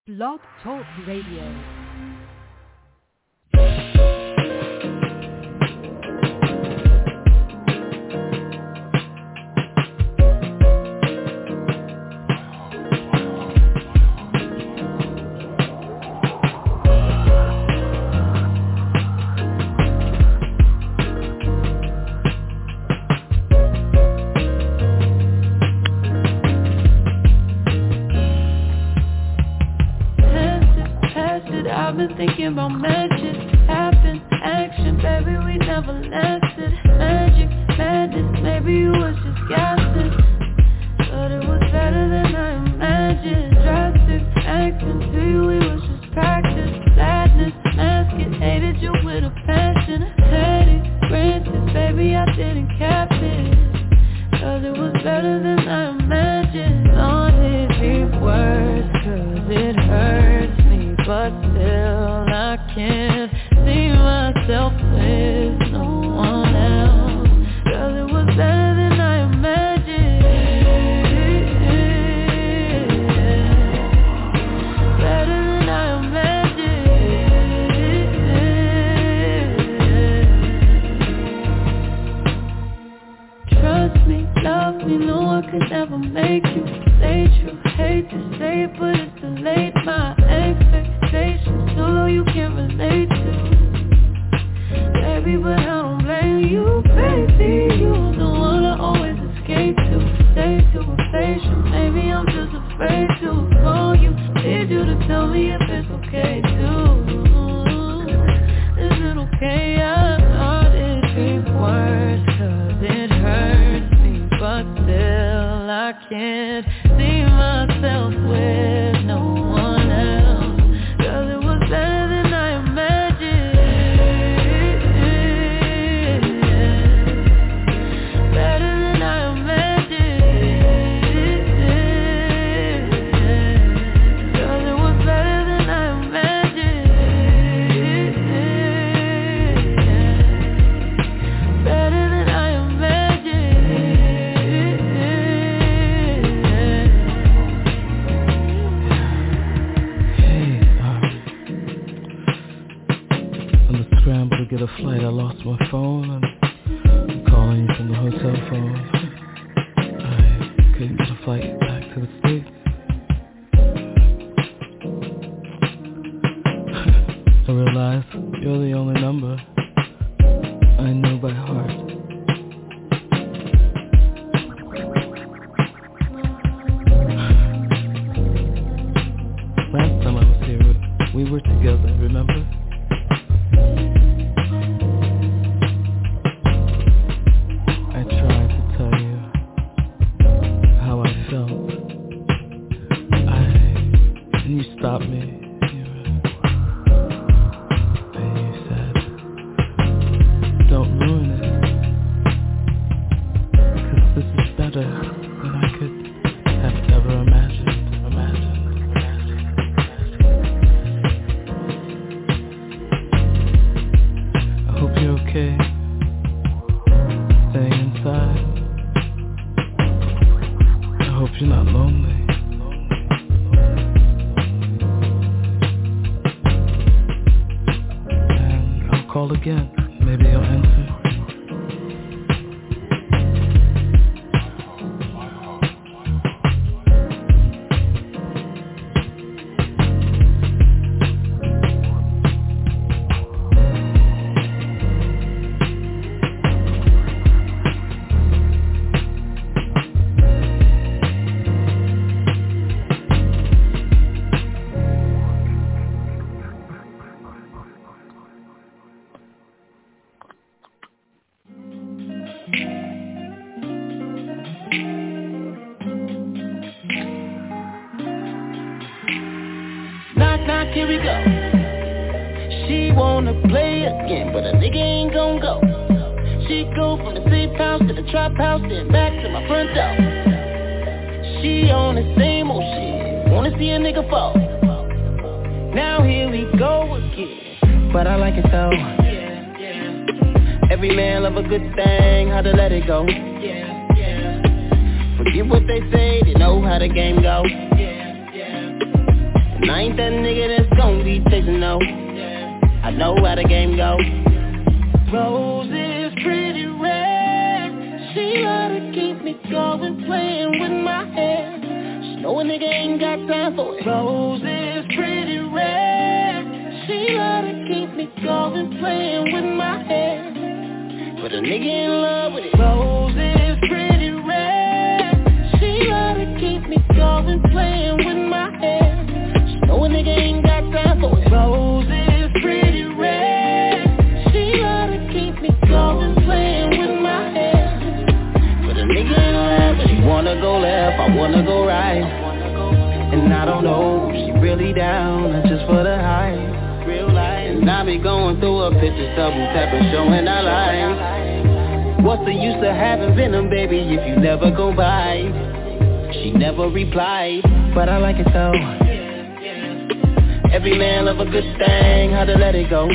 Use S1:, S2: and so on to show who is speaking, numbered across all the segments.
S1: Blog Talk Radio.
S2: I've been thinking about matches, happen, action, baby, we never lasted. Magic, madness, maybe you was just gassing, but it was better than I imagined. Drastic, action, to you it was just practice. Sadness, mask it, hated you with a passion. Had it, granted, baby, I didn't cap it, cause it was better than I imagined. Don't hit me words, cause it hurts me, but still I can't see myself with no one else, cause it was better than I imagined. Better than I imagined. Trust me, love me, no one could ever make you stay true. Hate to say it, but it's too late. My expectations too low, you can't relate to, baby, but I don't blame you, baby. You the one I always escape to. Stay too patient, maybe I'm just afraid to call you. Need you to tell me if it's okay too. Is it okay? I thought it'd be worse, cause it hurts me, but still I can't see myself with no one else, cause it was better than I imagined. Better than I imagined, cause it was better than I imagined. Better than I imagined.
S3: On the scramble to get a flight, I lost my phone, and I'm calling you from the hotel phone. I couldn't get a flight back to the States. I realized you're the only number I knew by heart. Last time I was here, we were together, remember? I tried to tell you how I felt. And you stopped me. And you said, don't ruin it, cause this is better than I could have ever imagined. I hope you're okay, staying inside. I hope you're not lonely. And I'll call again, maybe you'll answer.
S4: Knock, knock, here we go. She wanna play again, but a nigga ain't gon' go. She go from the safe house to the trap house, then back to my front door. She on the same old shit, wanna see a nigga fall. Now here we go again, but I like it though. Every man love a good thing, how to let it go. Forget what they say, they know how the game go. And I ain't that nigga that's gon' be chasing no. I know how the game go. Rose is pretty red. She love to keep me going, playing with my hair. She know a nigga ain't got time for it. Rose is pretty red. She love to keep me going, playing with my hair. But a nigga in love with it. Rose is pretty red. She love to keep me going, playing with my hair. She know a nigga ain't got time for it. Rose is pretty red. She love to keep me going, playing with my hair. But a nigga in love with it. She wanna go left, I wanna go right. And I don't know if she really down or just for the hype. Real life. And I be going through her pictures, double tapping, showing our life. What's the use of having venom, baby, if you never gon' bite? She never replied, but I like it though. Every man love a good thing, how to let it go.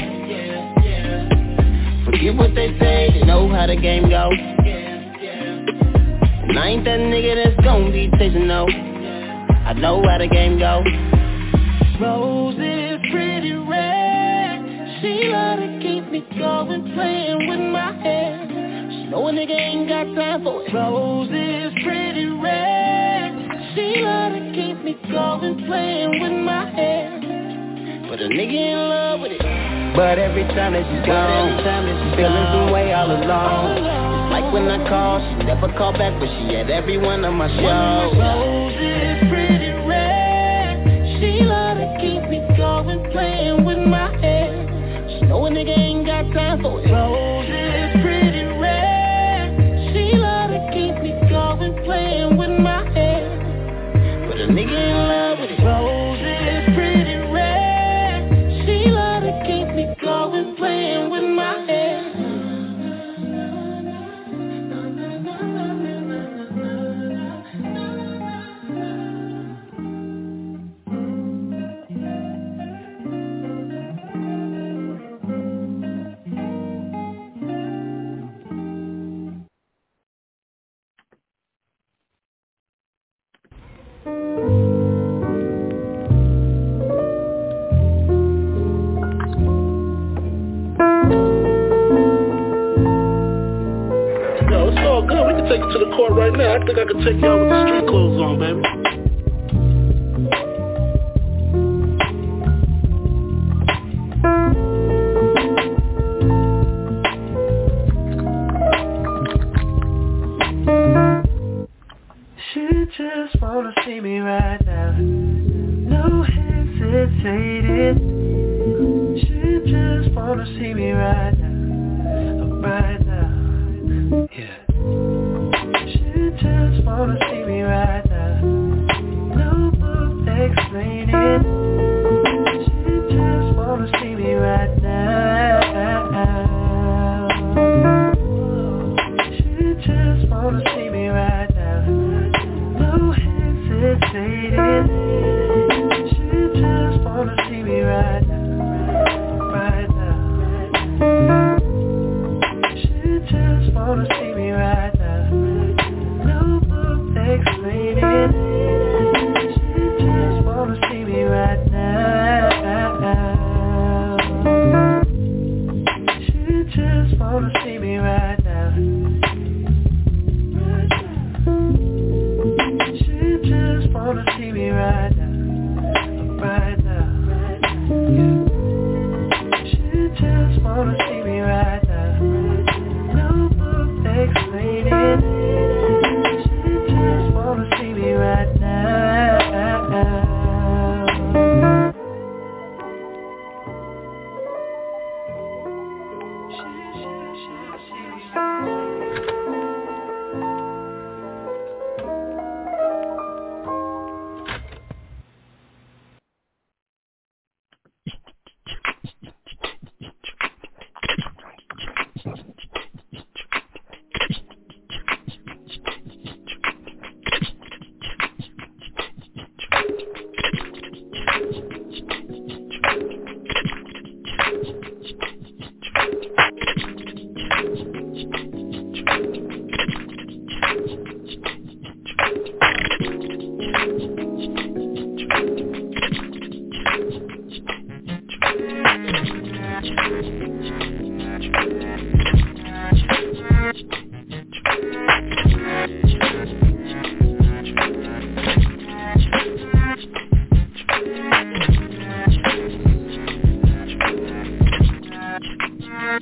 S4: Forget what they say, they know how the game go. And I ain't that nigga that's gon' be chasing no. I know how the game go. Rose is pretty red. She love to keep me going, playing with my hair. She know a nigga ain't got time for it. Rose is pretty red. She love to keep me going, playing with my hair. But a nigga in love with it. But every time that she's gone, feeling some way all alone. It's like when I call, she never call back, but she had everyone on my show. Rose is pretty red. She love to keep me going, playing with my hair. She know a nigga ain't got time for it. Rose is pretty red. She love to keep me going, playing with my hair. But a nigga in love with it. Rose is pretty red. She love to keep me going, playing with my hair.
S5: Take you to the court right now. I think I can take you out with the street clothes on, baby.
S3: She just wanna see me right now. No hesitating. She just wanna see me right now. Right now. Yeah. Just wanna see me right now. No book explaining. She just wanna see me right now. She just wanna see me right now. No hesitating. She just wanna see me right now. Right now. She just wanna see me right now. Explaining. She just wanna see me right now. She just wanna see me right now. She just wanna see me right now. Right now. Yeah. She just wanna see me right now. No book explaining. Wanna see me right now.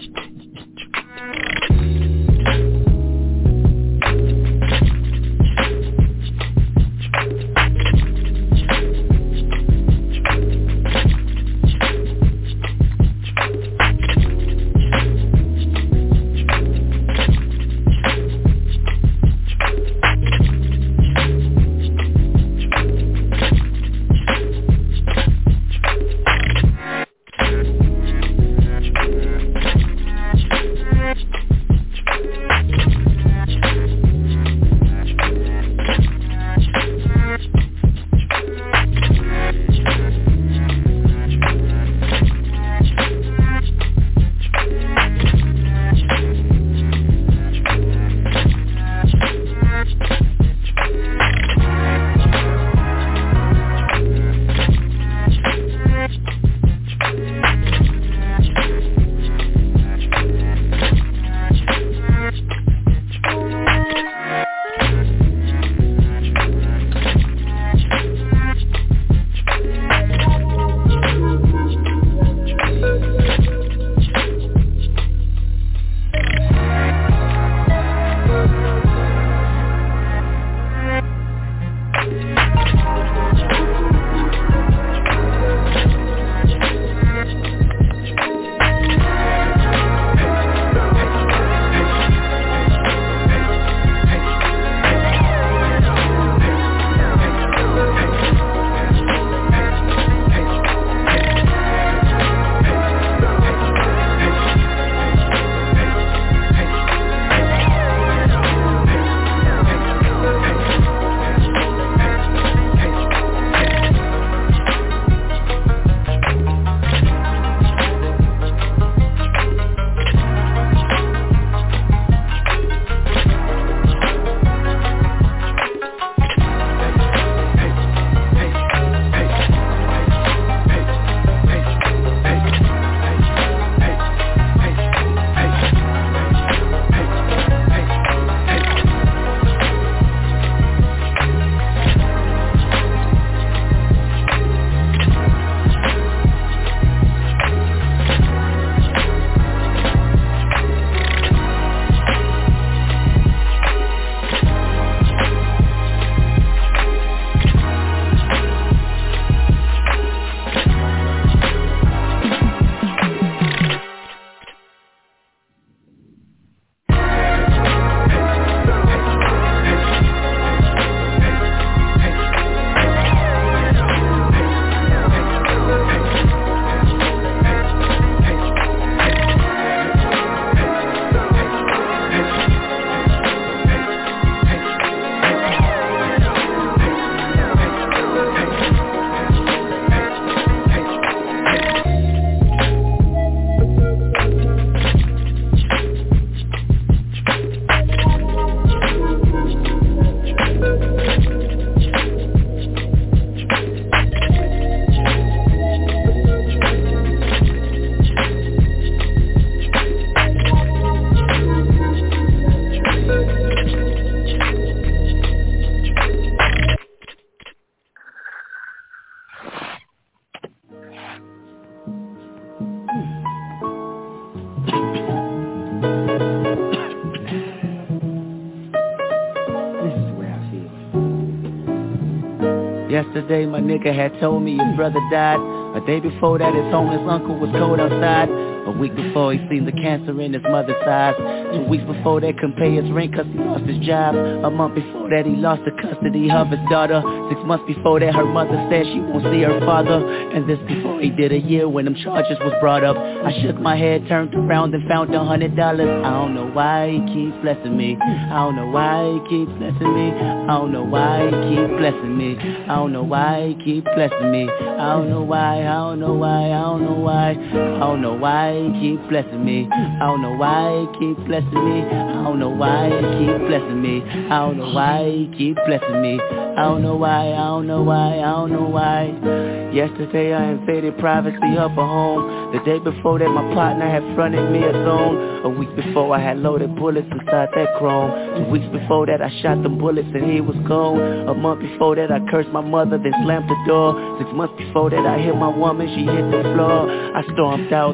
S6: Yesterday my nigga had told me his brother died. A day before that his homeless uncle was cold outside. A week before he seen the cancer in his mother's eyes. 2 weeks before that couldn't pay his rent cause he lost his job. A month before that he lost the custody of his daughter. 6 months before that her mother said she won't see her father. And this before he did a year when them charges was brought up. I shook my head, turned around and found $100. I don't know why he keeps blessing me. I don't know why he keeps blessing me. I don't know why he keeps blessing me. I don't know why he keeps blessing me. I don't know why, I don't know why, I don't know why. I don't know why he keeps blessing me. I don't know why he keeps blessing me. I don't know why he keeps blessing me. I don't know why he keeps blessing me. I don't know why, I don't know why, I don't know why. Yesterday I invaded privacy of a home. The day before that my partner had fronted me a zone. A week before I had loaded bullets inside that chrome. 2 weeks before that I shot them bullets and he was gone. A month before that I cursed my mother then slammed the door. 6 months before that I hit my woman, she hit the floor. I stormed out and seen her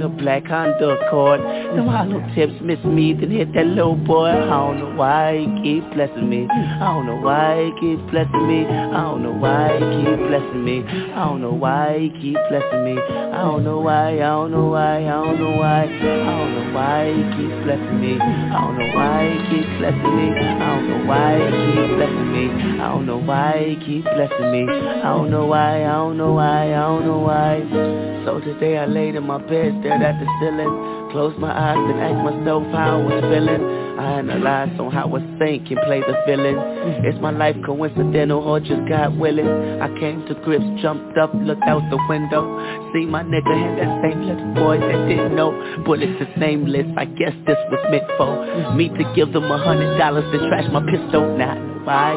S6: a black Honda Accord. Them hollow tips miss me, then hit that little boy. I don't know why he keep blessing me. I don't know why he keep blessing me. I don't know why he keep blessing me. I don't know why he keep blessing me. I don't know why, I don't know why, I don't know why. I don't know why he keep blessing me. I don't know why he keep blessing me. I don't know why he keep blessing me. I don't know why he keep blessing me. I don't know why, I don't know why, I don't know why. So today I laid in my bed, stared at the ceiling, closed my eyes and asked myself how I was feeling. I analyzed on how I think and play the feeling. Is my life coincidental or just God willing? I came to grips, jumped up, looked out the window, see my nigga and that same little boy that didn't know. Bullets is nameless, I guess this was meant for me to give them $100 to trash my pistol. Now I know why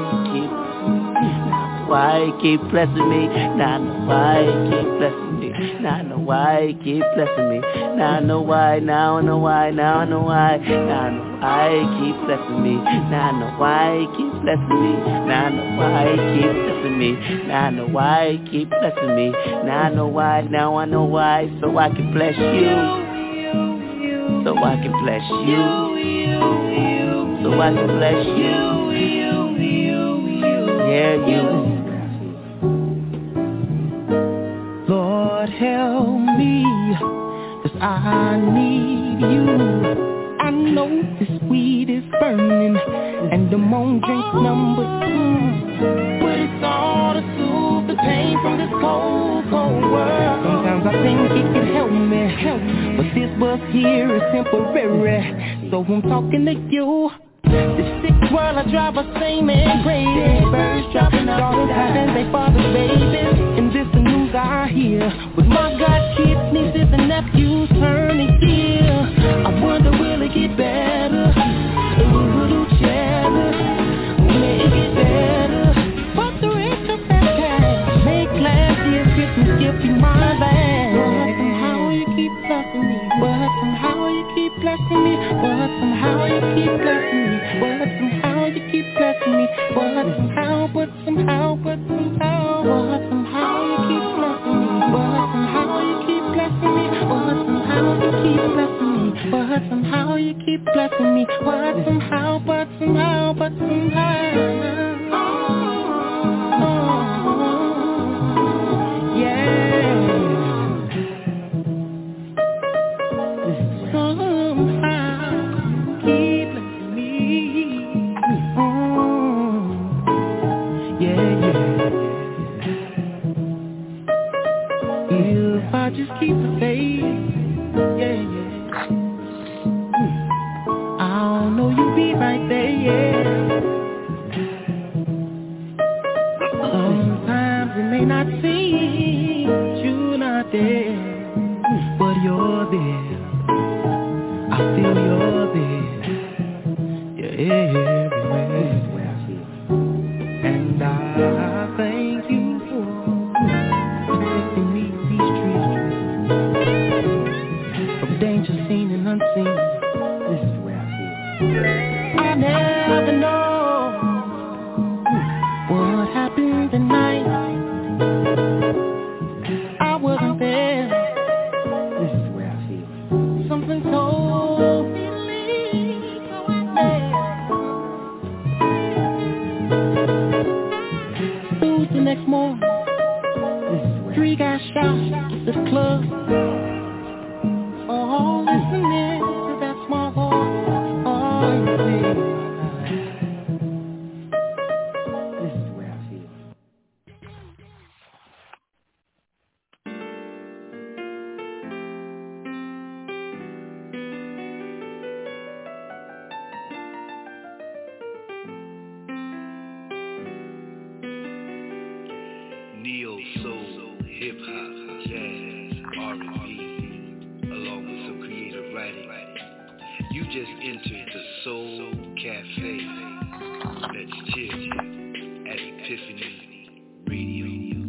S6: he keep blessing me. Now I know why he keep blessing me. Now I know why he keep blessing me. Now I know why, now I know why, now I know why. Now I know why he keep blessing me. Now I know why he keep blessing me. Now I know why he keep blessing me. Now I know why he keep blessing me. Now I know why, now I know why. So I can bless you. So I can bless you. So I can bless you. Yeah, you.
S4: Lord help me, 'cause I need you. I know this weed is burning, and I'm on drink number 2. But it's all to soothe the pain from this cold, cold world. Sometimes I think it can help me, but this buzz here is temporary. So I'm talking to you. This sick world I drive a same and crazy. Birds dropping daughters having their father's babies. And this the news I hear. With my God kids, nieces and nephews turning here. I wonder will it get better? A little cheddar, may it get better? But the rich of that cash make last year's Christmas gift be my last. But somehow you keep blessing me. But somehow you keep blessing me. But somehow you keep blessing me. But somehow you keep blessing me. But somehow you keep blessing me. But somehow you keep blessing me. But somehow you keep blessing me. But somehow you keep blessing me. But somehow you keep blessing me. But somehow. If I just keep the faith, I'll know you'll be right there, Sometimes it may not seem you're not there, but you're there. I feel you're there. You're everywhere. And I thank you for protecting me these streets from danger seen and unseen. This is where I feel. I never know what happened tonight. I wasn't there. This is where I feel. Something told me to leave, so I left. Through the next morning, 3 guys shot at this club. All listening to that small voice. All you see. This is where I feel.
S7: Neo soul, hip hop, jazz, R&B, along with some creative writing. You just entered the Soul Cafe. Let's chill at Epiphany Radio.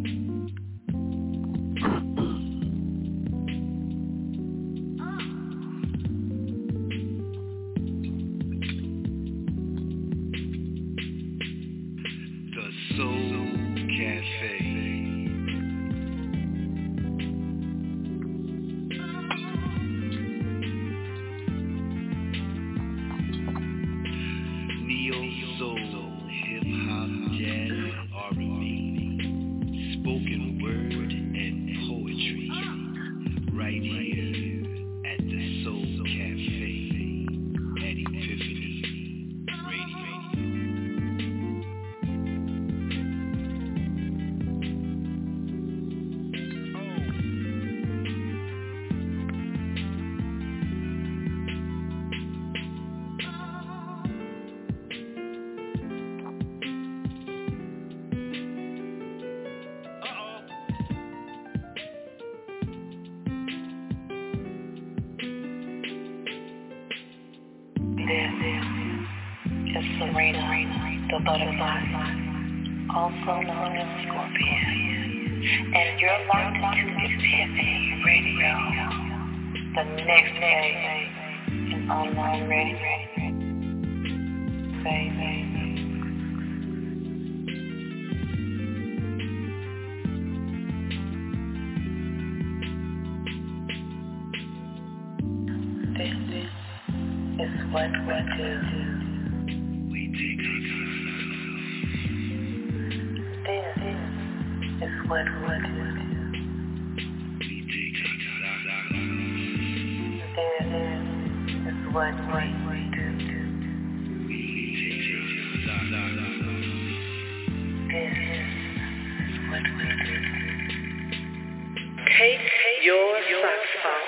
S7: The Soul Cafe.
S8: the butterfly, also known as Scorpion. And you're locked into Epiphany Radio, the next phase in online radio. This is what we do.
S7: We take
S8: This is what we do.
S7: We take
S8: This is what we do. This is what we do. Take your socks off.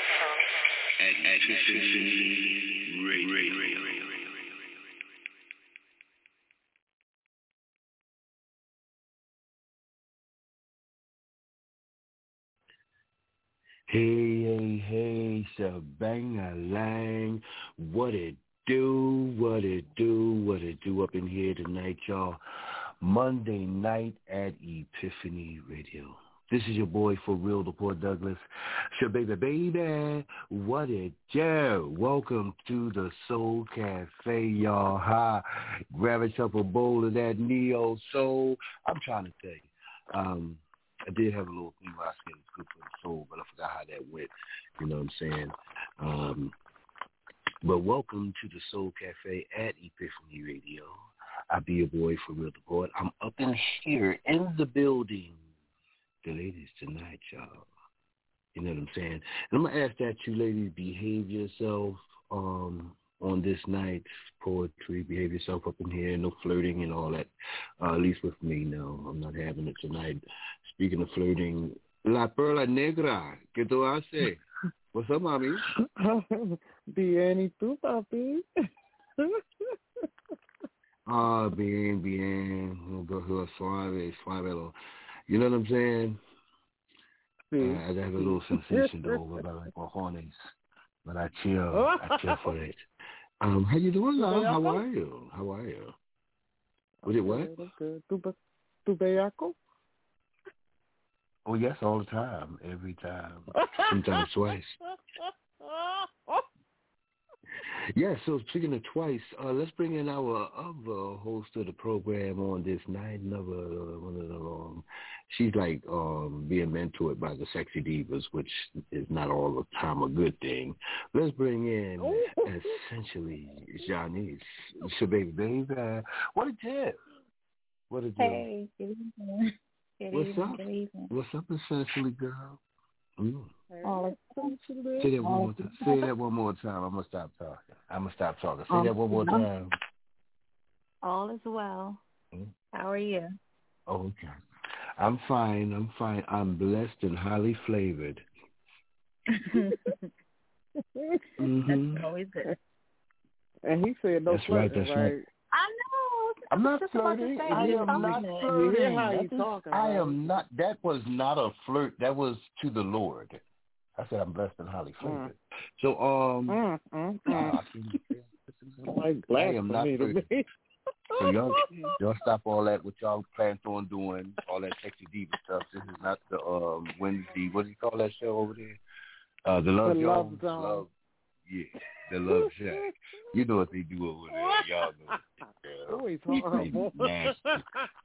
S9: Hey, Shabang-a-lang. What it do up in here tonight, y'all. Monday night at Epiphany Radio. This is your boy, For Real, the Port Douglas. Baby, what it do? Welcome to the Soul Cafe, y'all. Hi. Grab yourself a bowl of that Neo Soul. I'm trying to tell you. I did have a little thing where I said it's good for the soul, but I forgot how that went. You know what I'm saying? But welcome to the Soul Cafe at Epiphany Radio. I'll be your boy, For Real, the Port. I'm up in here in the building. The ladies tonight, y'all. You know what I'm saying? And I'm going to ask that you ladies behave yourself on this night's poetry. Behave yourself up in here. No flirting and all that. At least with me, no. I'm not having it tonight. Speaking of flirting, La Perla Negra, ¿qué tú haces? What's up, mami?
S10: Bien, ¿y tú, papi?
S9: Bien. Suave. You know what I'm saying? I have a little sensation though about like cojones, but I chill for it. How you doing, love? How are you? Was it what?
S10: Good. Tu bellaco?
S9: Oh yes, all the time, every time, sometimes twice. Yeah, so speaking of twice, let's bring in our other host of the program on this night, one of the she's like being mentored by the Sexy Divas, which is not all the time a good thing. Let's bring in essentially Janice. So baby, what it do?
S11: Hey, good evening.
S9: What's up? What's up, essentially, girl?
S11: All
S9: Say that one more time. Say that one more time. I'm gonna stop talking. Say that one more time.
S11: All is well. How are you?
S9: Oh, okay. I'm fine. I'm blessed and highly flavored.
S11: That's always good.
S10: And he said no flirting, right?
S9: Right.
S11: I know.
S9: I'm not flirting. I am not flirting.
S10: You hear how he's talking, right?
S9: I am not. That was not a flirt. That was to the Lord. I said I'm blessed and highly flavored. So, I am not flirting. So y'all stop all that, what y'all plan on doing, all that Sexy Diva stuff. This is not the Wednesday, what do you call that show over there? The Love Zone. Yeah, the Love Shack. You know what they do over there. Y'all know what they do. Nasty.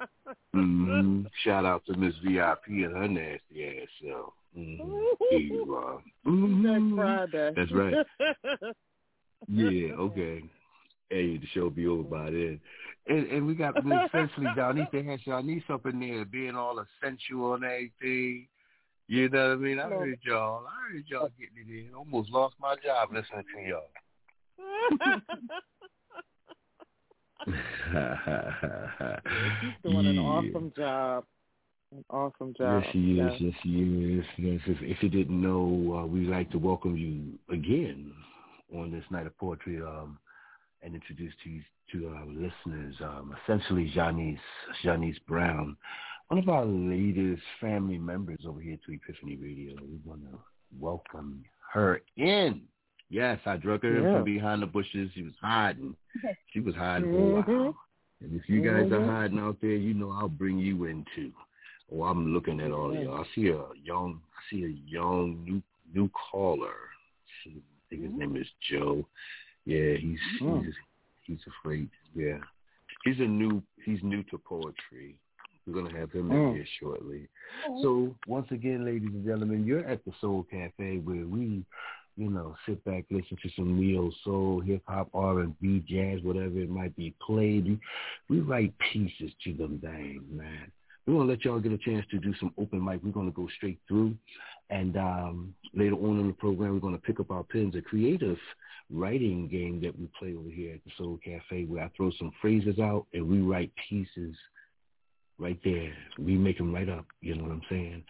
S9: Shout out to Miss VIP and her nasty ass self. Here you are.
S10: Next Friday.
S9: That's right. Yeah, okay. Hey, the show be over by then. And we got essentially Janice. They had Janice up in there being all sensual and everything. You know what I mean? I heard y'all getting it in. Almost lost my job listening to y'all.
S10: She's doing an awesome job.
S9: Yes, she is. Yes, if you didn't know, we'd like to welcome you again on this night of poetry and introduce to our listeners, essentially Janice Brown, one of our latest family members over here to Epiphany Radio. We want to welcome her in. Yes, I drug her in from behind the bushes. She was hiding. For a while. And if you guys are hiding out there, you know I'll bring you in too. Oh, I'm looking at all of y'all. I see a young new caller. I think his name is Joe. Yeah, he's afraid. Yeah, he's new to poetry. We're gonna have him in here shortly. So once again, ladies and gentlemen, you're at the Soul Cafe where we, sit back, listen to some neo soul, hip hop, R&B, jazz, whatever it might be played. We write pieces to them things, man. We're going to let y'all get a chance to do some open mic. We're going to go straight through. And later on in the program, we're going to pick up our pens, a creative writing game that we play over here at the Soul Cafe where I throw some phrases out and we write pieces right there. We make them right up. You know what I'm saying?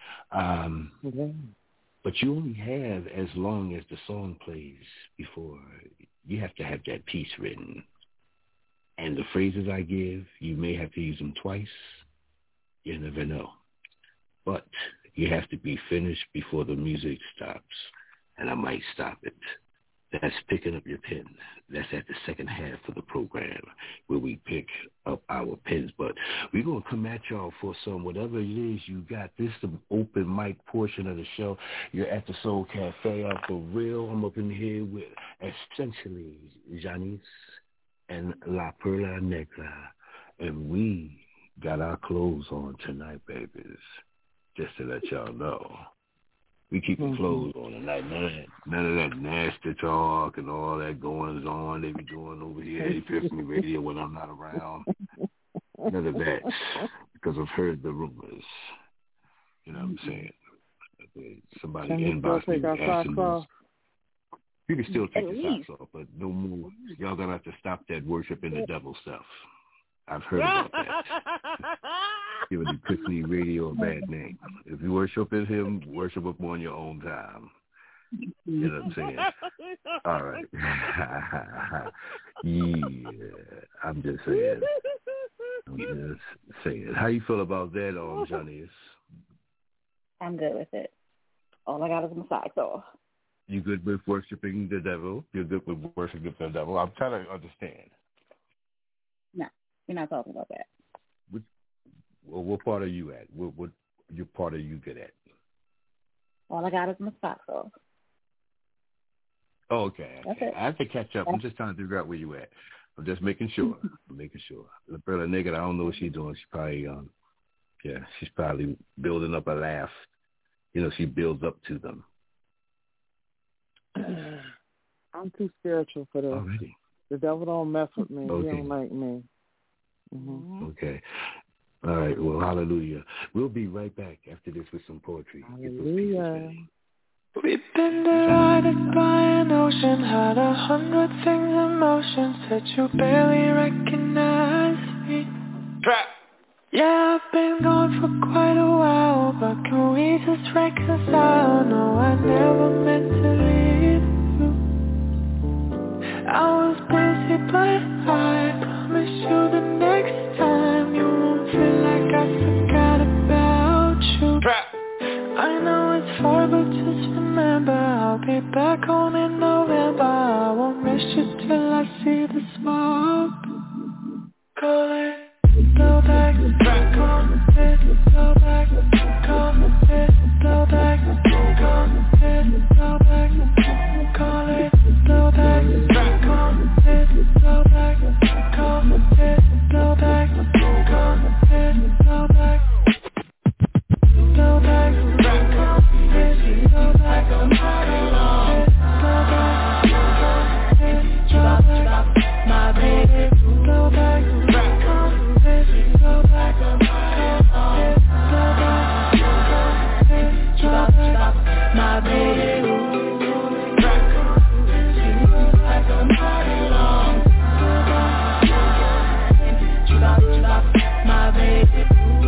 S9: But you only have as long as the song plays before you have to have that piece written. And the phrases I give, you may have to use them twice. You never know. But you have to be finished before the music stops. And I might stop it. That's picking up your pen. That's at the second half of the program where we pick up our pens. But we're going to come at y'all for some whatever it is you got. This is the open mic portion of the show. You're at the Soul Cafe out for real. I'm up in here with essentially Janice and La Perla Negra. And we got our clothes on tonight, babies. Just to let y'all know. We keep the clothes on tonight. None of that nasty talk and all that goings on they be doing over here at Epiphany Radio when I'm not around. None of that. Because I've heard the rumors. You know what I'm saying? Somebody inboxed me asking me. You can still take your socks off, but no more. Y'all gonna have to stop that worshiping the devil stuff. I've heard about that. Giving Epiphany Radio a bad name. If you worship him, worship him on your own time. You know what I'm saying? All right. Yeah, I'm just saying. How you feel about that, Janice?
S11: I'm good with it. All I got is my socks off.
S9: You good with worshiping the devil? You're good with worshiping the devil? I'm trying to understand.
S11: No, we're not talking about that.
S9: What part are you at? What your part are you good at?
S11: All I got is my socks off.
S9: Oh, okay. I have to catch up. I'm just trying to figure out where you at. I'm just making sure. La Perla Negra, I don't know what she's doing. She's probably, she's probably building up a laugh. She builds up to them.
S10: I'm too spiritual for this.
S9: Already.
S10: The devil don't mess with me.
S9: Okay.
S10: He don't like me. Mm-hmm.
S9: Okay. All right. Well, hallelujah. We'll be right back after this with some poetry.
S10: Hallelujah.
S2: We've been divided by an ocean, had 100 things in motion, said you barely recognize me. Yeah, I've been gone for quite a while, but can we just reconcile? No, I never meant to leave you. I was busy, but I promise you the next time you won't feel like I forgot about you. I know it's far, but just remember I'll be back home in November. I won't miss you till I see the smoke. Call it, blow back, come it, blow back, come it, blow back, come it, blow back, call it, blow back, come it, blow back, come it, blow back, come it, blow back. Blow back, come it, blow back, come it, blow back, my baby. Blow back, come it, blow back, come it, blow back, my baby. My baby.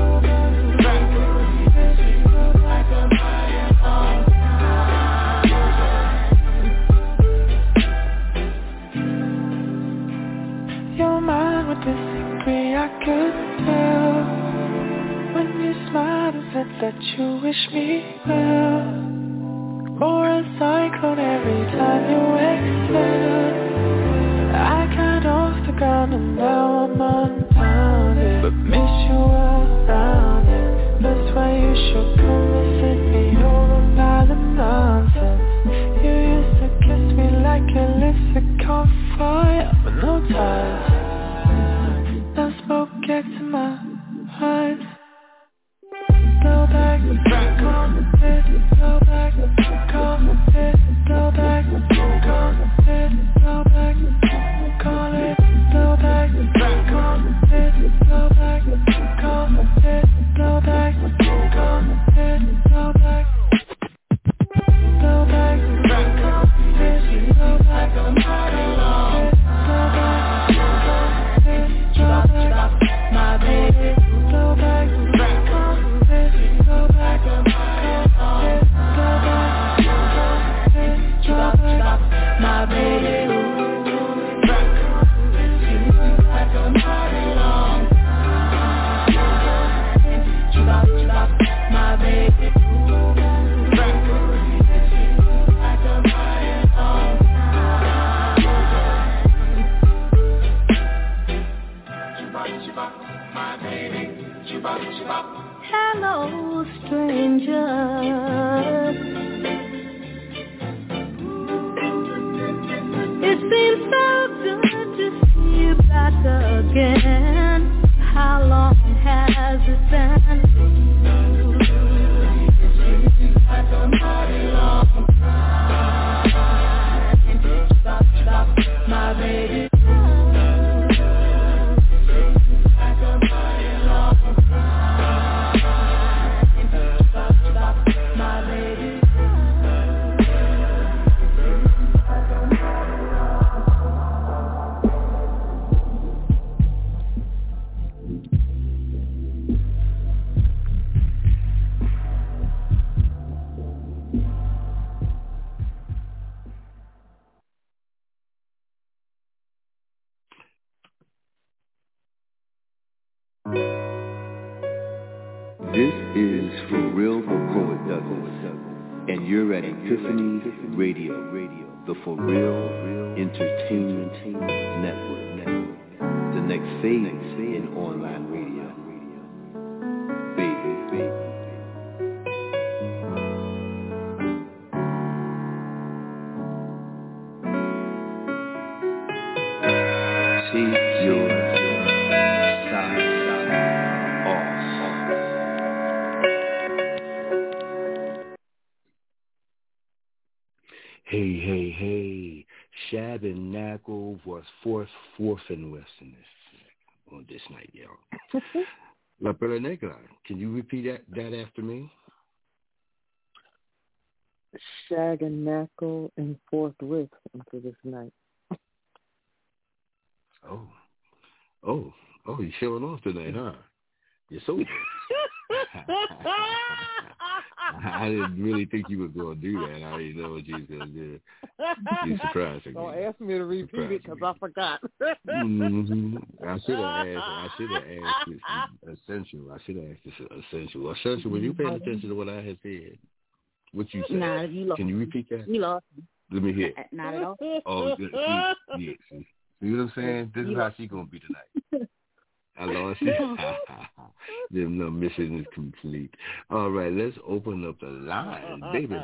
S2: You're mine with this secret I could tell. When you smile, it said that you wish me well. Or a cyclone every time you exhale. I got off the ground and now I'm undone.
S3: should come visit me over by the mountains. You used to kiss me like your lips had caught fire, but no ties. Now smoke gets to my eyes. Go back, come it, go back, come it, go back, come it, go back, call it, go back, come it, go back, come it, go back, come it, go back, go back, come it, go back, come it, go back, my baby, go back, come it, go back, come it, go back, my baby.
S2: Hello, stranger. It seems so good to see you back again. How long has it been? Like a mighty long time. My baby.
S12: This is For Real the Poet Douglas, and you're at Epiphany Radio, the For Real Entertainment Network, the next phase in online radio. Baby. See your side off.
S9: Hey. Shabernacle was fourth and Western on this night, y'all. La Perla Negra, can you repeat that after me?
S10: Shabernacle and forthwith into this night.
S9: Oh, you're showing off tonight, huh? You're so good. I didn't really think you were going to do that. I didn't know what you was going to do. You surprised me.
S10: Don't ask me to repeat it because I forgot.
S9: Mm-hmm. I should have asked this essential. Essential, when you paying attention to what I had said, what you said,
S11: nah, you lost.
S9: Can you repeat that?
S11: You lost.
S9: Let me hear.
S11: Not at all.
S9: Oh, good. See, you know what I'm saying? This is how she going to be tonight. I lost you. The mission is complete. All right, let's open up the line. Baby.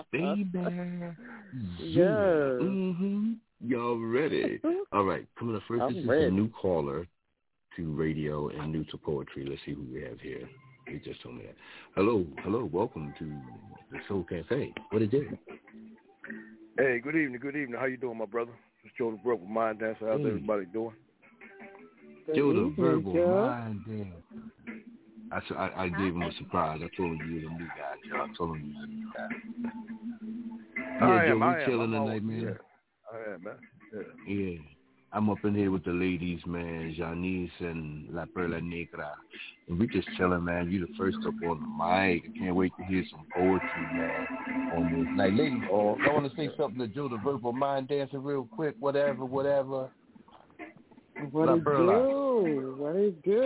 S10: Yeah.
S9: Mm-hmm. Y'all ready? All right, coming up first, this is a new caller to radio and new to poetry. Let's see who we have here. He just told me that. Hello. Welcome to the Soul Cafe. What is it?
S13: Hey, good evening. How you doing, my brother? It's Joe the Verbal Mind Dancer. How's everybody doing?
S9: Joe the Verbal Mind Dancer. I gave him a surprise. I told him you were the new guy, Joe. I told him you were the new guy. Joe, we chilling tonight, man.
S13: Yeah, I am, man.
S9: Yeah. I'm up in here with the ladies, man, Janice and La Perla Negra. And we just chilling, man. You the first up on the mic. I can't wait to hear some poetry, man, on this night. Ladies, I want to say something to Joe the Verbal Mind Dancer real quick, whatever.
S10: What
S9: La
S10: it
S9: Perla.
S10: do?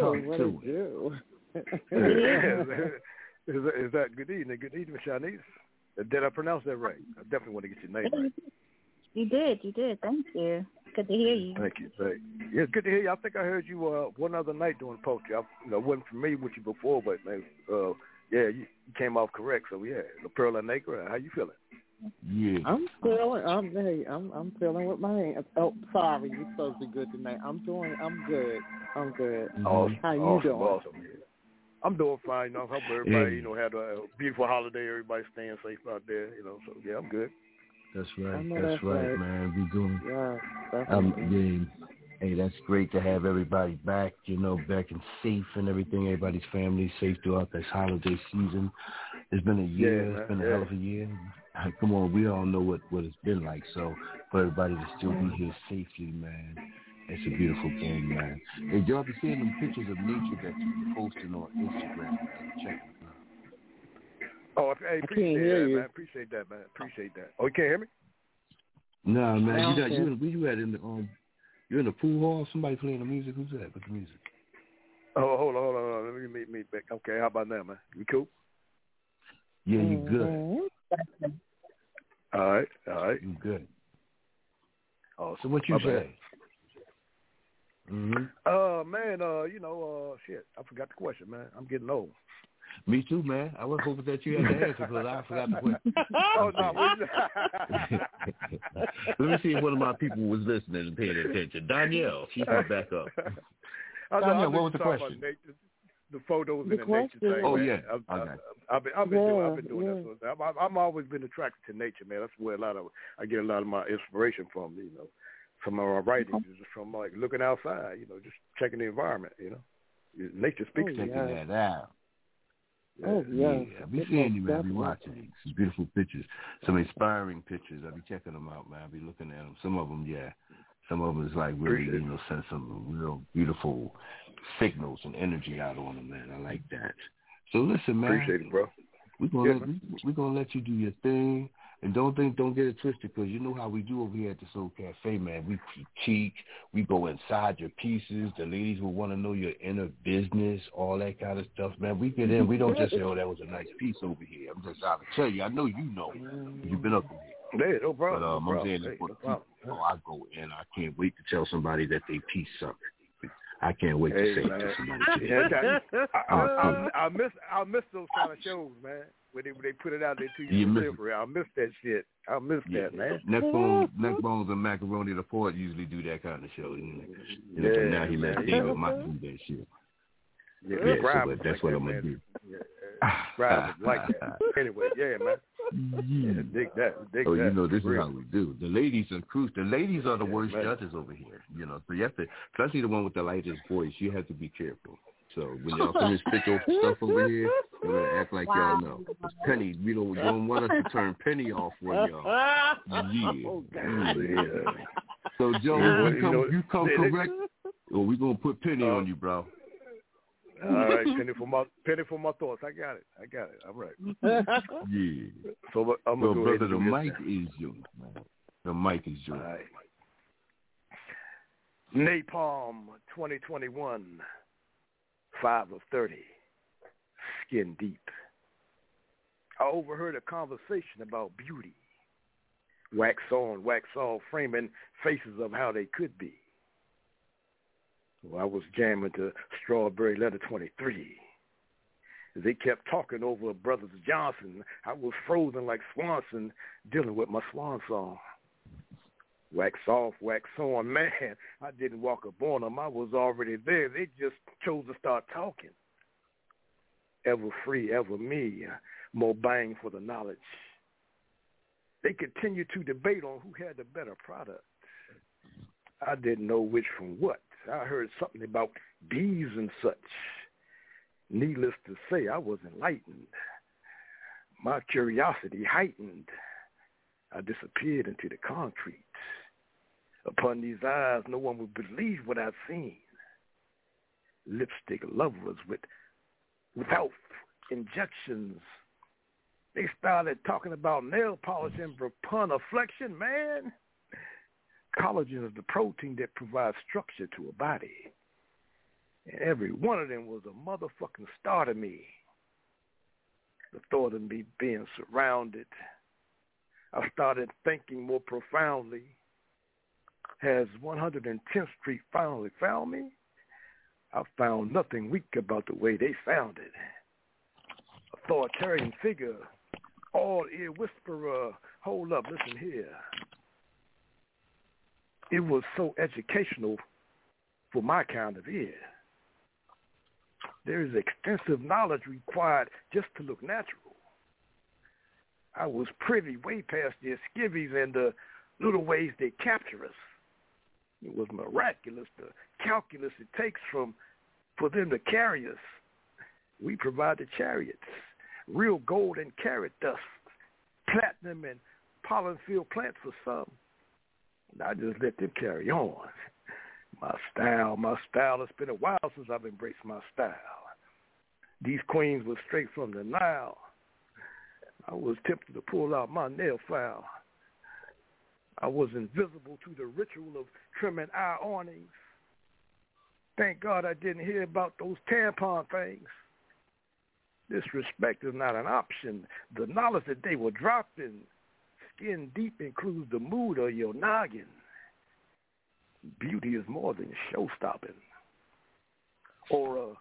S13: Is that good evening? Good evening, Shanice. Did I pronounce that right? I definitely want to get your name right.
S11: You did. Thank you. Good to hear you.
S13: Thank you. Yeah, it's good to hear you. I think I heard you one other night doing poetry. I wasn't familiar with you before, but man, you came off correct. So yeah, La Perla Negra. How you feeling?
S10: Yeah. I'm feeling with my hands. Oh, sorry, you're supposed to be good tonight. I'm good.
S13: Awesome.
S10: How you doing?
S13: Awesome. Yeah. I'm doing fine. I hope everybody, had a beautiful holiday. Everybody staying safe out there. So yeah, I'm good.
S14: That's right. That's right, man. We doing.
S10: Yeah.
S14: Hey, that's great to have everybody back. Back and safe and everything. Everybody's family safe throughout this holiday season. It's been a year.
S13: Yeah,
S14: it's been a hell of a year. Come on, we all know what it's been like. So for everybody to still be here safely, man, it's a beautiful thing, man. Hey, y'all be seeing them pictures of nature that you're posting on Instagram, man. Check them out.
S13: Oh, hey, appreciate that, man. Appreciate that, man. Appreciate that. Oh, you can't hear me?
S14: No, man. Where you at in the You're in the pool hall. Somebody playing the music. Who's that with the music?
S13: Oh, hold on. Let me meet back. Okay, how about now, man? You cool?
S14: Yeah, you good.
S13: All right.
S14: You good.
S13: Oh,
S14: so what you say?
S13: Man, shit. I forgot the question, man. I'm getting old.
S14: Me too, man. I was hoping that you had the answer because I forgot the question.
S13: Oh, no.
S14: Let me see if one of my people was listening and paying attention. Danielle, she's my backup.
S13: Danielle,
S14: what was the question?
S13: The photos in the nature thing.
S14: Oh,
S13: man.
S14: yeah.
S13: I've been doing that. So I've always been attracted to nature, man. That's where I get a lot of my inspiration from. From my writing, just from like looking outside. Just checking the environment. Nature speaks to
S14: checking
S13: you.
S14: that out.
S10: Yeah.
S14: I be seeing you, man. I be watching these. Some beautiful pictures, some inspiring pictures. I be checking them out, man. I be looking at them. Some of them, Some of them is like really, send some real beautiful signals and energy out on them, man. I like that. So listen, man.
S13: Appreciate it, bro.
S14: We're gonna let you do your thing, and don't get it twisted, because you know how we do over here at the Soul Cafe, man. We critique, we go inside your pieces. The ladies will want to know your inner business, all that kind of stuff, man. We get in. We don't just say, "Oh, that was a nice piece over here." I'm just out to tell you. I know you know. You've been up in here.
S13: Yeah, no problem.
S14: But I'm saying, I go in. I can't wait to tell somebody that they piece suck. I can't wait to say it to somebody.
S13: I miss those kind of shows, man. When they put it out there to you delivery. I miss that shit. I miss that, man.
S14: Neckbones and Macaroni the Port usually do that kind of show. Now he let David Mott do that shit.
S13: So
S14: that's what I'm gonna do.
S13: Describe it like that. Anyway, man. Yeah, dig that.
S14: This is how we do. The ladies are the ladies are the worst judges over here. So you have to, especially the one with the lightest voice. You have to be careful. So when y'all finish spit your stuff over here, you better act like y'all know. It's Penny, we don't want us to turn Penny off for y'all. So Joe, you come correct, or we gonna put Penny on you, bro.
S13: All right, penny for my thoughts. I got it. All right.
S14: Yeah.
S13: So I'm gonna go ahead.
S14: Brother, the mic is yours, man. The mic is yours.
S13: All right. Napalm 2021, 5 of 30, skin deep. I overheard a conversation about beauty. Wax on, wax off, framing faces of how they could be. Well, I was jamming to Strawberry Letter 23. As they kept talking over Brothers Johnson, I was frozen like Swanson, dealing with my swan song. Wax off, wax on, man, I didn't walk up on them. I was already there. They just chose to start talking. Ever free, ever me, more bang for the knowledge. They continued to debate on who had the better product. I didn't know which from what. I heard something about bees and such. Needless to say, I was enlightened. My curiosity heightened. I disappeared into the concrete. Upon these eyes, no one would believe what I've seen. Lipstick lovers without injections. They started talking about nail polish and repunaflexion, man. Collagen is the protein that provides structure to a body. And every one of them was a motherfucking star to me. The thought of me being surrounded, I started thinking more profoundly. Has 110th Street finally found me? I found nothing weak about the way they found it. A authoritarian figure, all ear whisperer, hold up, listen here. It was so educational for my kind of ear. There is extensive knowledge required just to look natural. I was privy way past their skivvies and the little ways they capture us. It was miraculous, the calculus it takes for them to carry us. We provide the chariots, real gold and carat dust, platinum and pollen-filled plants for some. And I just let them carry on. My style. It's been a while since I've embraced my style. These queens were straight from the Nile. I was tempted to pull out my nail file. I was invisible to the ritual of trimming eye awnings. Thank God I didn't hear about those tampon things. Disrespect is not an option. The knowledge that they were dropping, skin deep, includes the mood of your noggin. Beauty is more than show-stopping or a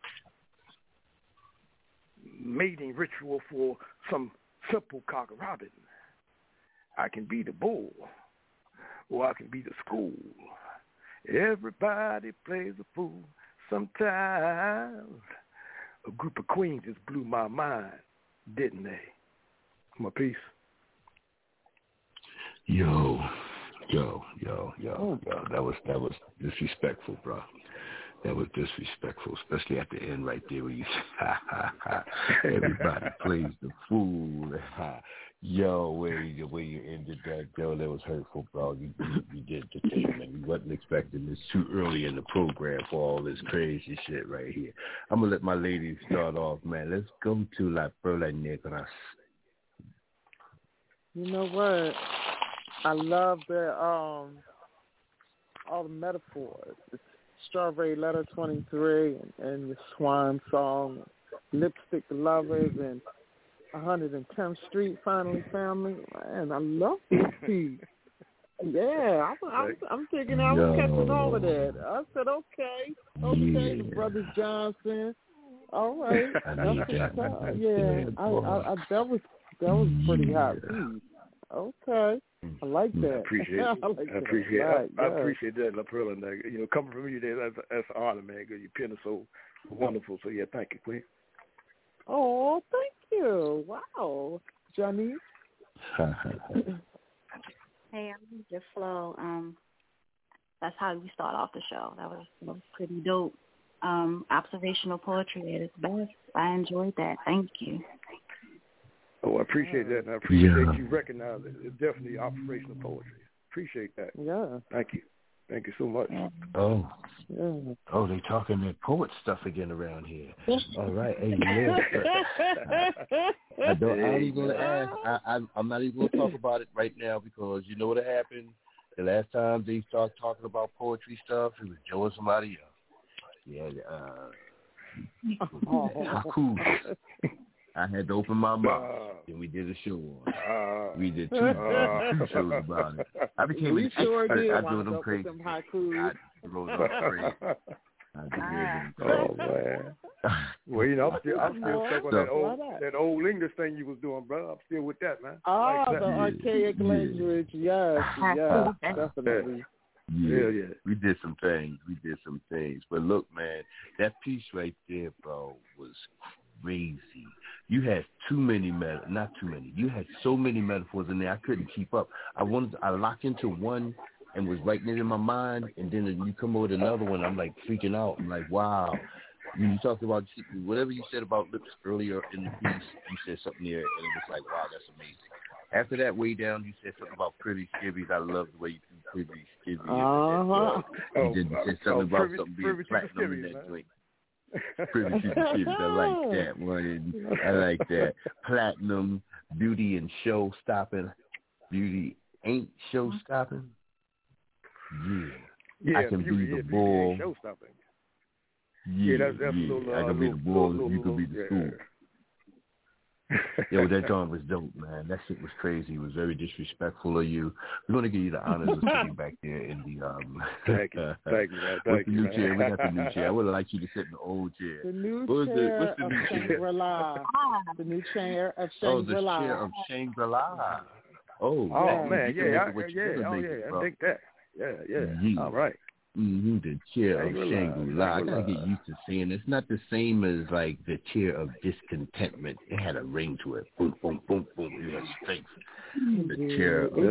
S13: mating ritual for some simple cock robin. I can be the bull, or I can be the school. Everybody plays a fool sometimes. A group of queens just blew my mind, didn't they? My piece.
S14: Yo. That was disrespectful, bro. That was disrespectful, especially at the end right there where you everybody plays the fool. Yo, where you ended that, yo, that was hurtful, bro. You did the thing, man. We wasn't expecting this too early in the program for all this crazy shit right here. I'm going to let my ladies start off, man. Let's go to La Perla Negras.
S10: You know what? I love the all the metaphors. It's Strawberry Letter 23 and the Swan Song, Lipstick Lovers, and 110th Street Finally Family. Man, I love this piece. Yeah, I'm thinking I was catching all of that. I said, okay, yeah. The Brothers Johnson. All right. Yeah, that was pretty hot piece. Okay. I like that.
S13: I appreciate that, La Perla. You know, coming from you, that's an honor, man. Because your pen is so wonderful. So yeah, thank you, Queen.
S10: Oh, thank you. Wow, Johnny.
S11: Hey, I'm just flow. That's how we start off the show. That was pretty dope. Observational poetry at its best. I enjoyed that. Thank you.
S13: Oh, I appreciate that, and I appreciate you recognizing it. It's definitely operational poetry. Appreciate that.
S10: Yeah.
S13: Thank you. Thank you so much.
S14: Oh, they talking that poet stuff again around here. All right, hey, I ain't even gonna ask. I'm not even gonna talk about it right now because you know what happened. The last time they started talking about poetry stuff, it was Joe and somebody else. Yeah, Haku. I had to open my mouth, and we did a show on it. We did two shows about it. I became
S10: we sure did.
S14: I drove them crazy. I drove them crazy.
S13: Oh man! Well, you know, I'm still stuck on that old English thing you was doing, bro. I'm still with that, man.
S10: Like the archaic language. Yes, definitely.
S14: Yeah, we did some things. But look, man, that piece right there, bro, was crazy. You had you had so many metaphors in there, I couldn't keep up. I locked into one and was writing it in my mind, and then you come over with another one, I'm like freaking out. I'm like, wow. When you talked about whatever you said about lips earlier in the piece, you said something there, and it was like, wow, that's amazing. After that, way down, you said something about pretty skivvies. I love the way you do pretty skivvies. And then you said something about something being platinum in that joint. Pretty skivvies. I like that one. I like that. Platinum, beauty and show stopping. Beauty ain't show stopping. Yeah. I can be the bull.
S13: Show stopping.
S14: Yeah, that's I can be the bull. You can be the school. Yo, that joint was dope, man. That shit was crazy. It was very disrespectful of you. We're going to give you the honors of sitting back there in the
S13: Thank you, man.
S14: What's the new chair? We got the new chair. I would have liked you to sit in the old chair.
S10: The new
S14: what's
S10: chair
S14: the
S10: of
S14: new
S10: Shangri-La. The new chair of Shangri-La.
S14: Oh, the chair of Shangri-La. Oh,
S13: man,
S14: yeah.
S13: I think that. Yeah. All right.
S14: Mm-hmm, the chair of Shangri-La. I gotta get used to saying it's not the same as like the chair of discontentment. It had a ring to it. Boom, boom, boom, boom. You had strength. The chair of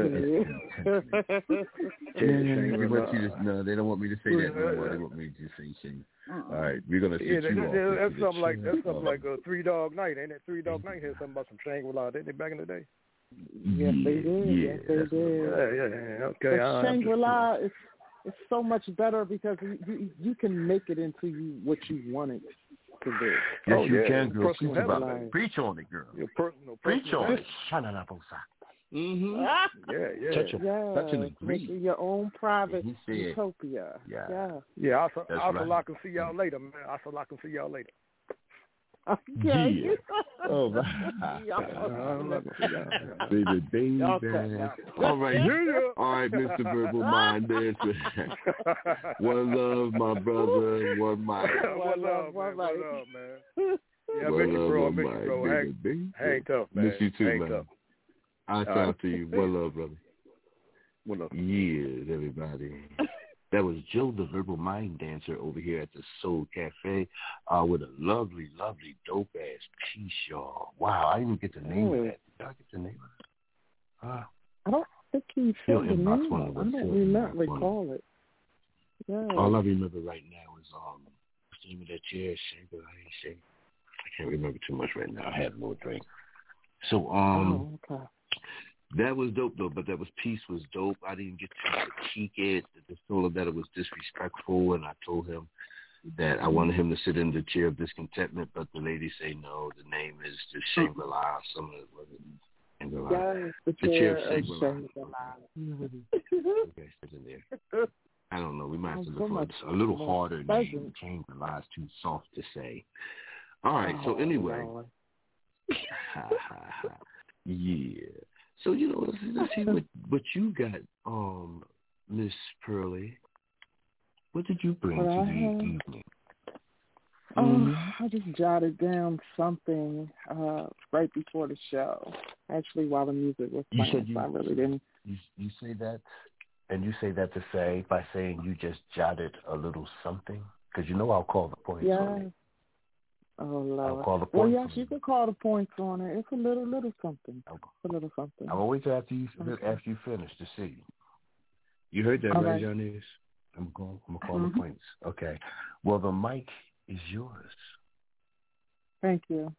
S14: discontentment. No, they don't want me to say that no more. They want me to say Shang. All right, we're gonna sit you off.
S13: That's something like a Three Dog Night, ain't it? Three Dog Night had something about some Shangri-La, didn't they, back in the day?
S10: Yes, they did.
S14: Yeah,
S10: yes, they did.
S13: Yeah. Okay.
S10: But Shangri-La is so much better because you can make it into what you want it to be.
S14: Yes, you can, girl. Preach about it. Preach on it, girl. Preach on it. Mm-hmm. Touch and agree.
S10: Make your own private utopia.
S13: Yeah. I can see y'all later, man. I can see y'all later.
S10: Okay.
S14: Yeah. Oh, right. Baby. All right. All right, Mr. Verbal Mind Dancer. One love, my brother. One mind.
S13: One love, man. Yeah, I miss you, bro. Hang tough, man.
S14: Miss you too,
S13: hang
S14: man.
S13: Tough.
S14: I'll talk to you. One love, brother.
S13: One love.
S14: Yes, everybody. That was Joe, the Verbal Mind Dancer, over here at the Soul Cafe with a lovely, lovely, dope-ass piece, y'all. Wow, I didn't even get the name of that. Did I get the name of it?
S10: I don't think he said the name. I don't recall it. Yeah.
S14: All I remember right now is what's the name of that chair? I can't remember too much right now. I had a little drink. So,
S10: okay.
S14: That was dope, though, but that piece was dope. I didn't get to critique it. I just told him that it was disrespectful, and I told him that I wanted him to sit in the chair of discontentment, but the lady say no, the name is just Shangri-La. Some of it wasn't Shangri-La.
S10: Yeah, the chair of Shangri-La.
S14: Okay, sit in there. I don't know. We might have to look for a little harder name. Shangri-La is too soft to say. All right, so anyway. Yeah. So, let's see what you got, Miss Pearlie. What did you bring to the evening?
S10: I just jotted down something right before the show. Actually, while the music was playing, I really didn't.
S14: You say that, and you say that to say by saying you just jotted a little something? Because I'll call the points on it.
S10: Oh, Lord.
S14: I'll call the points.
S10: Well, yes, you can call the points on it. It's a little something. A little something.
S14: I'll wait till after you finish to see. You heard that, right, Janice? I'm going to call the points. Okay. Well, the mic is yours.
S10: Thank you.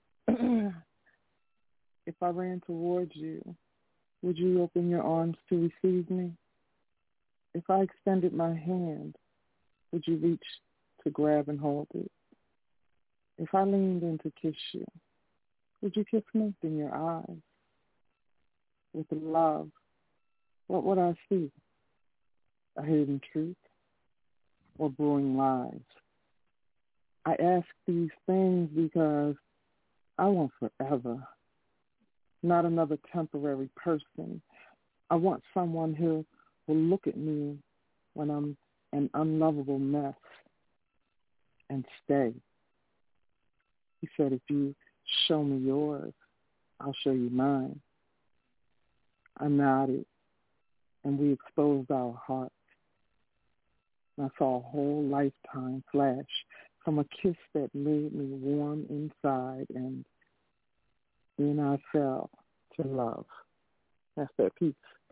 S10: If I ran towards you, would you open your arms to receive me? If I extended my hand, would you reach to grab and hold it? If I leaned in to kiss you, would you kiss me in your eyes? With love, what would I see? A hidden truth or brewing lies? I ask these things because I want forever, not another temporary person. I want someone who will look at me when I'm an unlovable mess and stay. He said, if you show me yours, I'll show you mine. I nodded, and we exposed our hearts. I saw a whole lifetime flash from a kiss that made me warm inside, and then I fell to love. That's that piece.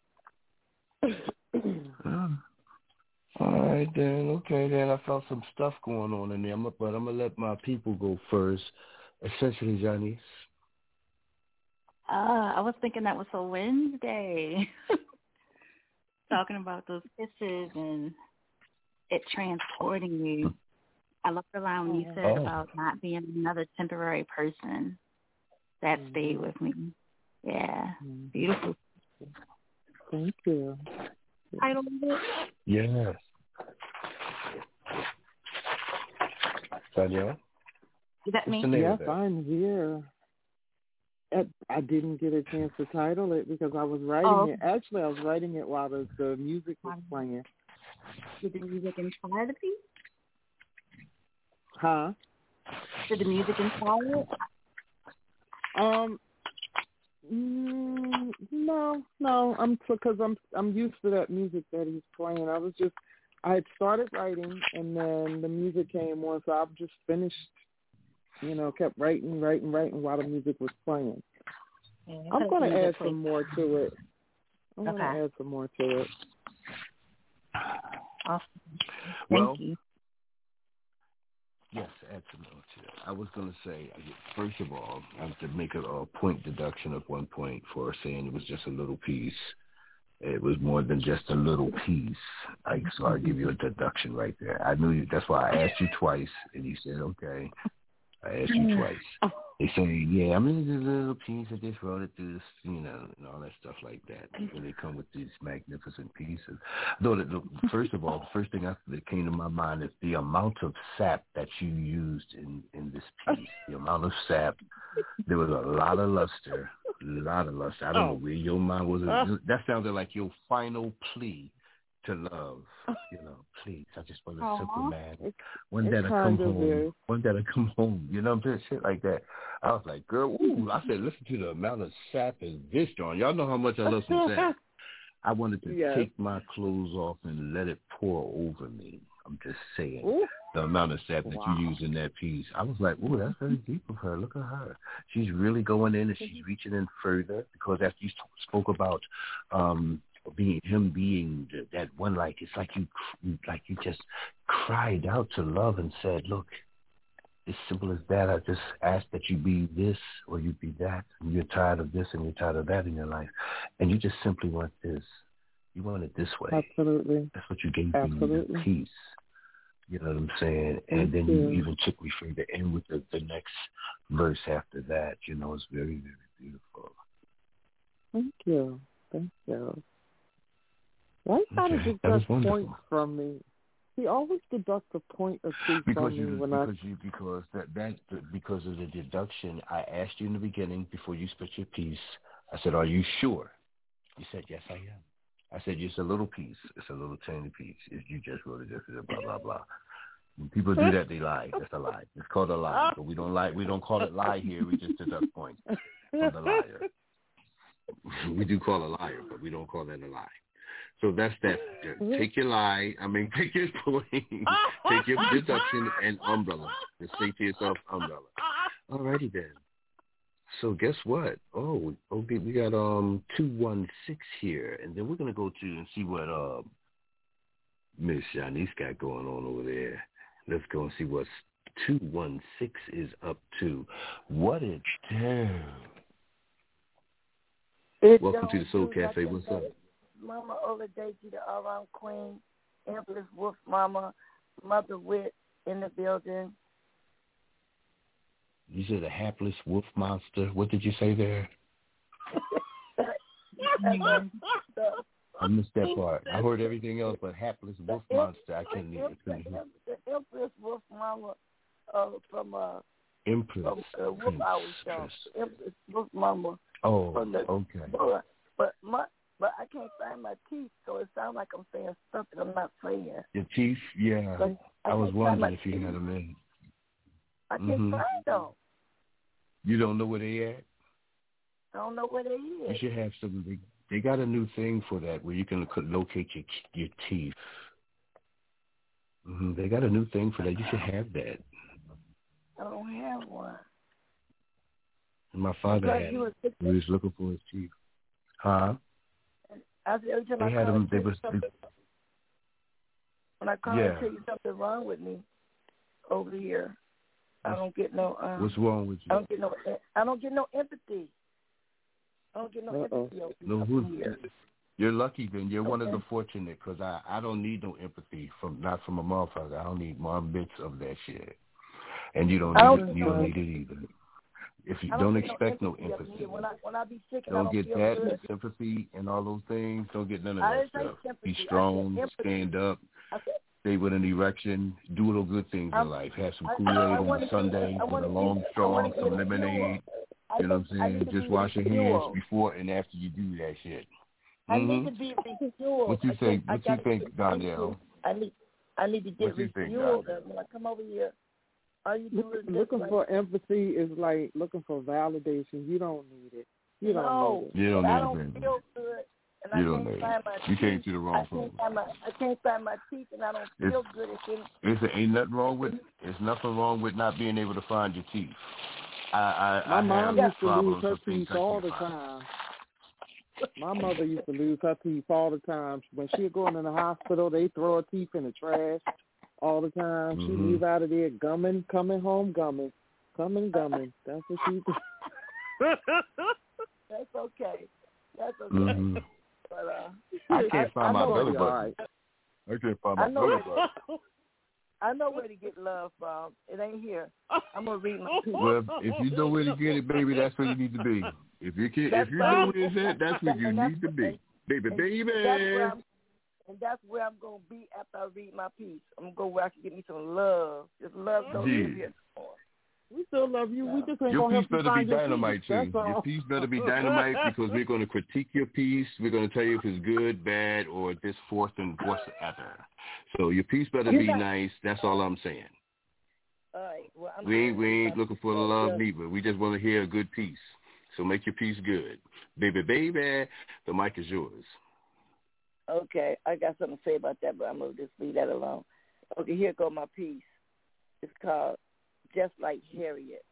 S14: All right, then. Okay, then. I felt some stuff going on in there, but I'm going to let my people go first. Essentially, Janice.
S11: I was thinking that was for Wednesday. Talking about those kisses and it transporting you. I loved the line when you said about not being another temporary person. That stayed with me. Yeah. Beautiful.
S10: Thank you.
S11: Title of it?
S14: Yes. Danielle?
S11: Is that me?
S10: Yes, I'm here. I didn't get a chance to title it because I was writing it. Actually, I was writing it while the music was playing.
S11: Did the music inspire the piece?
S10: Huh?
S11: Did the music inspire it?
S10: No. I'm used to that music that he's playing. I had started writing, and then the music came on, so I've just finished. Kept writing while the music was playing.
S11: Yeah,
S10: I'm going to add some more to it.
S11: Awesome.
S14: Well,
S11: Thank you.
S14: Yes, add some more to it. I was going to say, first of all, I have to make a point deduction of 1 point for saying it was just a little piece. It was more than just a little piece. So I'll give you a deduction right there. I knew you. That's why I asked you twice, and you said, okay. I asked you twice. They say, yeah, I'm in this little piece. I just wrote it through this, and all that stuff like that. When they come with these magnificent pieces. Though, first of all, the first thing that came to my mind is the amount of sap that you used in this piece. The amount of sap. There was a lot of luster. I don't know where your mind was. That sounded like your final plea to love. Please, I just want a simple man. One that'll come home. One that'll come home. You know what I'm saying? Shit like that. I was like, girl, ooh. I said, listen to the amount of sap in this joint. Y'all know how much I love some sap. I wanted to take my clothes off and let it pour over me. I'm just saying. Ooh. The amount of sap that you use in that piece. I was like, ooh, that's very deep of her. Look at her. She's really going in and she's reaching in further because after you spoke about being that one, like it's like you just cried out to love and said, look, as simple as that. I just ask that you be this or you be that. And you're tired of this and you're tired of that in your life. And you just simply want this. You want it this way.
S10: Absolutely.
S14: That's what you gave me, the peace. You know what I'm saying? And then you even took me further in with the next verse after that. It's very, very beautiful.
S10: Thank you. Why try to deduct points from me? He always deducts a point or two from me because
S14: of the deduction. I asked you in the beginning before you spit your piece. I said, "Are you sure?" You said, "Yes, I am." I said, "It's a little piece. It's a little tiny piece. You just wrote it, just blah blah blah." When people do that, they lie. That's a lie. It's called a lie. But we don't lie. We don't call it lie here. We just deduct points from the liar. We do call a liar, but we don't call that a lie. So that's that. Take your lie. Take your point. Take your deduction and umbrella. Just say to yourself, umbrella. Alrighty then. So guess what? Oh, okay. We got 216 here, and then we're gonna go to and see what Miss Shanice got going on over there. Let's go and see what 216 is up to. What it do? Welcome to the Soul Cafe. What's up?
S15: Mama Oladeji, the all-around queen, Empress Wolf Mama, Mother Wit in the building.
S14: You said a hapless wolf monster. What did you say there? I missed that part. I heard everything else, but hapless wolf monster. I couldn't hear.
S15: The Empress Wolf Mama from
S14: Empress
S15: Wolf Hour Show. Empress Wolf Mama.
S14: Oh, okay.
S15: But I can't find my teeth, so it sounds like I'm saying something I'm not saying.
S14: Your teeth? Yeah. I was wondering if you had them in.
S15: I can't find them.
S14: You don't know where they at?
S15: I don't know where they is.
S14: You should have some. They got a new thing for that where you can locate your teeth. They got a new thing for that. You should have that.
S15: I don't have one.
S14: And my father had it. He was looking for his teeth. Huh?
S15: I said, every time
S14: they had them.
S15: When I call and tell you something wrong with me over here, I don't get no.
S14: What's wrong with you?
S15: I don't get no empathy. I don't get no empathy over here.
S14: You're lucky then. You're one of the fortunate because I don't need no empathy not from a motherfucker. I don't need one bits of that shit. And you don't need it either. If you don't expect no empathy,
S15: when I be sick,
S14: don't get that and sympathy and all those things. Don't get none of that stuff. Be strong, stand up, stay with an erection, do little good things in life. Have some Kool-Aid on a Sunday, with a long straw, some lemonade. You know what I'm saying? Just wash your hands before and after you do that shit.
S15: I need to be refueled.
S14: What you think, Donnell?
S15: I need to get refueled. When I come over here, all you do is
S10: looking for empathy is like looking for validation. You don't need it. You don't need it.
S14: You don't
S15: I
S14: need
S15: don't
S14: it,
S15: feel good. And
S14: you don't need it. You came to the wrong place.
S15: I can't find my teeth, and I don't feel good.
S14: Ain't nothing wrong with it. There's nothing wrong with not being able to find your teeth.
S10: My mom used to lose her teeth all the time. My mother used to lose her teeth all the time. When she was going in the hospital, they throw her teeth in the trash all the time. She leave out of there coming home gumming. That's what she did.
S15: That's okay. Mm-hmm. But,
S14: I can't find my belly button. I can't find my belly button.
S15: I know where to get love from. It ain't here. I'm gonna read my piece.
S14: Well, if you know where to get it, baby, that's where you need to be. If you know where it's at, that's where you need to be, baby.
S15: That's where I'm gonna be after I read my piece. I'm gonna go where I can get me some love. Just love don't live here anymore.
S10: We still love you. We just ain't
S14: your
S10: gonna
S14: piece
S10: help you
S14: better
S10: find
S14: be dynamite
S10: your
S14: too.
S10: Your
S14: piece better be dynamite because we're going to critique your piece. We're going to tell you if it's good, bad, or this forth and whatsoever. So your piece better be nice. That's all I'm saying.
S15: All right. Well,
S14: we ain't looking for the love neither. We just want to hear a good piece. So make your piece good, baby. The mic is yours.
S15: Okay, I got something to say about that, but I'm gonna just leave that alone. Okay, here goes my piece. It's called Just Like Harriet.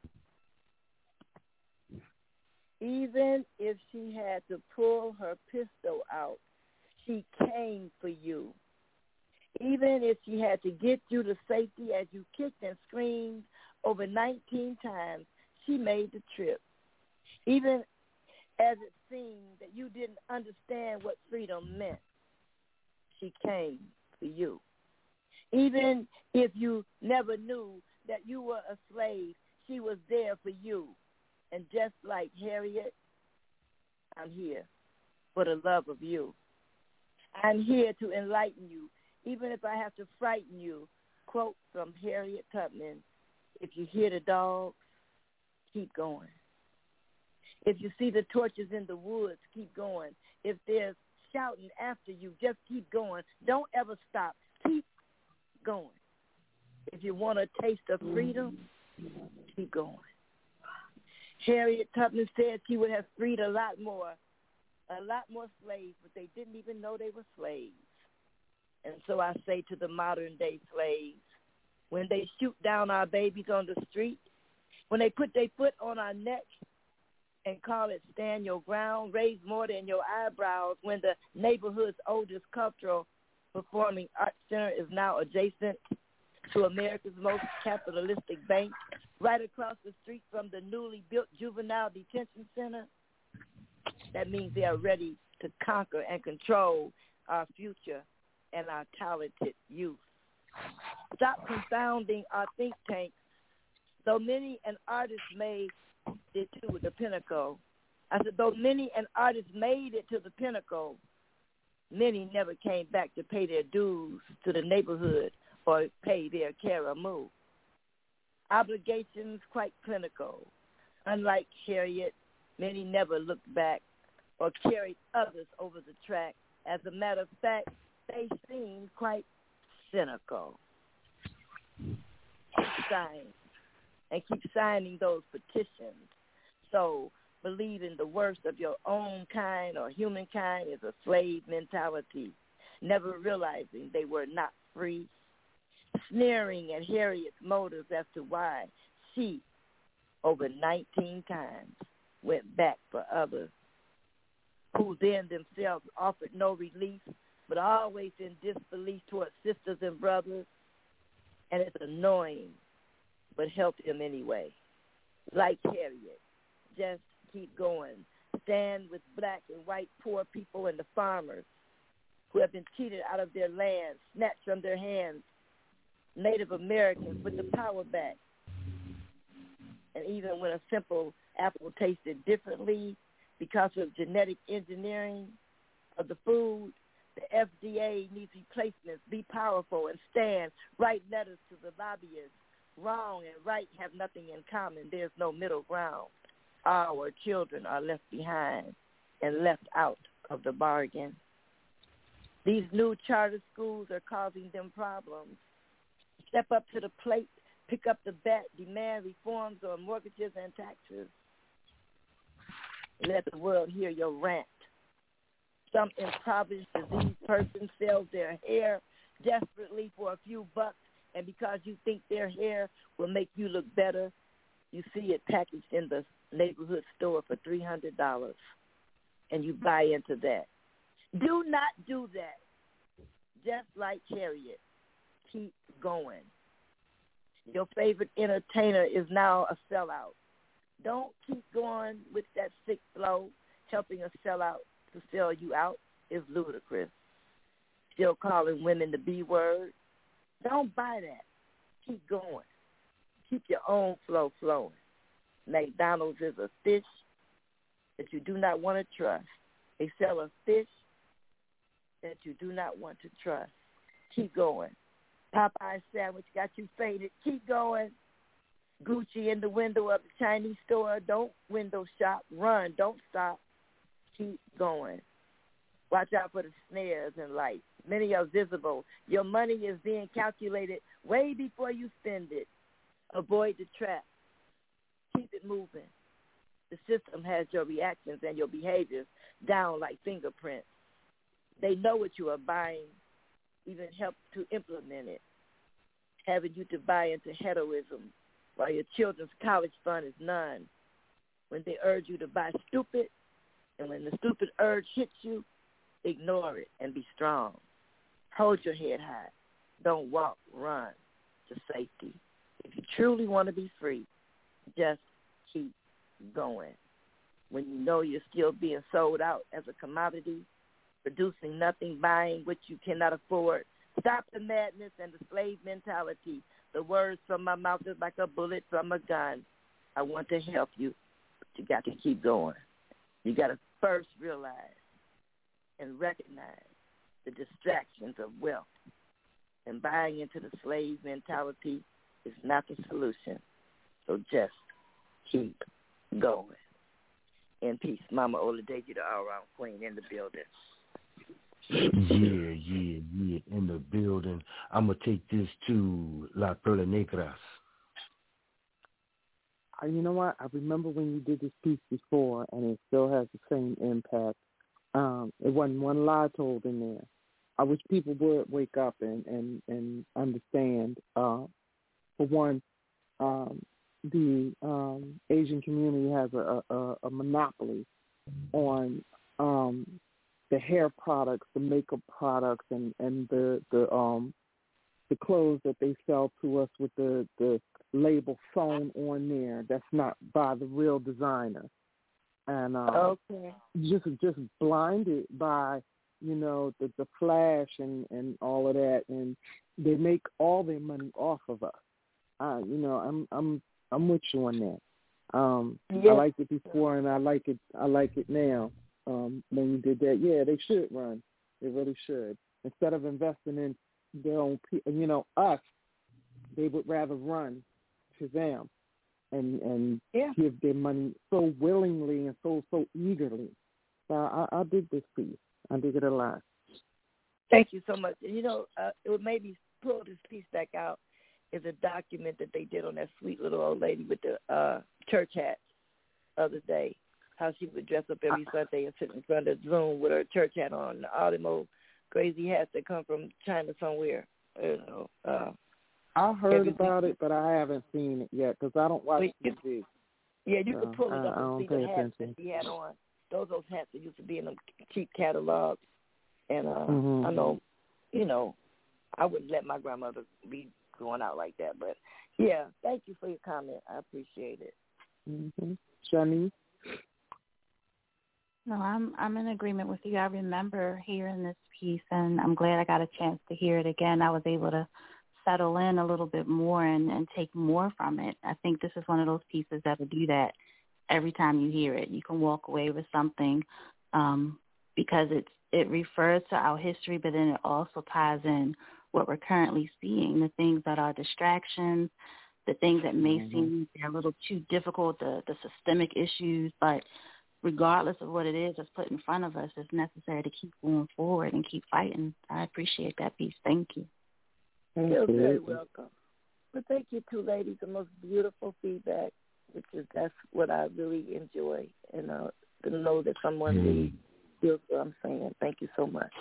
S15: Even if she had to pull her pistol out, she came for you. Even if she had to get you to safety as you kicked and screamed over 19 times, she made the trip. Even as it seemed that you didn't understand what freedom meant, she came for you. Even if you never knew that you were a slave, she was there for you. And just like Harriet, I'm here for the love of you. I'm here to enlighten you, even if I have to frighten you. Quote from Harriet Tubman, if you hear the dogs, keep going. If you see the torches in the woods, keep going. If there's shouting after you, just keep going. Don't ever stop. Keep going. If you want a taste of freedom, keep going. Harriet Tubman said she would have freed a lot more slaves, but they didn't even know they were slaves. And so I say to the modern day slaves, when they shoot down our babies on the street, when they put their foot on our neck and call it stand your ground, raise more than your eyebrows, when the neighborhood's oldest cultural performing arts center is now adjacent to America's most capitalistic bank, right across the street from the newly built juvenile detention center, that means they are ready to conquer and control our future and our talented youth. Stop confounding our think tanks. Though many an artist made it to the pinnacle, I said, though many an artist made it to the pinnacle, many never came back to pay their dues to the neighborhood or pay their caramoo. Obligations quite clinical. Unlike Harriet, many never looked back or carried others over the track. As a matter of fact, they seemed quite cynical. Keep signing those petitions. So believing the worst of your own kind or humankind is a slave mentality, never realizing they were not free, sneering at Harriet's motives as to why she, over 19 times, went back for others, who then themselves offered no relief, but always in disbelief toward sisters and brothers. And it's annoying, but help them anyway. Like Harriet, just keep going. Stand with black and white poor people and the farmers who have been cheated out of their land, snatched from their hands, Native Americans with the power back. And even when a simple apple tasted differently because of genetic engineering of the food, the FDA needs replacements. Be powerful and stand. Write letters to the lobbyists. Wrong and right have nothing in common. There's no middle ground. our children are left behind and left out of the bargain. These new charter schools are causing them problems. Step up to the plate, pick up the bat, demand reforms on mortgages and taxes. Let the world hear your rant. Some impoverished, diseased person sells their hair desperately for a few bucks, and because you think their hair will make you look better, you see it packaged in the neighborhood store for $300, and you buy into that. Do not do that. Just like Harriet, keep going. Your favorite entertainer is now a sellout. Don't keep going with that sick flow. Helping a sellout to sell you out is ludicrous. Still calling women the B word. Don't buy that. Keep going. Keep your own flow flowing. McDonald's is a fish that you do not want to trust. They sell a fish that you do not want to trust. Keep going. Popeye sandwich got you faded. Keep going. Gucci in the window of the Chinese store. Don't window shop. Run. Don't stop. Keep going. Watch out for the snares in life. Many are visible. Your money is being calculated way before you spend it. Avoid the trap. Keep it moving. The system has your reactions and your behaviors down like fingerprints. They know what you are buying, even help to implement it, having you to buy into heroism while your children's college fund is none. When they urge you to buy stupid, and when the stupid urge hits you, ignore it and be strong. Hold your head high. Don't walk, run to safety. If you truly want to be free, just keep going. When you know you're still being sold out as a commodity, producing nothing, buying what you cannot afford, stop the madness and the slave mentality. The words from my mouth is like a bullet from a gun. I want to help you, but you got to keep going. You got to first realize and recognize the distractions of wealth. And buying into the slave mentality is not the solution. So just keep going. In peace, Mama Oladeji, the all-around queen in the building.
S14: Yeah, in the building. I'm going to take this to La Perla Negras.
S10: You know what? I remember when you did this piece before, and it still has the same impact. It wasn't one lie told in there. I wish people would wake up and understand. For one, the Asian community has a monopoly on the hair products, the makeup products, and the clothes that they sell to us with the label sewn on there. That's not by the real designer. And just blinded by, the flash and all of that, and they make all their money off of us. I'm with you on that. I liked it before, and I like it now. When you did that, yeah, they should run. They really should. Instead of investing in their own, us, they would rather run to them and give their money so willingly and so eagerly. So I dig this piece. I dig it a lot.
S15: Thank you so much. It would maybe pull this piece back out is a document that they did on that sweet little old lady with the church hat the other day. How she would dress up every Sunday and sit in front of Zoom with her church hat on, all them old crazy hats that come from China somewhere.
S10: I heard about it, but I haven't seen it yet because I don't watch TV.
S15: Yeah, you can pull it up and see the hats that she had on. Those hats that used to be in them cheap catalogs. And I know, I wouldn't let my grandmother be going out like that. But, yeah, thank you for your comment. I appreciate it.
S10: Shani?
S11: No, I'm in agreement with you. I remember hearing this piece, and I'm glad I got a chance to hear it again. I was able to settle in a little bit more and take more from it. I think this is one of those pieces that will do that every time you hear it. You can walk away with something because it refers to our history, but then it also ties in what we're currently seeing, the things that are distractions, the things that may seem a little too difficult, the systemic issues, but regardless of what it is that's put in front of us, it's necessary to keep going forward and keep fighting. I appreciate that piece. Thank you.
S15: You're very welcome. But thank you two ladies, the most beautiful feedback, that's what I really enjoy, and to know that someone really feels what I'm saying. Thank you so much.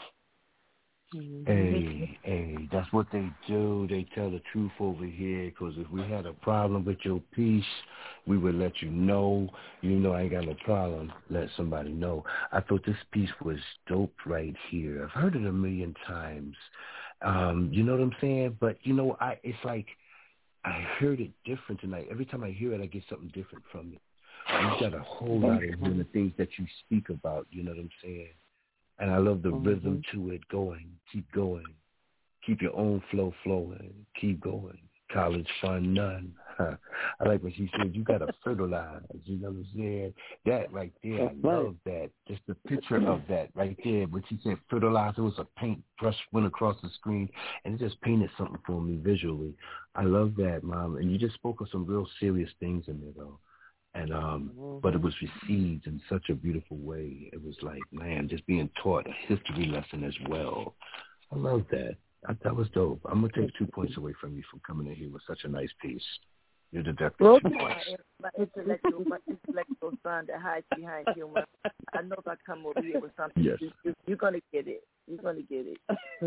S14: Hey, that's what they do. They tell the truth over here, because if we had a problem with your piece, we would let you know. You know I ain't got no problem. Let somebody know. I thought this piece was dope right here. I've heard it a million times. You know what I'm saying? But, it's like I heard it different tonight. Every time I hear it, I get something different from it. You've got a whole lot of the things that you speak about, you know what I'm saying? And I love the rhythm to it going. Keep going. Keep your own flow flowing. Keep going. College fun, none. I like when she said, you got to fertilize. You know what I'm saying? That right there, I love that. Just the picture of that right there. When she said fertilize, it was a paintbrush went across the screen, and it just painted something for me visually. I love that, Mom. And you just spoke of some real serious things in there, though. And but it was received in such a beautiful way. It was like, man, just being taught a history lesson as well. I love that. That was dope. I'm gonna take 2 points away from you for coming in here with such a nice piece. You're the deputy.
S15: My intellectual son that hides behind humor. I know if I come over here with something, you're gonna get it. You're gonna get it.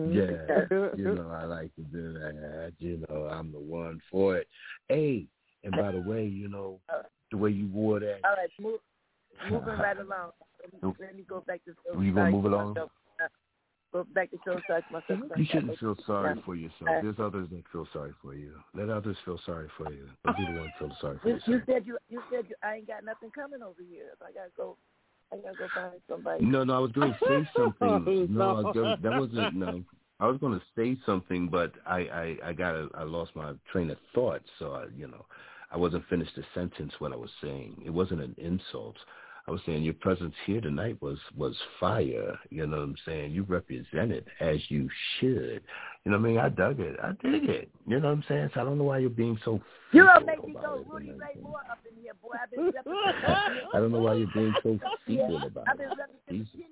S14: Yeah, I like to do that. I'm the one for it. Hey, and by the way, the way you wore that.
S15: All right, moving right along. Let me go back to.
S14: You gonna move along?
S15: Go back to show myself.
S14: You shouldn't feel sorry for yourself. There's others that feel sorry for you. Let others feel sorry for you. Don't be the one feel sorry for yourself.
S15: You said I ain't got nothing coming over here. I gotta go find somebody.
S14: No, I was going to say something. That wasn't. No, I was going to say something, but I lost my train of thought. So I wasn't finished the sentence. What I was saying, it wasn't an insult. I was saying your presence here tonight was fire. You know what I'm saying? You represented as you should. You know what I mean? I dug it. I dig it. You know what I'm saying? So I don't know why you're being so.
S15: You don't make me go Rudy Ray Moore up in here, boy. I've been representing.
S14: I don't know why you're being so feeble about
S15: I've been representing.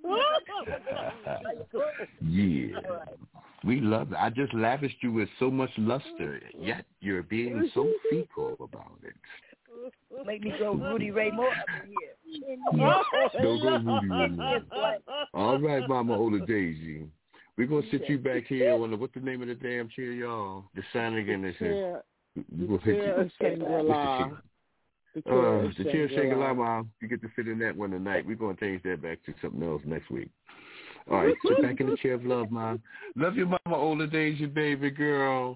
S14: Yeah. We love it. I just lavished you with so much luster, yet you're being so feeble about it.
S15: Make me go Rudy Ray Moore up in here.
S14: Don't go Rudy Ray Moore. All right, Mama Ola Daisy. We're going to sit you back here on what's the name of the damn chair, y'all? The sign again is here.
S10: The chair Shangri-La.
S14: The chair Shangri-La, Mom. You get to sit in that one tonight. We're going to change that back to something else next week. All right, sit back in the chair of love, Mom. Love you, Mama Ola Daisy, baby girl.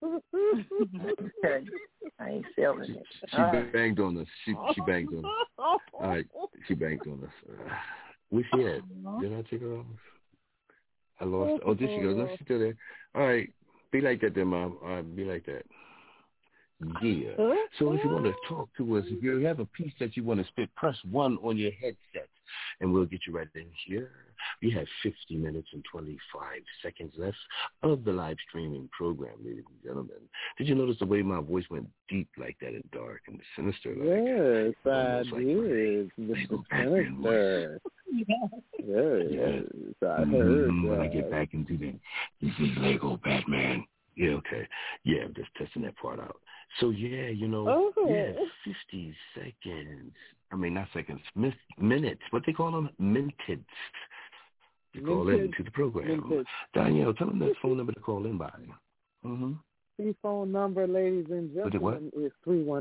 S15: I ain't selling it.
S14: She banged on us. She banged on us. All right, she banged on us. Where's she at? Did I take her off? I lost her. Oh, there she goes. No, she's still there. All right, be like that then, Mom. All right, be like that. Yeah. So if you want to talk to us, if you have a piece that you want to spit, press 1 on your headset, and we'll get you right in here. You have 50 minutes and 25 seconds left of the live streaming program, ladies and gentlemen. Did you notice the way my voice went deep like that and dark and sinister?
S10: Yes, I did. Mr. Sinister. Yes, I heard.
S14: When I get back into this is Lego Batman. Yeah, okay. Yeah, I'm just testing that part out. So, yeah, 50 seconds. I mean, not seconds, minutes. What they call them? Minted. To call in to the program.
S10: Minted.
S14: Danielle, tell them that phone number to call in by.
S10: The phone number, ladies and gentlemen, is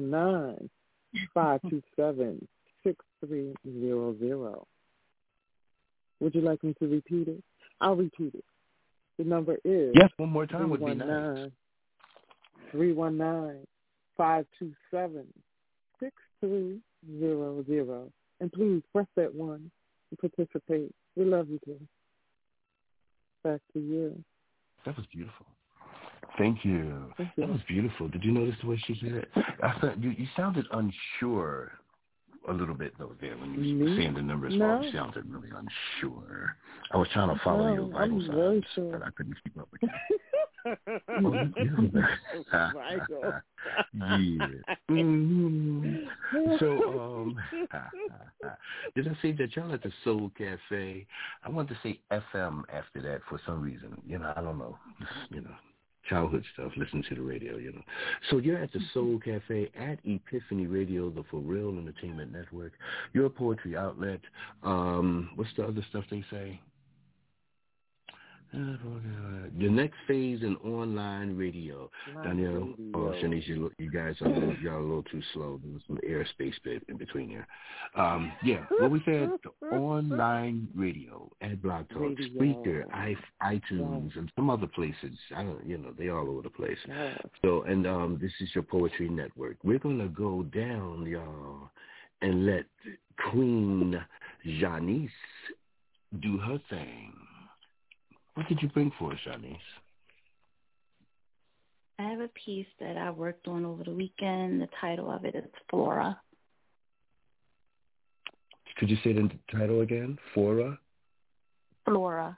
S10: 319-527-6300. Would you like me to repeat it? I'll repeat it. The number is...
S14: Yes, one more time would be nice.
S10: 319-527-6300. And please press that 1 and participate. We love you, too. Back to you.
S14: That was beautiful. Thank you. That was beautiful. Did you notice the way she said it? I thought you sounded unsure a little bit, though, there when you were saying the numbers. No. You sounded really unsure. I was trying to follow your vital signs, but I couldn't keep up with you.
S10: Michael.
S14: Yeah. Mm-hmm. So, did I say that y'all at the Soul Cafe? I wanted to say FM after that for some reason. I don't know. Childhood stuff, listen to the radio, So you're at the Soul Cafe at Epiphany Radio, the For Real Entertainment Network. You're a poetry outlet. What's the other stuff they say? The next phase in online radio. Danielle, Shanice, you guys y'all a little too slow. There was some airspace bit in between here. What we said, online radio at Blog Talk, Spreaker, iTunes, and some other places. I don't, they all over the place. So, and this is your poetry network. We're gonna go down, y'all, and let Queen Janice do her thing. What did you bring for us, Janice?
S11: I have a piece that I worked on over the weekend. The title of it is Flora.
S14: Could you say the title again? Flora?
S11: Flora.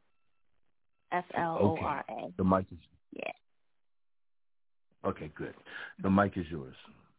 S11: Flora.
S14: Okay. The mic is...
S11: Yeah.
S14: Okay, good. The mic is yours.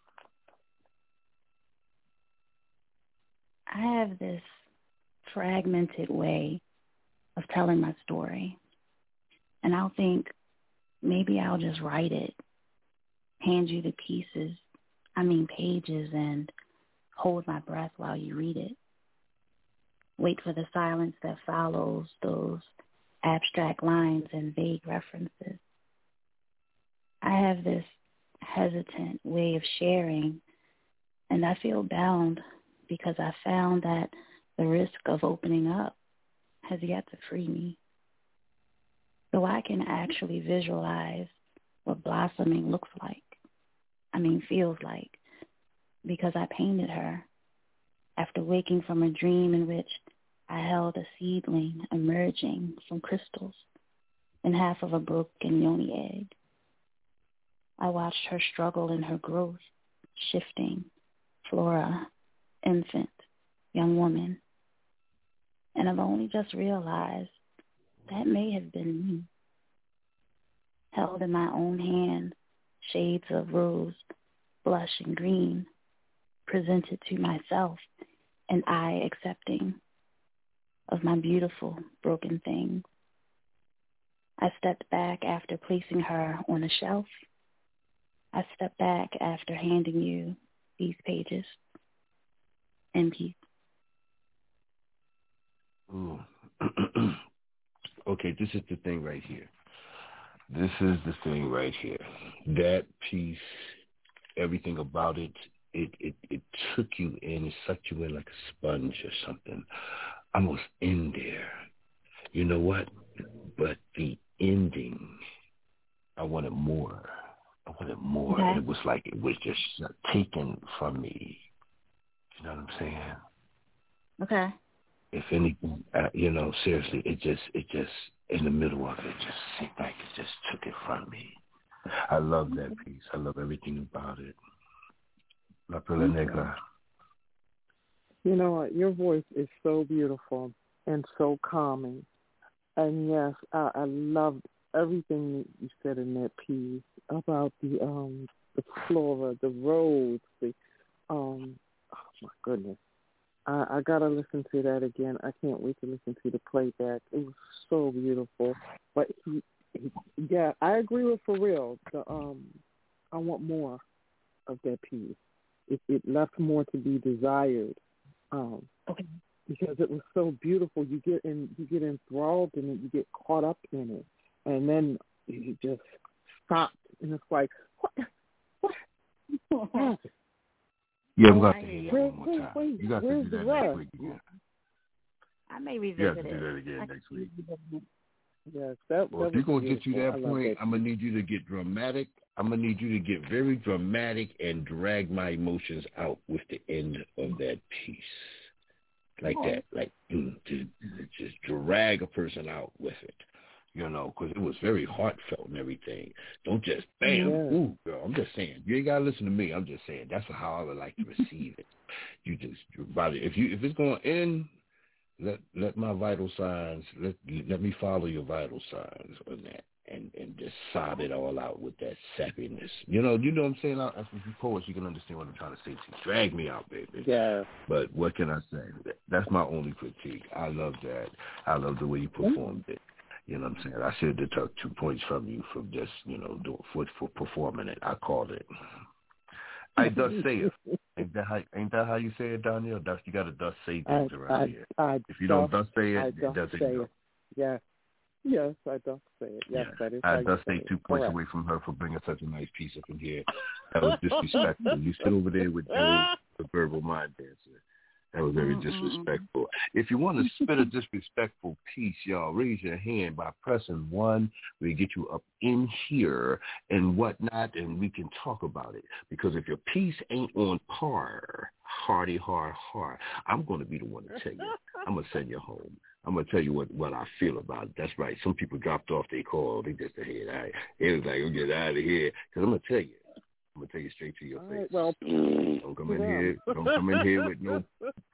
S11: I have this fragmented way of telling my story. And I'll think, maybe I'll just write it, hand you the pages, and hold my breath while you read it. Wait for the silence that follows those abstract lines and vague references. I have this hesitant way of sharing, and I feel bound because I found that the risk of opening up has yet to free me. So I can actually visualize what blossoming looks like. Feels like, because I painted her after waking from a dream in which I held a seedling emerging from crystals and half of a broken yoni egg. I watched her struggle in her growth, shifting, flora, infant, young woman. And I've only just realized that may have been me. Held in my own hand, shades of rose, blush, and green, presented to myself, and I accepting of my beautiful broken things. I stepped back after placing her on a shelf. I stepped back after handing you these pages. In peace.
S14: Ooh. Okay, this is the thing right here. This is the thing right here. That piece, everything about it, it took you in, it sucked you in like a sponge or something. I was in there. You know what? But the ending, I wanted more. Okay. And it was like it was just taken from me. You know what I'm saying?
S11: Okay.
S14: If anything, seriously, it just, in the middle of it, just seemed like it just took it from me. I love that piece. I love everything about it. La Perla Negra.
S10: You know what? Your voice is so beautiful and so calming. And yes, I loved everything you said in that piece about the flora, the roads, oh my goodness. I gotta listen to that again. I can't wait to listen to the playback. It was so beautiful. But yeah, I agree with For Real. I want more of that piece. It left more to be desired. Okay. Because it was so beautiful. You get enthralled in it. You get caught up in it, and then you just stop, and it's like, what happened?
S14: Yeah, I'm going to hear that one more time. You got to do that next week again.
S11: I may revisit it.
S14: You have to do that again next week.
S10: Yes,
S14: if you're going to get you that point, I'm going to need you to get dramatic. I'm going to need you to get very dramatic and drag my emotions out with the end of that piece. Like that. Like, just drag a person out with it. Because it was very heartfelt and everything. Don't just, bam, ooh, girl. I'm just saying. You ain't got to listen to me. I'm just saying. That's how I would like to receive it. You just, if it's going to end, let my vital signs, let me follow your vital signs on that and just sob it all out with that sappiness. You know what I'm saying? As you poets, you can understand what I'm trying to say to you. Drag me out, baby.
S10: Yeah.
S14: But what can I say? That's my only critique. I love that. I love the way you performed it. You know what I'm saying? I should have took 2 points from you from just, doing for performing it. I called it. I thus say it. Ain't that how you say it, Danielle? You got to thus say things around here. If you don't thus say it, it doesn't go.
S10: Yeah. Yes, I don't say it. Yes, that is.
S14: I thus take 2 points away from her for bringing such a nice piece up in here. That was disrespectful. You sit over there with Joe, the verbal mind dancer. That was very disrespectful. If you want to spit a disrespectful piece, y'all, raise your hand by pressing 1. We get you up in here and whatnot, and we can talk about it. Because if your piece ain't on par, hardy, hard, I'm going to be the one to tell you. I'm going to send you home. I'm going to tell you what I feel about it. That's right. Some people dropped off their call. They just ahead. It was like, get out of here. Because I'm going to tell you. I'm going to tell you straight to your face.
S10: Right, well,
S14: don't come in here. Don't come in here with no.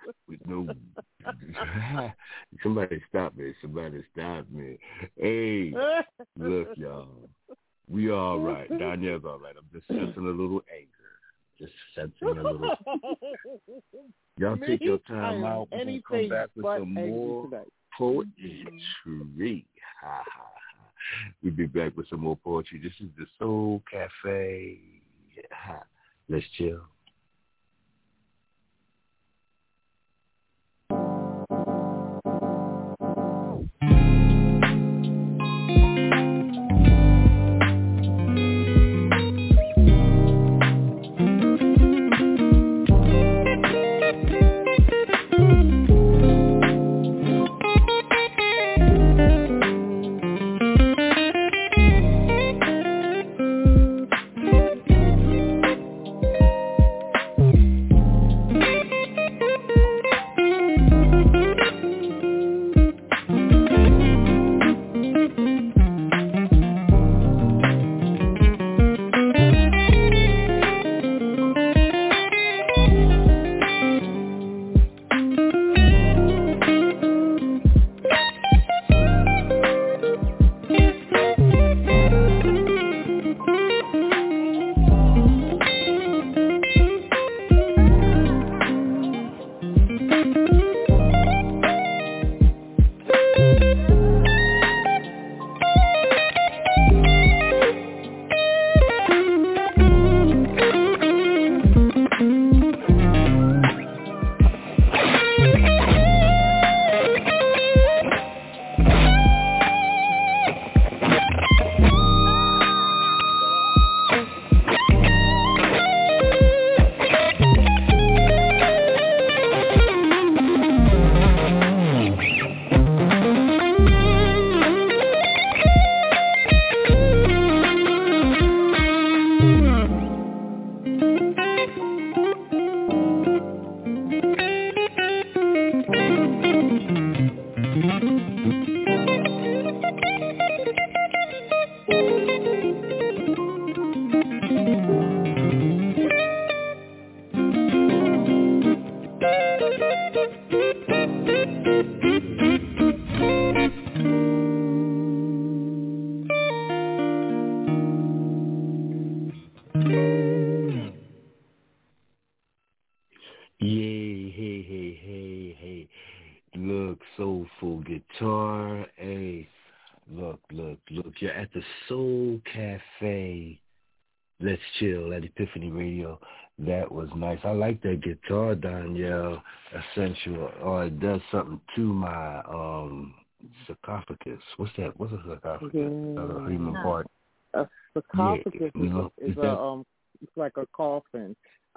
S14: Somebody stop me. Hey, look, y'all. We all right. Danielle's all right. I'm just sensing a little anger. Just sensing a little. Y'all take your time out. We're going to come back with some more poetry. We'll be back with some more poetry. This is the Soul Cafe. Let's chill. Look, soulful guitar. Hey, look. You're at the Soul Cafe. Let's chill at Epiphany Radio. That was nice. I like that guitar, Danielle. Essential. Oh, it does something to my sarcophagus. What's that? What's a sarcophagus? A human part.
S10: A sarcophagus is it's like a coffin.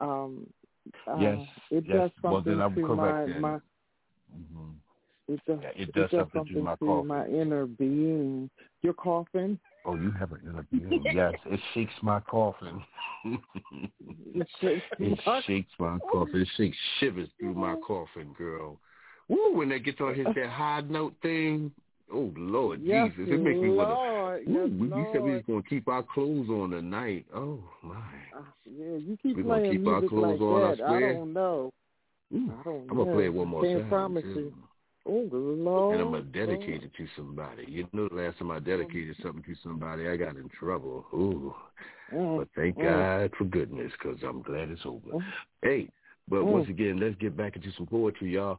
S14: Yes.
S10: It does something to my.
S14: Mm-hmm.
S10: It does something to my coffin. My inner being. Your coffin.
S14: Oh, you have an inner being. Yes, it shakes my coffin. It shakes my coffin. It shakes shivers through my coffin, girl. Woo, when that guitar hits that high note thing. Oh, Lord
S10: yes,
S14: Jesus. It makes me want to.
S10: Yes,
S14: you said we was going to keep our clothes on tonight. Oh, my.
S10: Yeah, you keep
S14: We're
S10: playing
S14: keep our
S10: music
S14: clothes
S10: like
S14: on,
S10: that.
S14: I swear.
S10: I don't know.
S14: I'm going to play it one more
S10: Can't
S14: time.
S10: promise you. Oh, Lord.
S14: And I'm going to dedicate it to somebody. You know, the last time I dedicated something to somebody, I got in trouble. Ooh. But thank God for goodness, because I'm glad it's over. Hey, but once again, let's get back into some poetry, y'all.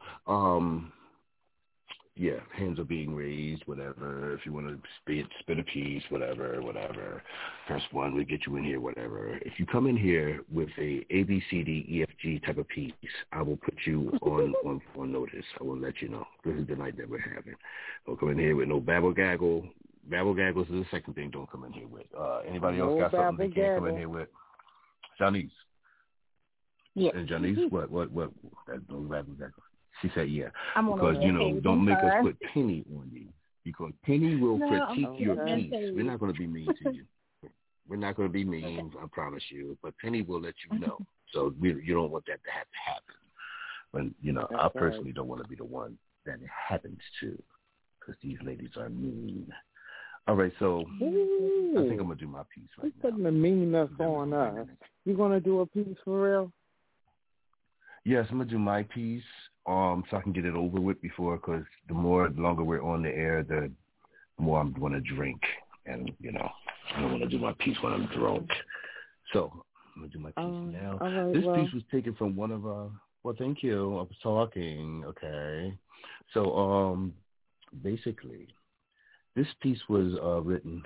S14: Yeah, hands are being raised, whatever. If you want to spit a piece, whatever. Press 1, we get you in here, whatever. If you come in here with a ABCDEFG type of piece, I will put you on notice. I will let you know. This is the night that we're having. Don't come in here with no babble gaggle. Babble gaggles is the second thing don't come in here with. Anybody else got something they can't come in here with? Janice.
S11: Yeah.
S14: And Janice, what? No babble gaggle. She said, yeah, because, don't make us put Penny on you, because Penny will critique your piece. We're not going to be mean to you. We're not going to be mean, I promise you, but Penny will let you know. So you don't want that to have to happen. But, I personally don't want to be the one that it happens to, because these ladies are mean. All right, so I think I'm going to do my piece right now.
S10: Putting the meanness on us. You going to do a piece for real?
S14: Yes, I'm going to do my piece. So I can get it over with before, because the longer we're on the air, the more I'm going to drink. And, I don't want to do my piece when I'm drunk. So I'm going to do my piece now.
S10: Right,
S14: this piece was taken from one of our, thank you. I was talking. Okay. So basically, this piece was written.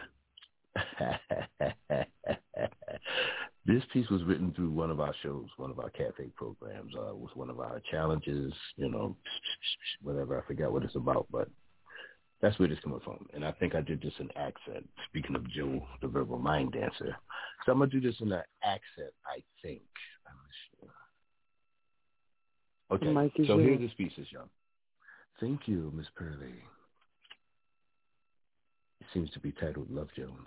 S14: This piece was written through one of our shows, one of our cafe programs. It was one of our challenges, whatever. I forgot what it's about, but that's where this coming from. And I think I did this in accent, speaking of Joe, the verbal mind dancer. So I'm going to do this in an accent, I think. Okay, so here this piece is, y'all. Thank you, Miss Pearlie. It seems to be titled Love Jones.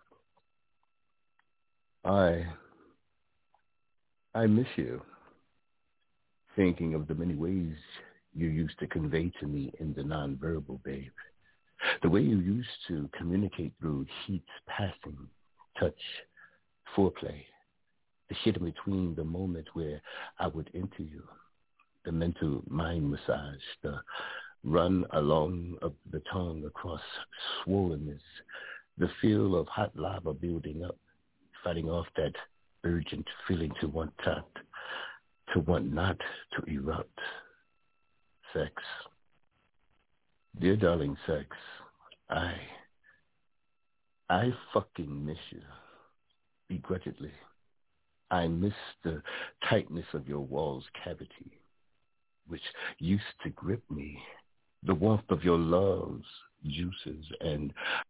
S14: I miss you, thinking of the many ways you used to convey to me in the nonverbal, babe. The way you used to communicate through heat, passing, touch, foreplay. The shit in between, the moment where I would enter you. The mental mind massage, the run along of the tongue across swollenness. The feel of hot lava building up, fighting off that urgent feeling to want not to erupt. Sex. Dear darling sex, I fucking miss you. Begrudgingly. I miss the tightness of your wall's cavity, which used to grip me, the warmth of your love's juices, and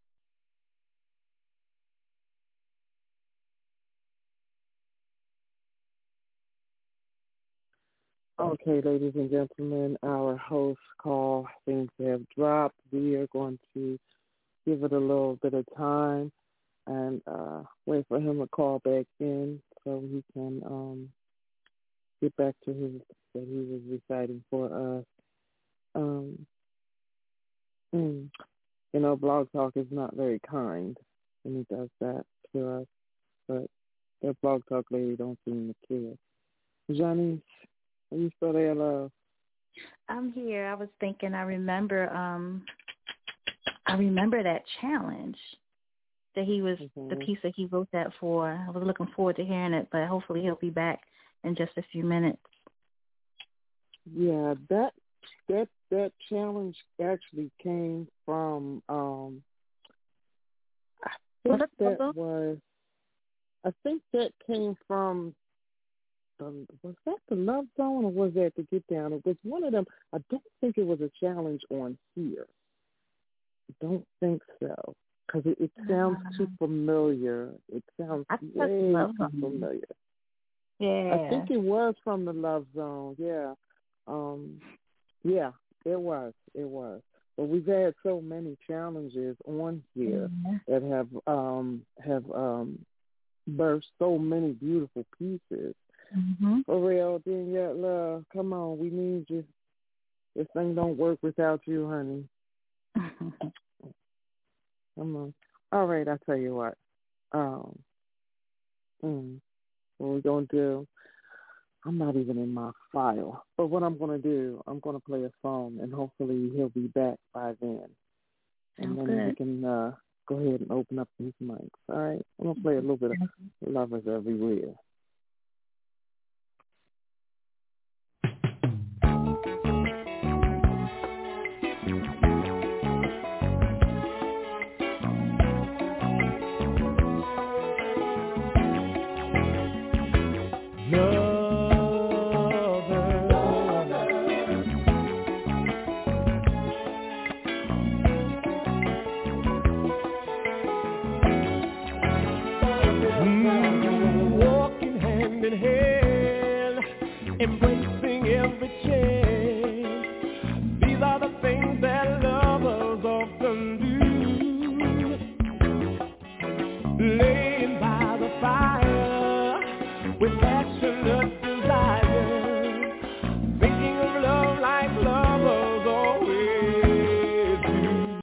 S10: Okay, ladies and gentlemen, our host call seems to have dropped. We are going to give it a little bit of time and wait for him to call back in so he can get back to that he was reciting for us. Blog Talk is not very kind when he does that to us, but that Blog Talk lady don't seem to care. Johnny, are you still there, love?
S11: I'm here. I was thinking. I remember that challenge that he was the piece that he wrote that for. I was looking forward to hearing it, but hopefully he'll be back in just a few minutes.
S10: Yeah, that challenge actually came from. I think that came from. Was that the Love Zone or was that the Get Down? It was one of them. I don't think it was a challenge on here. I don't think so because it sounds too familiar. It sounds way too familiar.
S11: Yeah,
S10: I think it was from the Love Zone. Yeah, yeah, it was. But we've had so many challenges on here that have birthed so many beautiful pieces. For real, then love, come on, we need you. This thing don't work without you, honey. Come on. All right, I'll tell you what. What we're gonna do? I'm not even in my file. But what I'm going to do, I'm going to play a song, and hopefully he'll be back by then. And then we can go ahead and open up these mics. All right? I'm going to play a little bit of Lovers Everywhere.
S3: Walking hand in hand, embracing every chance. These are the things that lovers often do. Laying by the fire with passionate desire, thinking of love like lovers always do.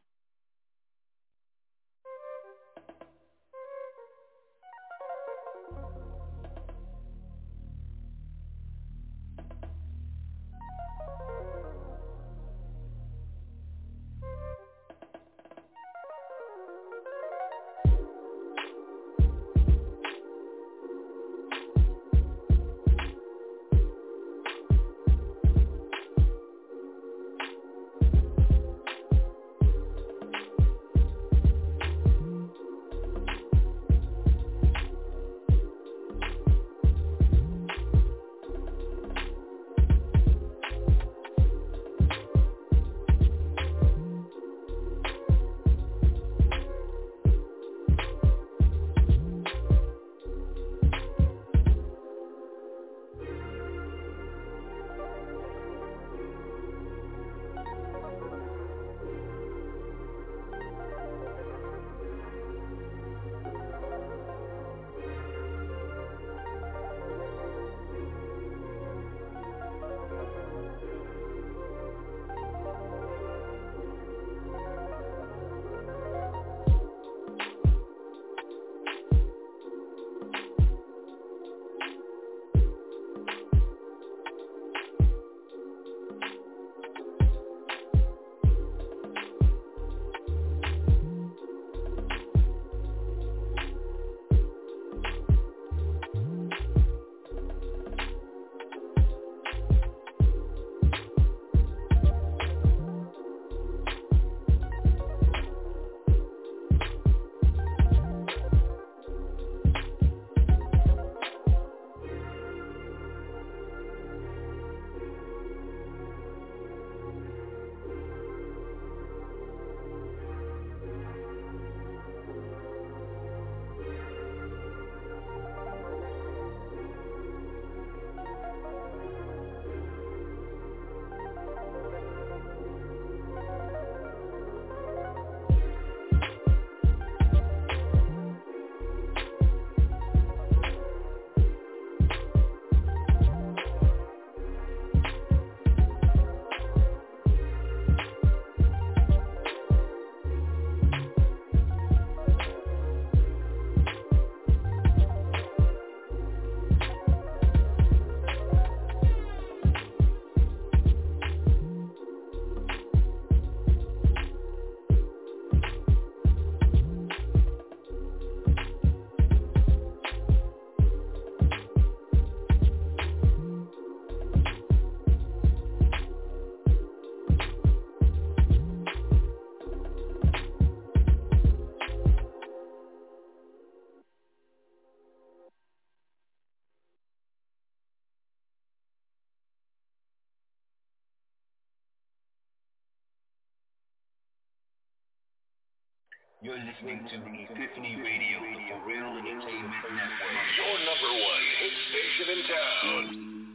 S12: You're listening to Epiphany Radio, the Real Entertainment Network. Your number one hit station in town.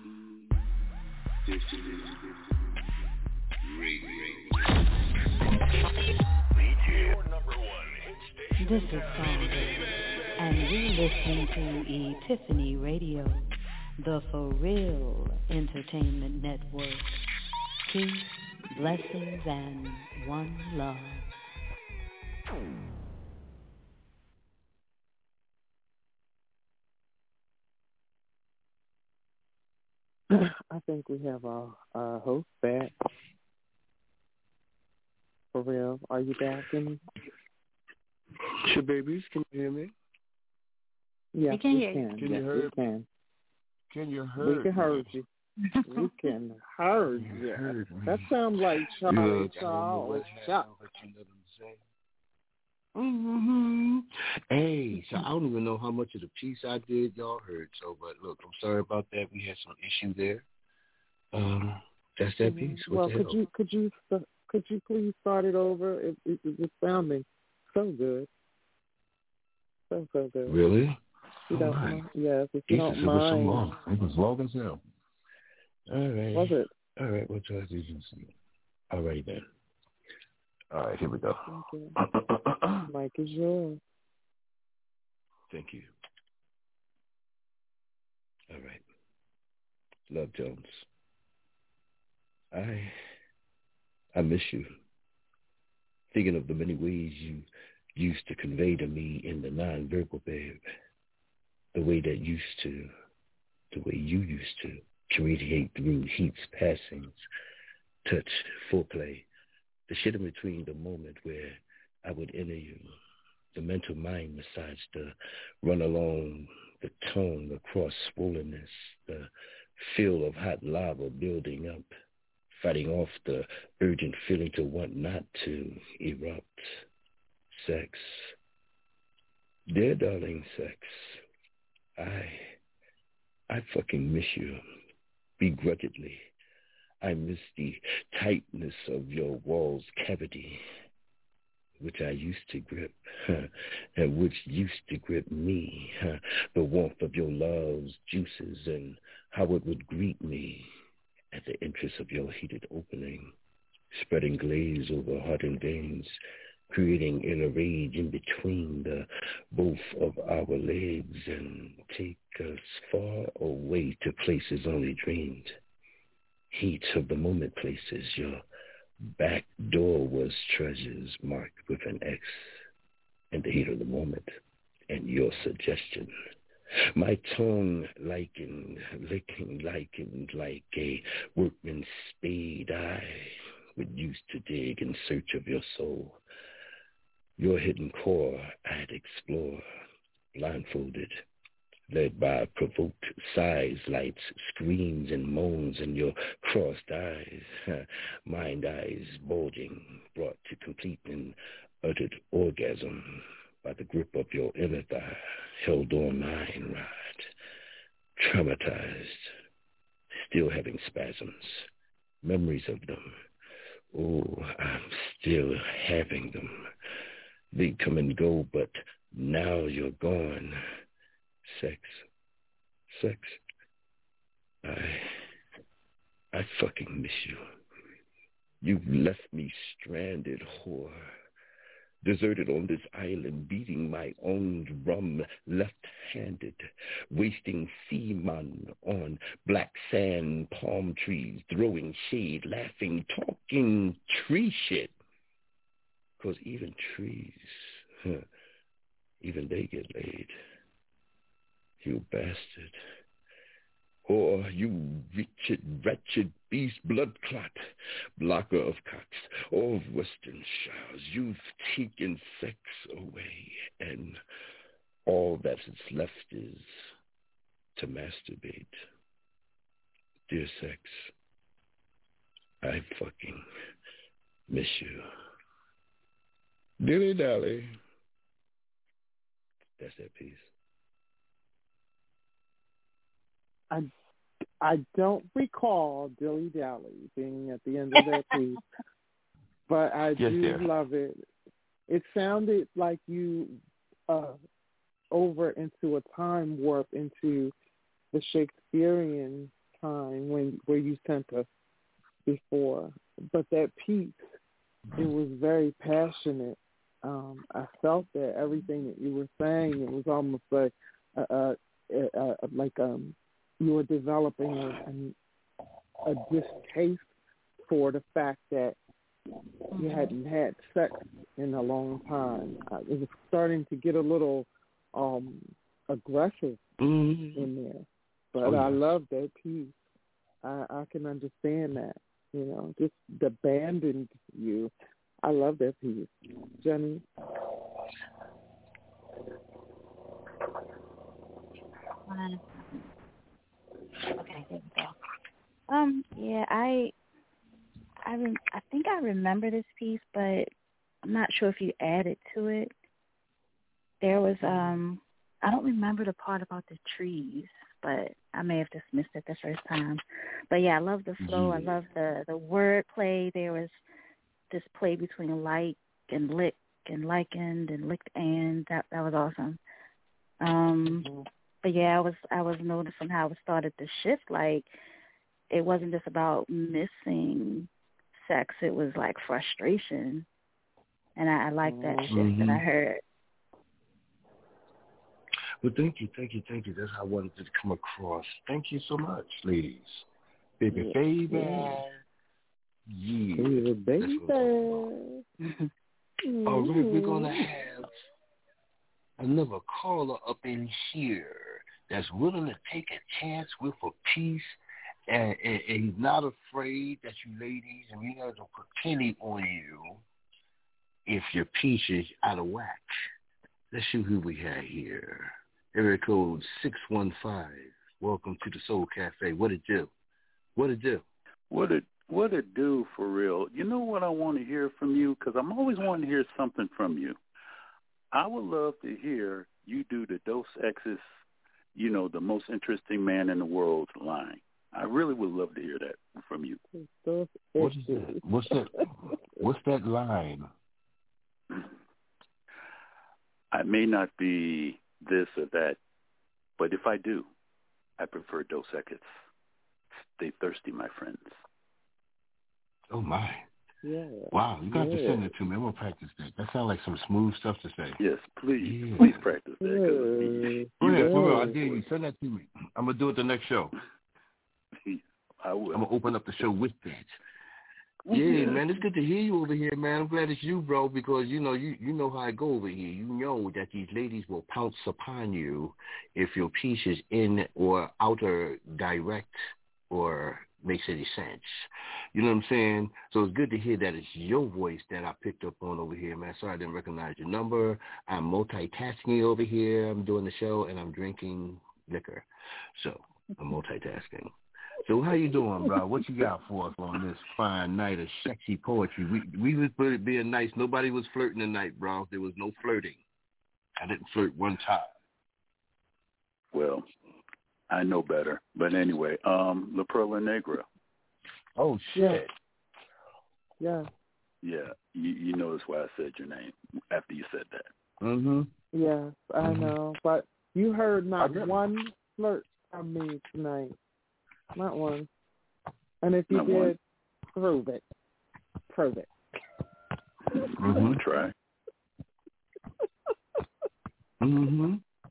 S1: This is Sandra, and you're listening to Epiphany Radio, the For Real Entertainment Network. Peace, blessings, and one love.
S10: I think we have our host back. For real. Are you back?
S14: Sure, babies, can you hear me?
S10: Yes,
S11: we can
S10: we
S11: hear you.
S10: can.
S14: Can
S10: yes,
S14: you hear
S10: we can.
S14: Can you hear
S10: We can hear you. We can hear you. That sounds like Charlie Charles.
S14: Mm-hmm. Hey, so I don't even know how much of the piece I did y'all heard. So, but look, I'm sorry about that. We had some issue there. That's that piece.
S10: Well, could you please start it over? It's sounding so good, so good.
S14: Really?
S10: You don't mind? Yes, if you don't
S14: mind. It was so long. It was long as hell. All right.
S10: Was it?
S14: All right. What do I do? All right then. All right. Here we go.
S10: Okay. Mike is yours.
S14: Thank you. All right. Love Jones. I miss you. Thinking of the many ways you used to convey to me in the nonverbal, babe. The way you used to communicate through heats, passings, touch, foreplay, the shit in between the moment where I would enter you, the mental mind massage, the run along the tongue across swollenness, the feel of hot lava building up, fighting off the urgent feeling to want not to erupt. Sex. Dear darling, sex. I fucking miss you. Begrudgingly. I miss the tightness of your wall's cavity, which I used to grip, and which used to grip me, the warmth of your love's juices and how it would greet me at the entrance of your heated opening, spreading glaze over heart and veins, creating inner rage in between the both of our legs, and take us far away to places only dreamed. Heat of the moment places, your back door was treasures marked with an X, and the heat of the moment, and your suggestion. My tongue licking like a workman's spade. I would use to dig in search of your soul. Your hidden core I'd explore, blindfolded, led by provoked sighs, lights, screams, and moans in your crossed eyes, mind eyes bulging, brought to complete and uttered orgasm by the grip of your inner thigh, held on mine, right, traumatized, still having spasms, memories of them. Oh, I'm still having them. They come and go, but now you're gone. Sex. I fucking miss you. You've left me stranded, whore. Deserted on this island, beating my own drum left-handed, wasting seaman on black sand, palm trees, throwing shade, laughing, talking tree shit. 'Cause even trees, even they get laid. You bastard. Or you wretched beast, blood clot, blocker of cocks, of western showers. You've taken sex away, and all that's left is to masturbate. Dear sex, I fucking miss you. Dilly dally. That's that piece.
S10: I don't recall Dilly Dally being at the end of that piece, but I do love it. It sounded like you over into a time warp into the Shakespearean time where you sent us before. But that piece, it was very passionate. I felt that everything that you were saying, it was almost like you were developing a distaste for the fact that you hadn't had sex in a long time. It was starting to get a little aggressive in there. But I love that piece. I can understand that. You know, just abandoned you. I love that piece, Jenny.
S11: Okay, there we go. Yeah, I think I remember this piece, but I'm not sure if you added to it. There was I don't remember the part about the trees, but I may have dismissed it the first time. But yeah, I love the flow. I love the word play. There was this play between like and lick and likened and licked and that was awesome. But yeah, I was noticing how it started to shift. Like it wasn't just about missing sex; it was like frustration, and I like that shift that I heard.
S14: Well, thank you. That's how I wanted to come across. Thank you so much, ladies. Baby. Yeah.
S10: Baby.
S14: All right, we're going to have another caller up in here that's willing to take a chance with a piece and he's not afraid that you ladies and we have to put penny on you if your piece is out of whack. Let's see who we have here. Area code 615. Welcome to the Soul Cafe. What it do? What it do for real? You know what I want to hear from you? Because I'm always wanting to hear something from you. I would love to hear you do the Dos Equis, you know, the most interesting man in the world line. I really would love to hear that from you. What is that? What's that line? I may not be this or that, but if I do, I prefer Dos Equis. Stay thirsty, my friends. Oh, my.
S10: Yeah.
S14: Wow, you got to send it to me. I'm going to practice that. That sounds like some smooth stuff to say. Yes, please. Yeah. Please practice that. For real, I dare you. Send that to me. I'm going to do it the next show. I will. I'm going to open up the show with that. Yeah, man, it's good to hear you over here, man. I'm glad it's you, bro, because, you know how I go over here. You know that these ladies will pounce upon you if your piece is in or outer direct or makes any sense. You know what I'm saying? So it's good to hear that it's your voice that I picked up on over here, man. Sorry I didn't recognize your number. I'm multitasking over here. I'm doing the show, and I'm drinking liquor. So I'm multitasking. So how you doing, bro? What you got for us on this fine night of sexy poetry? We was being nice. Nobody was flirting tonight, bro. There was no flirting. I didn't flirt one time. Well, I know better. But anyway, La Perla Negra. Oh, shit.
S10: Yeah.
S14: Yeah. You notice why I said your name after you said that.
S10: Mm-hmm. Yes, I know. But you heard not one flirt from me tonight. Not one. And if you did, prove it. Prove it.
S14: Mm-hmm. Try. Mm-hmm.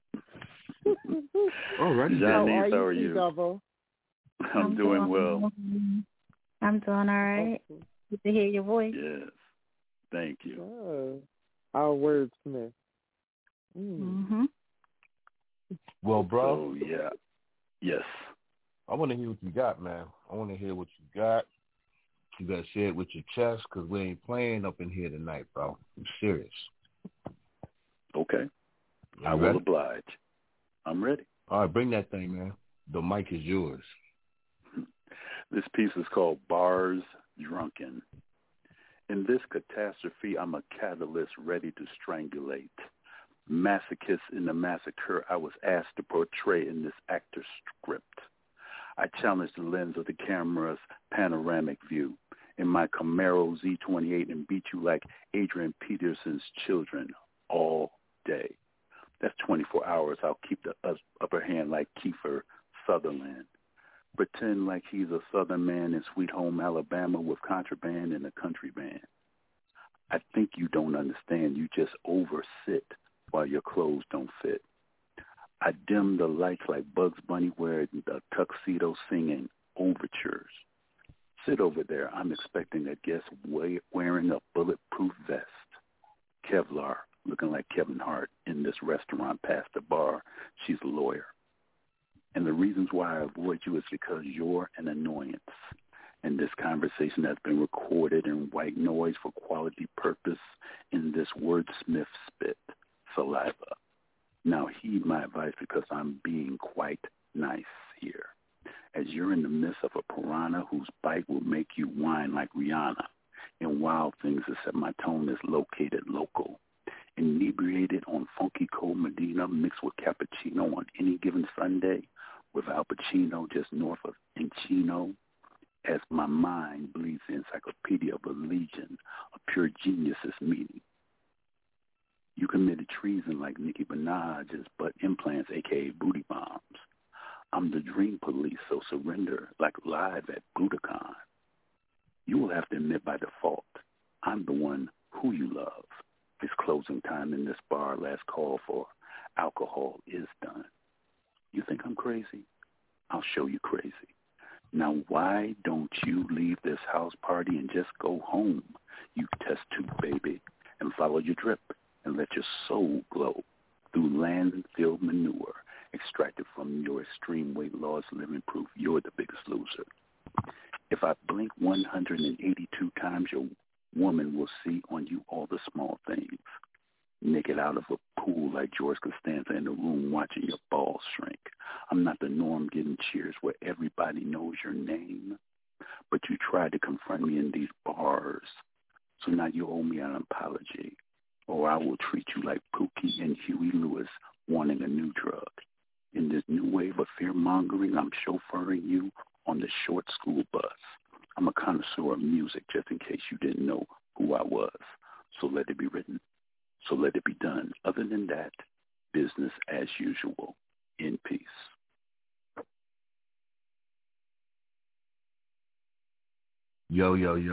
S14: All right, Janice, how are you?
S10: Double?
S14: I'm doing well.
S11: I'm doing all right. Good to hear your voice.
S14: Yes. Thank you.
S10: Oh, our wordsmith.
S11: Mm-hmm.
S14: Well, bro. So, yeah. Yes. I want to hear what you got, man. I want to hear what you got. You got to say it with your chest because we ain't playing up in here tonight, bro. I'm serious. Okay. I will oblige. I'm ready. All right, bring that thing, man. The mic is yours. This piece is called Bars Drunken. In this catastrophe, I'm a catalyst ready to strangulate. Masochist in the massacre I was asked to portray in this actor's script. I challenge the lens of the camera's panoramic view in my Camaro Z28 and beat you like Adrian Peterson's children all day. That's 24 hours. I'll keep the upper hand like Kiefer Sutherland. Pretend like he's a Southern man in Sweet Home Alabama with contraband and a country band. I think you don't understand. You just oversit while your clothes don't fit. I dim the lights like Bugs Bunny wearing the tuxedo singing overtures. Sit over there. I'm expecting a guest wearing a bulletproof vest. Kevlar, looking like Kevin Hart in this restaurant past the bar. She's a lawyer.
S16: And the reasons why I avoid you is because you're an annoyance. And this conversation has been recorded in white noise for quality purpose in this wordsmith spit, saliva. Now heed my advice because I'm being quite nice here. As you're in the midst of a piranha whose bite will make you whine like Rihanna. And wild things except my tone is located local. Inebriated on funky cold Medina mixed with cappuccino on any given Sunday with Al Pacino just north of Encino as my mind bleeds the encyclopedia of a legion of pure geniuses meeting. You committed treason like Nicki Minaj's butt implants, a.k.a. booty bombs. I'm the dream police, so surrender like live at Budokan. You will have to admit by default, I'm the one who you love. It's closing time in this bar. Last call for alcohol is done. You think I'm crazy? I'll show you crazy. Now, why don't you leave this house party and just go home, you test tube baby, and follow your drip and let your soul glow through landfill manure extracted from your extreme weight loss living proof you're the biggest loser. If I blink 182 times, your woman will see on you all the small things. Naked out of a pool like George Costanza in the room watching your balls shrink. I'm not the norm getting cheers where everybody knows your name. But you tried to confront me in these bars. So now you owe me an apology. Or I will treat you like Pookie and Huey Lewis wanting a new drug. In this new wave of fear-mongering, I'm chauffeuring you on the short school bus. I'm a connoisseur of music, just in case you didn't know who I was. So let it be written. So let it be done. Other than that, business as usual. In peace.
S14: Yo.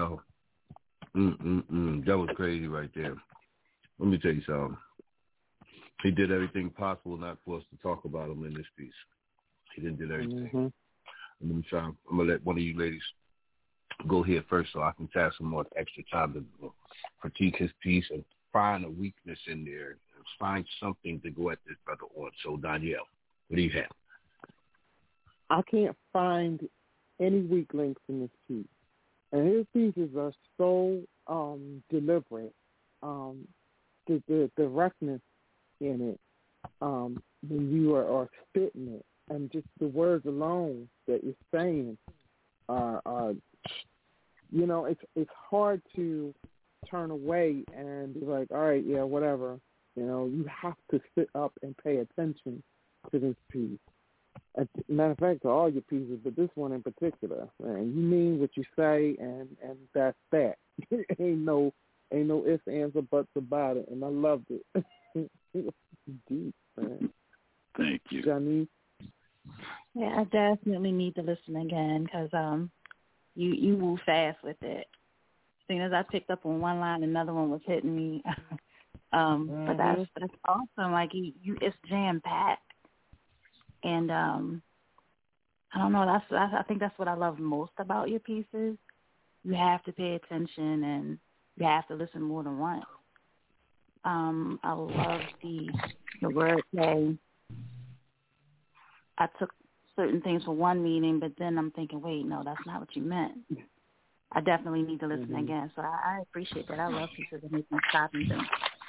S14: That was crazy right there. Let me tell you something. He did everything possible not for us to talk about him in this piece. He didn't do everything. I'm going to let one of you ladies go here first so I can have some more extra time to critique his piece and find a weakness in there and find something to go at this brother on. So, Danielle, what do you have?
S10: I can't find any weak links in this piece. And his pieces are so deliberate. The directness in it, when you are spitting it, and just the words alone that you're saying are you know, it's hard to turn away and be like, all right, yeah, whatever. You know, you have to sit up and pay attention to this piece. As a matter of fact, to all your pieces, but this one in particular, man, you mean what you say, and that's that. ain't no ifs, ands, or buts about it, and I loved it. Deep, man.
S16: Thank you,
S10: Johnny.
S11: Yeah, I definitely need to listen again because you move fast with it. As soon as I picked up on one line, another one was hitting me. But that's awesome. Like it's jam packed, and I don't know. I think that's what I love most about your pieces. You have to pay attention, and you have to listen more than once. I love the wordplay. I took certain things for one meaning, but then I'm thinking, wait, no, that's not what you meant. I definitely need to listen again. So I appreciate that. I love pieces that make me stop and think.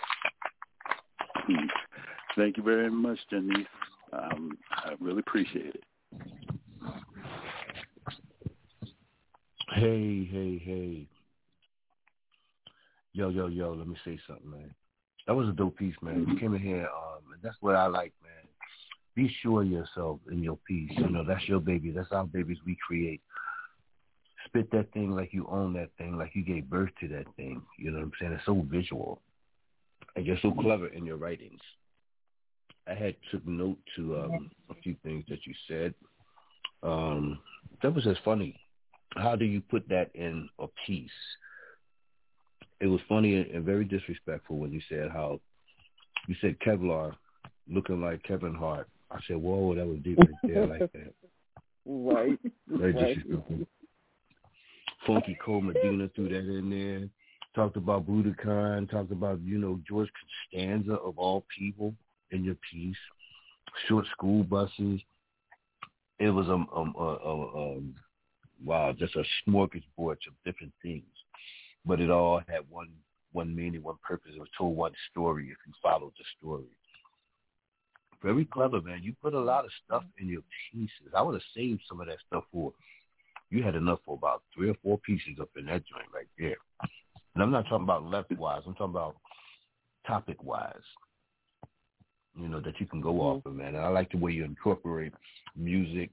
S16: Thank you very much, Janice. I really appreciate it.
S14: Hey. Yo, let me say something, man. That was a dope piece, man. You came in here, and that's what I like, man. Be sure of yourself in your piece. You know, that's your baby. That's our babies we create. Spit that thing like you own that thing, like you gave birth to that thing. You know what I'm saying? It's so visual. And you're so clever in your writings. I had took note to a few things that you said. That was just funny. How do you put that in a piece? It was funny and very disrespectful when you said how you said Kevlar looking like Kevin Hart. I said, whoa, that was deep right there like that.
S10: Right.
S14: Very disrespectful. Funky Cole Medina threw that in there. Talked about Budokan. Talked about, George Costanza of all people in your piece. Short school buses. it was wow, just a smorgasbord of different things, but it all had one meaning, one purpose. It was told one story if you followed the story. Very clever, man. You put a lot of stuff in your pieces. I would have saved some of that stuff for you. Had enough for about 3 or 4 pieces up in that joint right there. And I'm not talking about left-wise. I'm talking about topic-wise, that you can go off of, man. And I like the way you incorporate music,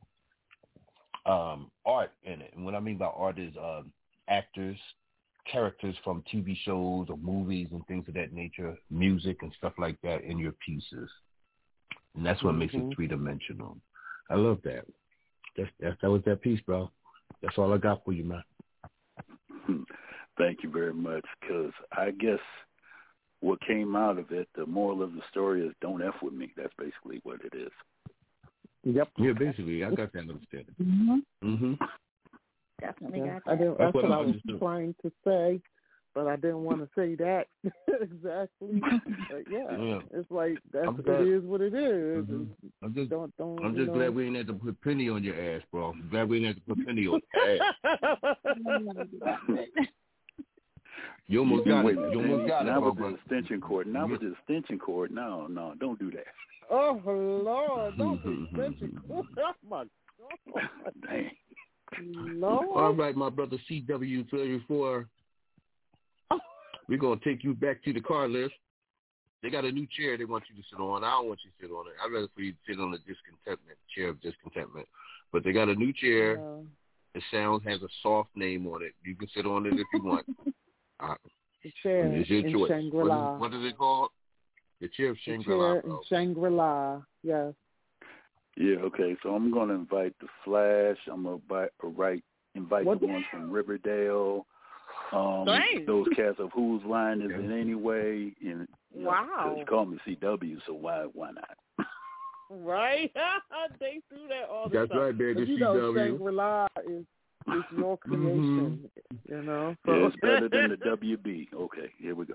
S14: art in it. And what I mean by art is actors, characters from TV shows or movies and things of that nature, music and stuff like that in your pieces. And that's what makes it three-dimensional. I love that. That was that piece, bro. That's all I got for you, man.
S16: Thank you very much, because I guess what came out of it, the moral of the story is don't F with me. That's basically what it is.
S10: Yep.
S14: Yeah, basically. I got that understanding.
S11: Definitely got
S10: that.
S11: That's
S10: what I was trying to say, but I didn't want to say that exactly. But yeah, it's like it is what it is.
S14: I'm just glad we ain't had to put penny on your ass, bro. I'm glad we ain't had to put penny on your ass. You almost got it. You almost got it,
S16: now
S14: bro.
S16: With the extension cord. Now with the extension cord. No, don't do that.
S10: Oh Lord, don't do extension cord. Oh my God.
S16: Dang.
S10: Lord.
S14: All right, my brother CW34. We're going to take you back to the car list. They got a new chair they want you to sit on. I don't want you to sit on it. I'd rather for you to sit on the chair of discontentment. But they got a new chair. The sound has a soft name on it. You can sit on it if you want.
S10: The chair
S14: it's your
S10: in
S14: choice.
S10: Shangri-La.
S14: What is it called? The chair of Shangri-La.
S10: The chair in Shangri-La, yes.
S16: Yeah, okay. So I'm going to invite the Flash. I'm going to invite the ones from Riverdale. Those cats of Whose Line Is It Anyway? And,
S10: wow.
S16: They call me CW, so why not?
S10: Right? They do that all the time.
S14: That's right, baby.
S10: CW. Shangri-La is your creation, So.
S16: Yeah, it's better than the WB. Okay, here we go.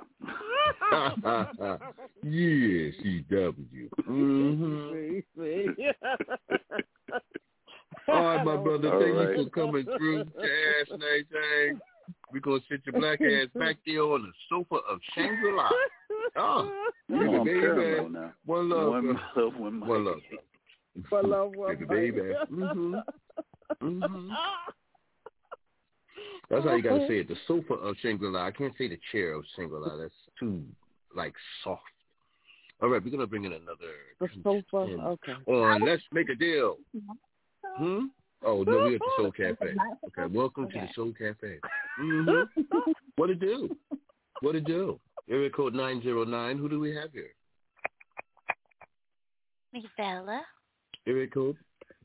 S14: Yeah, CW. All right, my brother. Thank you for coming through. Ass night. We're going to sit your black ass back there on the sofa of Shangri-La. Oh,
S16: I'm
S14: baby.
S16: Now.
S14: One love.
S16: One love.
S10: One love.
S14: Baby. That's how you got to say it. The sofa of Shangri-La. I can't say the chair of Shangri-La. That's too, soft. All right, we're going to bring in another.
S10: The sofa? Okay.
S14: Let's make a deal. Oh, no, we're at the Soul Cafe. Okay, welcome to the Soul Cafe. What it do? Area code 909. Who do we have here?
S17: Miss Bella.
S14: Area code?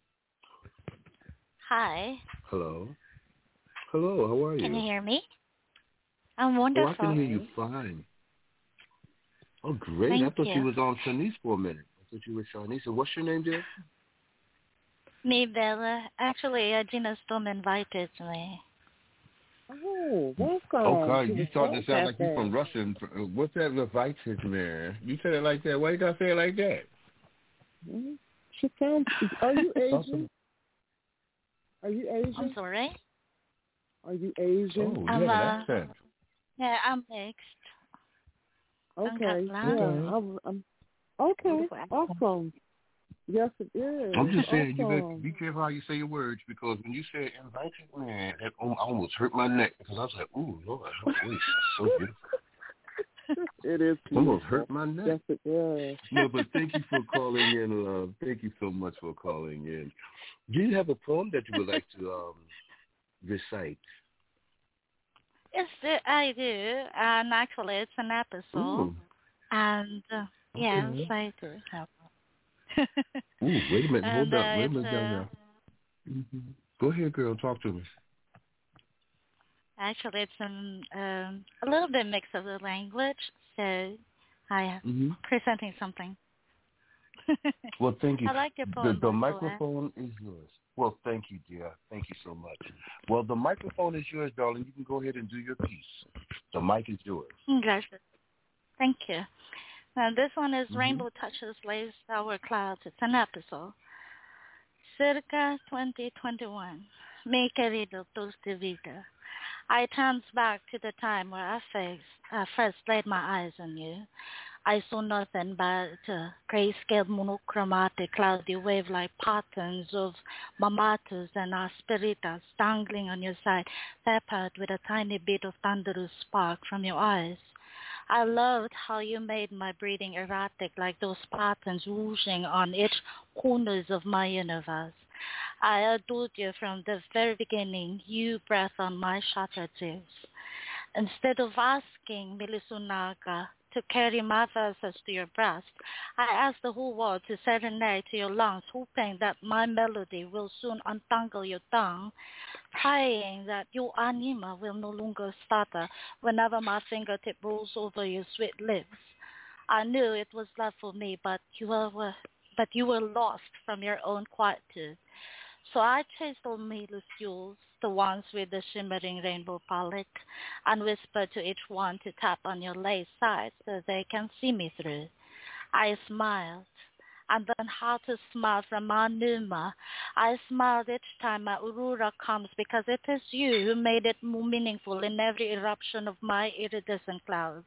S17: Hi.
S14: Hello, how are you?
S17: Can you hear me? I'm wonderful.
S14: Oh, I can hear you fine. Oh, great.
S17: Thank
S14: I thought you
S17: you
S14: was on Shanice for a minute. I thought you were Shanice. So what's your name, dear?
S17: Me, Bella. Actually, Gina Storm invited me.
S10: Oh, welcome.
S14: Oh, God, you starting to sound like you from Russia. What's that invited, man? You said it like that. Why you got to say it like that?
S10: She sounds... Are you Asian? Are you Asian?
S17: I'm sorry?
S10: Are you Asian?
S14: Oh, yeah, that's it.
S17: Yeah, I'm mixed.
S10: Okay, okay, awesome. Yes, it is.
S14: I'm just saying,
S10: awesome.
S14: You be careful how you say your words, because when you said invited, man, that almost hurt my neck, because I was like, ooh, Lord, her voice is so beautiful.
S10: It is beautiful.
S14: Almost hurt my neck.
S10: Yes, it is.
S14: No, but thank you for calling in, love. Thank you so much for calling in. Do you have a poem that you would like to recite?
S17: Yes, I do. And actually, it's an episode.
S14: Ooh.
S17: And, yes, I do have one.
S14: Ooh, wait a minute. Hold up. Wait a minute down there. Go ahead, girl. Talk to me.
S17: Actually, it's a little bit mix of the language, so I am presenting something.
S14: Well, thank you.
S17: I like your poem.
S14: The microphone is yours. Well, thank you, dear. Thank you so much. Well, the microphone is yours, darling. You can go ahead and do your piece. The mic is yours.
S17: Gotcha. Thank you. This one is Rainbow Touches Lace Our Clouds. It's an episode. Circa 2021. Mi querido tus de vida. I turns back to the time where I first laid my eyes on you. I saw nothing but grayscale monochromatic cloudy wave-like patterns of mamatas and asperitas dangling on your side, peppered with a tiny bit of thunderous spark from your eyes. I loved how you made my breathing erratic like those patterns whooshing on each corners of my universe. I adored you from the very beginning, you breath on my shattered ears. Instead of asking Milisunaga to carry my verses to your breast, I ask the whole world to serenade to your lungs, hoping that my melody will soon untangle your tongue, praying that your anima will no longer stutter whenever my fingertip rolls over your sweet lips. I knew it was love for me, but you were lost from your own quietude. So I chased all meatless jewels, the ones with the shimmering rainbow palette, and whispered to each one to tap on your lace side so they can see me through. I smiled, and then how to smile from my Numa. I smiled each time my Aurora comes because it is you who made it more meaningful in every eruption of my iridescent clouds.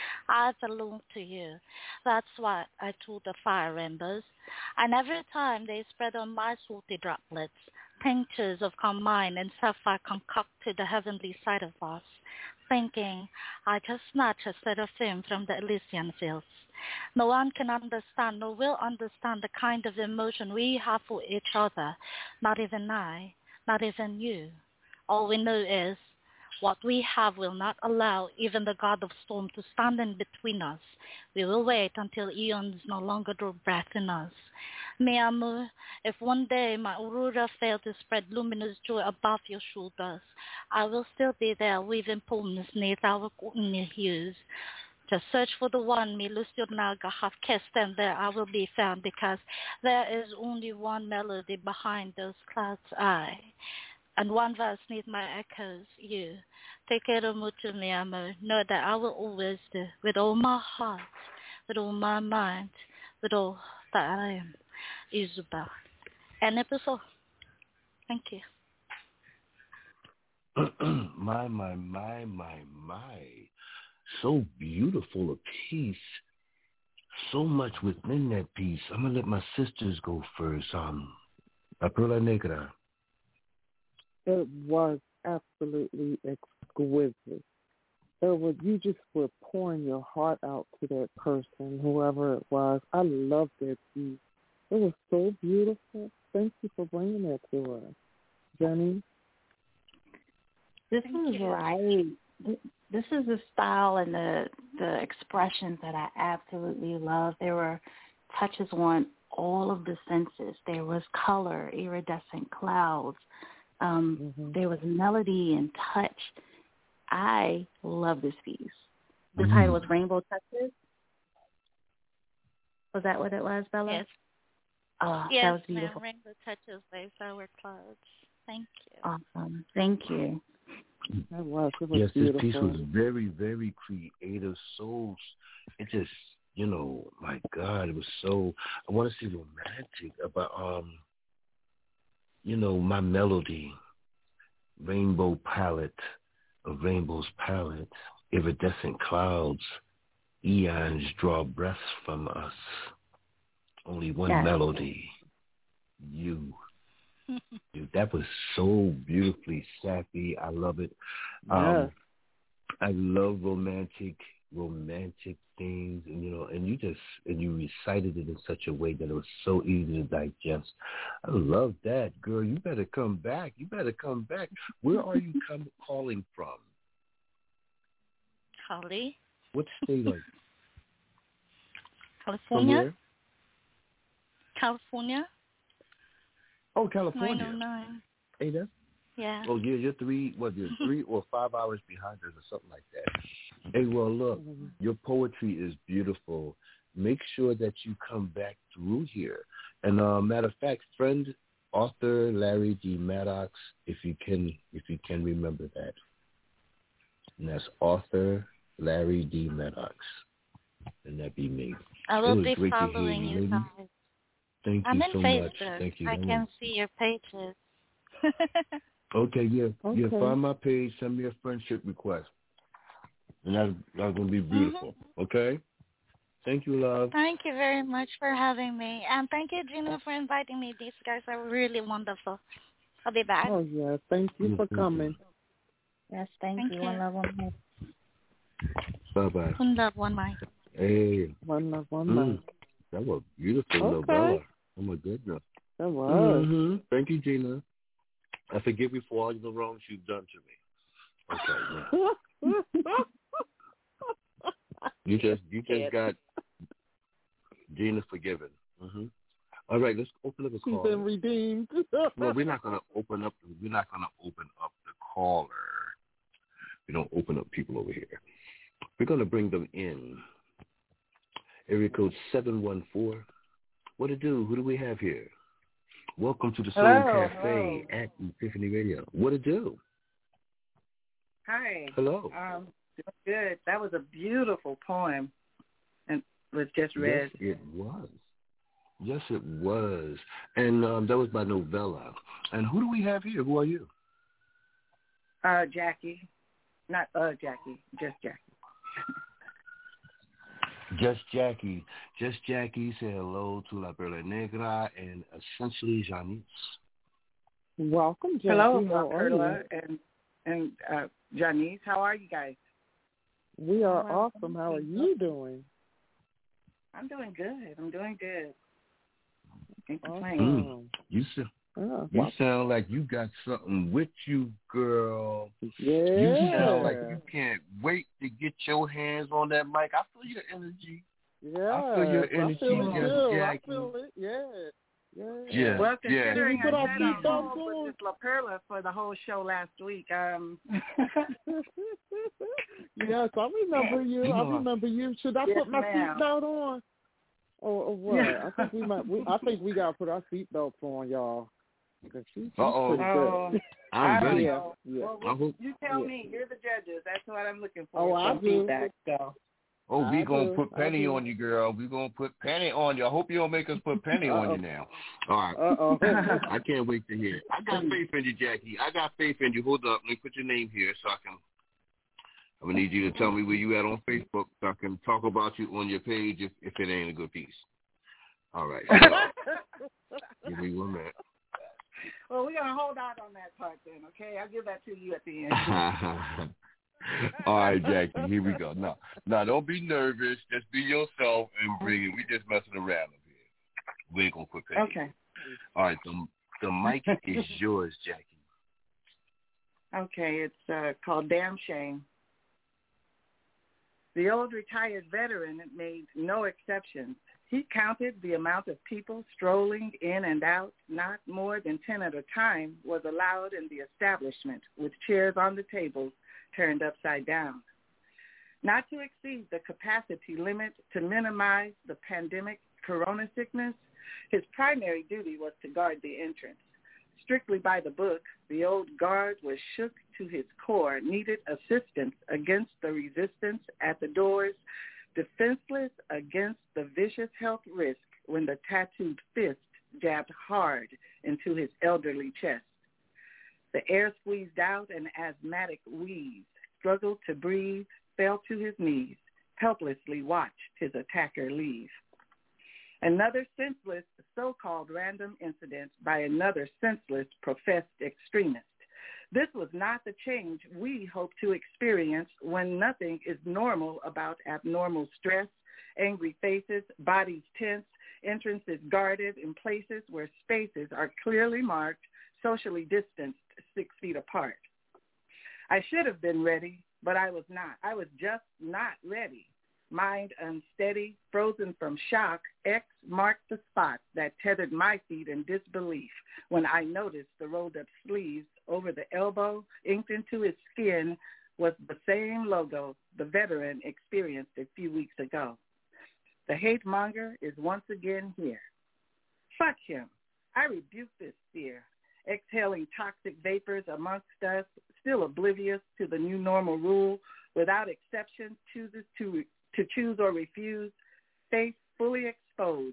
S17: I belong to you. That's why I told the fire embers. And every time they spread on my salty droplets, tinctures of carmine and sapphire concocted the heavenly side of us, thinking I just snatched a seraphim from the Elysian fields. No one can understand, nor will understand the kind of emotion we have for each other, not even I, not even you. All we know is what we have will not allow even the god of storm to stand in between us. We will wait until eons no longer draw breath in us. Mi amor, if one day my aurora failed to spread luminous joy above your shoulders, I will still be there weaving poems neath our courtney hues. Just search for the one me Lucianaga have kissed, and there I will be found, because there is only one melody behind those clouds' eye. And one verse neath my echoes, you. Te quiero mucho, mi amor. Know that I will always do, with all my heart, with all my mind, with all that I am. Isabel. And episode. Thank you.
S14: My. So beautiful a piece. So much within that piece. I'm going to let my sisters go first. La Perla Negra.
S10: It was absolutely exquisite. You just were pouring your heart out to that person, whoever it was. I loved that piece. It was so beautiful. Thank you for bringing that to us. Jenny?
S11: This is right. This is the style and the expressions that I absolutely love. There were touches on all of the senses. There was color, iridescent clouds. There was melody and touch. I love this piece. The title was Rainbow Touches. Was that what it was, Bella?
S17: Yes.
S11: Oh,
S17: yes,
S11: that was beautiful.
S17: ma'am. Rainbow Touches by Sour Clouds. Thank you.
S11: Awesome. Thank you.
S10: It was
S14: yes,
S10: beautiful.
S14: This piece was very, very creative. So, it just, my God, it was so, I want to say romantic about, my melody, rainbow palette, a rainbow's palette, iridescent clouds, eons draw breaths from us. Only one melody, you. Dude, that was so beautifully sappy. I love it. I love romantic things, and you recited it in such a way that it was so easy to digest. I love that, girl. You better come back. Where are you calling from?
S17: Holly.
S14: What state are you?
S17: California. California.
S14: Oh, California.
S17: 909.
S14: Hey, that's.
S17: Yeah.
S14: Oh, yeah, you're 3 or 5 hours behind us or something like that. Hey, well, look, your poetry is beautiful. Make sure that you come back through here. And matter of fact, friend, author Larry D. Maddox, if you can remember that. And that's author Larry D. Maddox. And that be me.
S17: I will be following you guys.
S14: Thank
S17: I'm
S14: you
S17: in
S14: so
S17: Facebook.
S14: much. Thank you.
S17: I can see your pages.
S14: Okay, yeah.
S10: Okay.
S14: Yeah, find my page, send me a friendship request. And that's going to be beautiful. Okay? Thank you, love.
S17: Thank you very much for having me. And thank you, Gina, for inviting me. These guys are really wonderful. I'll be back.
S10: Oh, yeah. Thank you for coming.
S11: Yes, thank you.
S17: you.
S11: One love, one life.
S14: Bye-bye.
S17: One love, one life.
S14: Hey.
S10: One love, one life.
S14: That was beautiful, novella. Oh, my goodness.
S10: That was.
S14: Mm-hmm. Thank you, Gina. I forgive you for all the wrongs you've done to me. Okay. Yeah. You just got Gina forgiven. Mm-hmm. All right, let's open up a call.
S10: She's been redeemed.
S14: Well, we're not gonna open up the caller. We don't open up people over here. We're gonna bring them in. Area code 714. What it do? Who do we have here? Welcome to the Soul Cafe at Epiphany Radio. What it do?
S18: Hi.
S14: Hello.
S18: Good. That was a beautiful poem, and was just read.
S14: Yes, it was. Yes, it was. And that was by Novella. And who do we have here? Who are you?
S18: Jackie. Not Jackie. Just Jackie.
S14: Just Jackie. Just Jackie. Say hello to La Perla Negra and essentially Janice.
S10: Welcome, Jackie.
S18: Hello,
S10: La
S18: Perla and Janice. How are you guys?
S10: We are awesome. How are you doing?
S18: I'm doing good. Can't complain.
S14: You sound like you got something with you, girl.
S10: Yeah.
S14: You sound like you can't wait to get your hands on that mic. I feel your energy.
S10: Yeah.
S14: I feel your energy, Jackie.
S10: I feel it. Yeah.
S14: Yeah.
S18: Well, considering
S10: yeah.
S18: I sat on hold with Miss La Perla for the whole show last week,
S10: Yes, I remember you. Should I put my seatbelt on, or what?
S18: Yeah.
S10: I think we gotta put our seatbelts on, y'all. Because she's pretty good.
S14: I'm ready.
S10: Yeah.
S18: Well, you tell me. You're the judges. That's what I'm looking for.
S10: Oh, I do.
S18: Feedback, so.
S14: Oh, we gonna put Penny on you, girl. We gonna put Penny on you. I hope you don't make us put Penny on you now. All right. I can't wait to hear it. I got faith in you, Jackie. I got faith in you. Hold up. Let me put your name here so I'm gonna need you to tell me where you at on Facebook so I can talk about you on your page if it ain't a good piece. All right. So, give me 1 minute.
S18: Well, we're gonna hold out on that part then, okay? I'll give that to you at the end.
S14: All right, Jackie, here we go. No, don't be nervous. Just be yourself and bring it. We just messing around up here. We ain't going to put that.
S18: Okay.
S14: All right, the mic is yours, Jackie.
S18: Okay, it's called Damn Shame. The old retired veteran made no exceptions. He counted the amount of people strolling in and out. Not more than 10 at a time was allowed in the establishment, with chairs on the tables turned upside down. Not to exceed the capacity limit to minimize the pandemic corona sickness, his primary duty was to guard the entrance. Strictly by the book, the old guard was shook to his core, needed assistance against the resistance at the doors, defenseless against the vicious health risk when the tattooed fist jabbed hard into his elderly chest. The air squeezed out an asthmatic wheeze, struggled to breathe, fell to his knees, helplessly watched his attacker leave. Another senseless so-called random incident by another senseless professed extremist. This was not the change we hope to experience when nothing is normal about abnormal stress, angry faces, bodies tense, entrances guarded in places where spaces are clearly marked, socially distanced 6 feet apart. I should have been ready, but I was not. I was just not ready. Mind unsteady, frozen from shock, X marked the spot that tethered my feet in disbelief when I noticed the rolled-up sleeves over the elbow, inked into his skin, was the same logo the veteran experienced a few weeks ago. The hate monger is once again here. Fuck him. I rebuke this fear, exhaling toxic vapors amongst us, still oblivious to the new normal rule, without exception, chooses to choose or refuse, face fully exposed,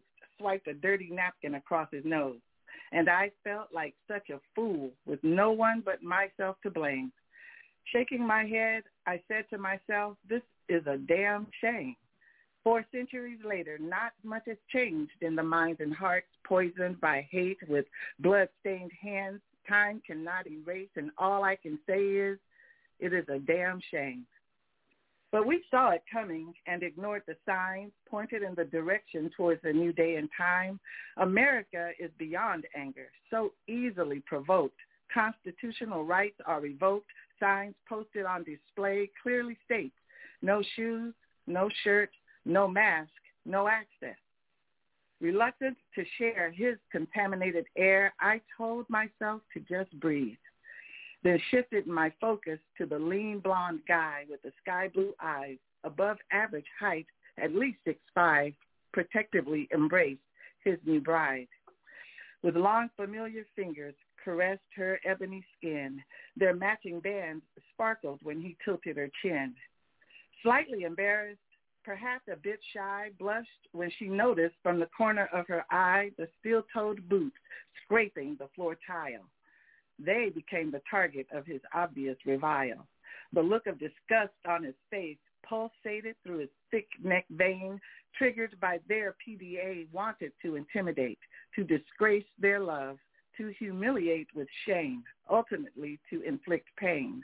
S18: swiped a dirty napkin across his nose, and I felt like such a fool with no one but myself to blame. Shaking my head, I said to myself, this is a damn shame. 4 centuries later, not much has changed in the minds and hearts poisoned by hate with blood-stained hands. Time cannot erase, and all I can say is, it is a damn shame. But we saw it coming and ignored the signs, pointed in the direction towards a new day and time. America is beyond anger, so easily provoked. Constitutional rights are revoked. Signs posted on display clearly state, no shoes, no shirt, no mask, no access. Reluctant to share his contaminated air, I told myself to just breathe. Then shifted my focus to the lean blonde guy with the sky blue eyes, above average height, at least 6'5", protectively embraced his new bride. With long familiar fingers caressed her ebony skin. Their matching bands sparkled when he tilted her chin. Slightly embarrassed, perhaps a bit shy, blushed when she noticed from the corner of her eye the steel-toed boots scraping the floor tile. They became the target of his obvious revile. The look of disgust on his face pulsated through his thick neck vein, triggered by their PDA wanted to intimidate, to disgrace their love, to humiliate with shame, ultimately to inflict pain.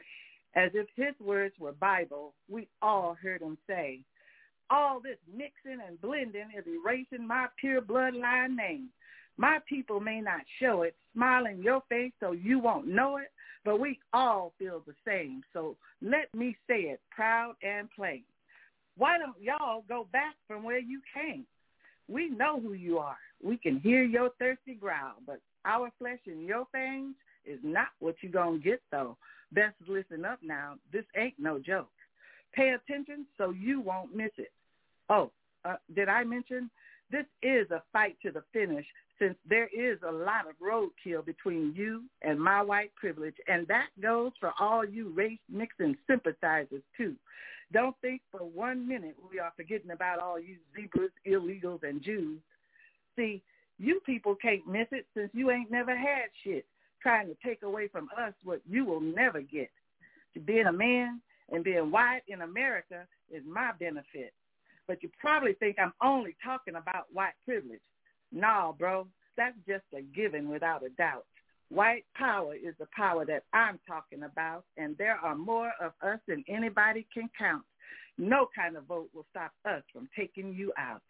S18: As if his words were Bible, we all heard him say, all this mixing and blending is erasing my pure bloodline name. My people may not show it, smile in your face so you won't know it, but we all feel the same. So let me say it proud and plain. Why don't y'all go back from where you came? We know who you are. We can hear your thirsty growl, but our flesh in your fangs is not what you're going to get, though. Best listen up now. This ain't no joke. Pay attention so you won't miss it. Oh, did I mention? This is a fight to the finish, since there is a lot of roadkill between you and my white privilege, and that goes for all you race-mixing sympathizers, too. Don't think for 1 minute we are forgetting about all you zebras, illegals, and Jews. See, you people can't miss it since you ain't never had shit, trying to take away from us what you will never get. Being a man and being white in America is my benefit. But you probably think I'm only talking about white privilege. Nah, bro, that's just a given without a doubt. White power is the power that I'm talking about, and there are more of us than anybody can count. No kind of vote will stop us from taking you out.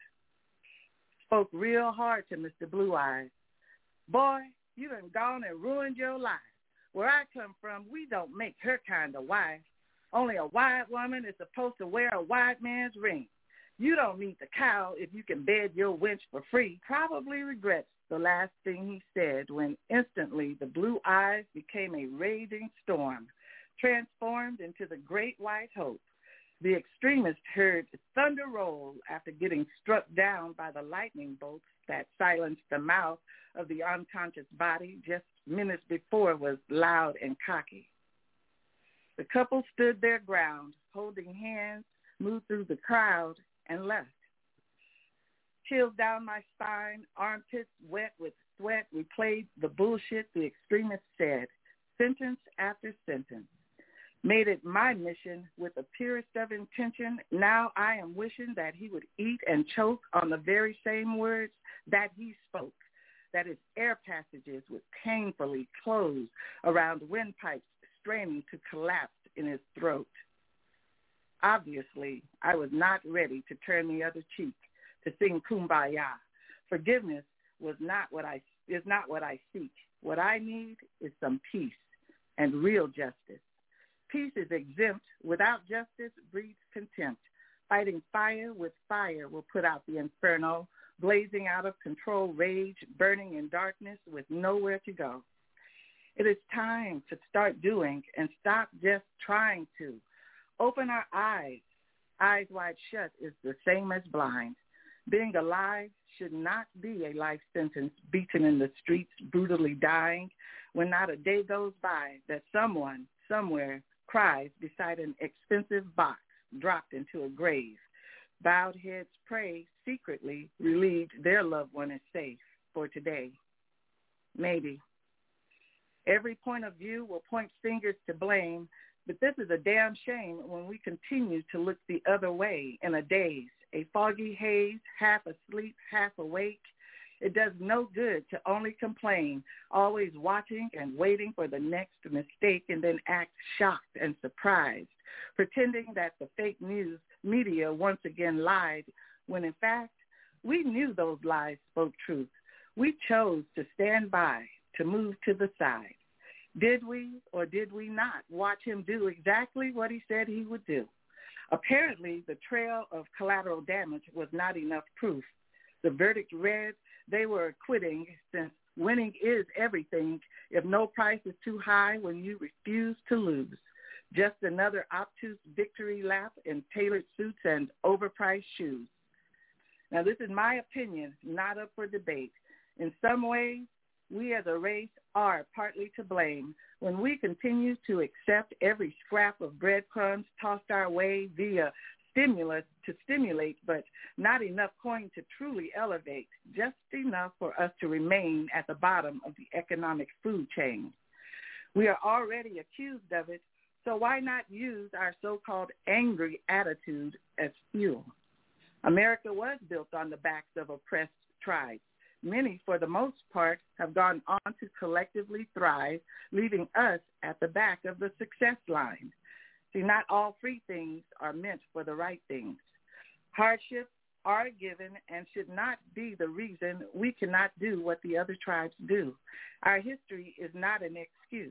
S18: Spoke real hard to Mr. Blue Eyes. Boy, you done gone and ruined your life. Where I come from, we don't make her kind of wife. Only a white woman is supposed to wear a white man's ring. You don't need the cow if you can bed your wench for free. Probably regrets the last thing he said when instantly the blue eyes became a raging storm, transformed into the great white hope. The extremist heard thunder roll after getting struck down by the lightning bolts that silenced the mouth of the unconscious body just minutes before was loud and cocky. The couple stood their ground, holding hands, moved through the crowd, and left. Chills down my spine, armpits wet with sweat, replayed the bullshit the extremist said, sentence after sentence. Made it my mission with the purest of intention. Now I am wishing that he would eat and choke on the very same words that he spoke, that his air passages would painfully close around windpipes straining to collapse in his throat. Obviously, I was not ready to turn the other cheek, to sing Kumbaya. Forgiveness is not what I seek. What I need is some peace and real justice. Peace is exempt. Without justice breeds contempt. Fighting fire with fire will put out the inferno, blazing out of control rage, burning in darkness with nowhere to go. It is time to start doing and stop just trying to. Open our eyes. Eyes wide shut is the same as blind. Being alive should not be a life sentence, beaten in the streets, brutally dying, when not a day goes by that someone, somewhere, cries beside an expensive box dropped into a grave. Bowed heads pray secretly, relieved their loved one is safe for today. Maybe. Every point of view will point fingers to blame, but this is a damn shame when we continue to look the other way in a daze, a foggy haze, half asleep, half awake. It does no good to only complain, always watching and waiting for the next mistake and then act shocked and surprised, pretending that the fake news media once again lied, when in fact, we knew those lies spoke truth. We chose to stand by, to move to the side. Did we or did we not watch him do exactly what he said he would do? Apparently, the trail of collateral damage was not enough proof. The verdict read they were acquitting, since winning is everything if no price is too high when you refuse to lose. Just another obtuse victory lap in tailored suits and overpriced shoes. Now, this is my opinion, not up for debate. In some ways, we as a race are partly to blame when we continue to accept every scrap of breadcrumbs tossed our way via stimulus to stimulate, but not enough coin to truly elevate, just enough for us to remain at the bottom of the economic food chain. We are already accused of it, so why not use our so-called angry attitude as fuel? America was built on the backs of oppressed tribes. Many, for the most part, have gone on to collectively thrive, leaving us at the back of the success line. See, not all free things are meant for the right things. Hardships are given and should not be the reason we cannot do what the other tribes do. Our history is not an excuse.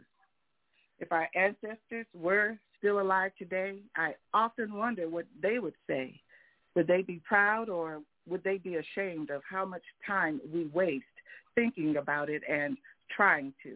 S18: If our ancestors were still alive today, I often wonder what they would say. Would they be proud, or would they be ashamed of how much time we waste thinking about it and trying to?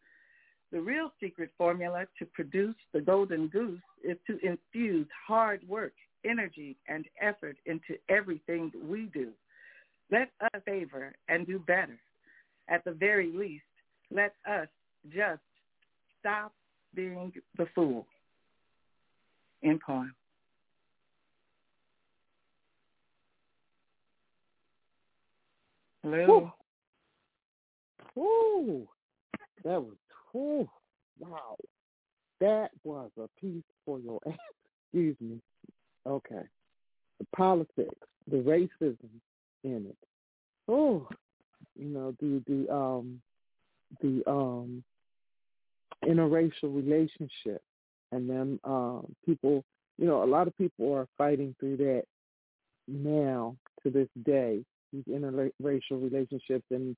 S18: The real secret formula to produce the golden goose is to infuse hard work, energy, and effort into everything we do. Let us favor and do better. At the very least, let us just stop being the fool. End poem. Hello.
S10: Ooh, that was cool. Wow, that was a piece for your. Excuse me. Okay, the politics, the racism in it. Oh, you know, the interracial relationship, and them people. You know, a lot of people are fighting through that now to this day. These interracial relationships, and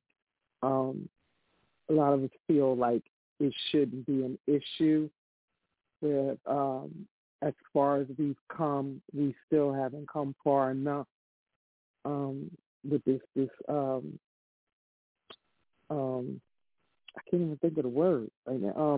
S10: a lot of us feel like it shouldn't be an issue. Where, as far as we've come, we still haven't come far enough with this. I can't even think of the word right now.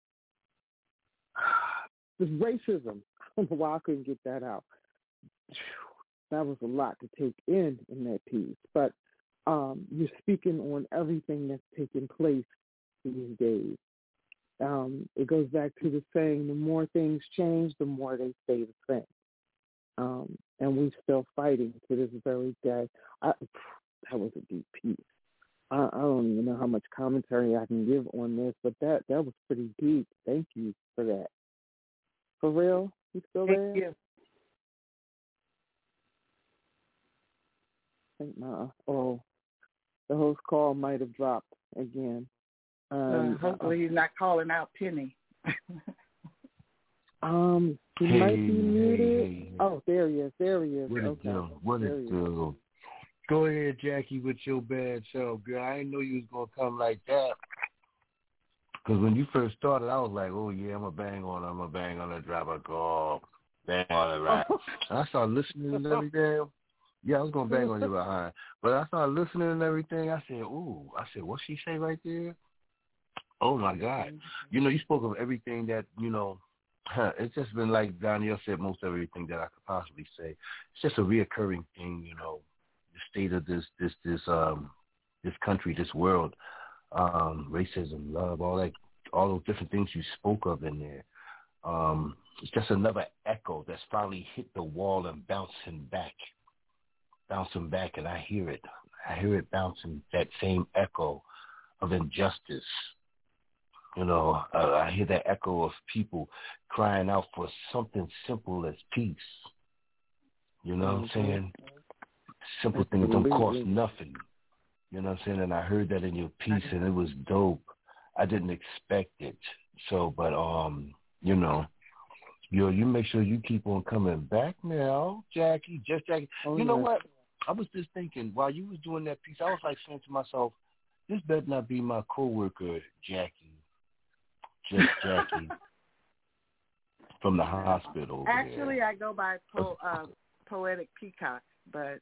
S10: This racism. I don't know why I couldn't get that out. That was a lot to take in that piece. But you're speaking on everything that's taking place these days. It goes back to the saying, the more things change, the more they stay the same. And we're still fighting to this very day. That was a deep piece. I don't even know how much commentary I can give on this, but that was pretty deep. Thank you for that. For real? You still there?
S18: Thank you.
S10: The host call might have dropped again.
S18: Hopefully he's not calling out Penny.
S10: He might be muted. Hey. Oh, there he is.
S14: What is doing? What is doing? Go ahead, Jackie, with your bad self, girl. I didn't know you was going to come like that. Because when you first started, I was like, oh, yeah, I'm going to bang on her, drop a call, bang on her, right? And I started listening and everything. Yeah, I was going to bang on you behind. But I started listening and everything. I said, ooh. I said, what she say right there? Oh, my God. You know, you spoke of everything that, you know, it's just been like Danielle said, most everything that I could possibly say. It's just a reoccurring thing, you know, the state of this country, this world, racism, love, all those different things you spoke of in there. It's just another echo that's finally hit the wall and bouncing back, and I hear it. I hear it bouncing, that same echo of injustice. You know, I hear that echo of people crying out for something simple as peace. You know what I'm saying? Simple things don't cost nothing. You know what I'm saying? And I heard that in your piece, and it was dope. I didn't expect it. So, but, you know, you make sure you keep on coming back now, Jackie. Just Jackie. You know what? I was just thinking, while you was doing that piece, I was like saying to myself, this better not be my coworker, Jackie. Just Jackie from the hospital.
S18: Actually,
S14: there.
S18: I go by Poetic Peacock, but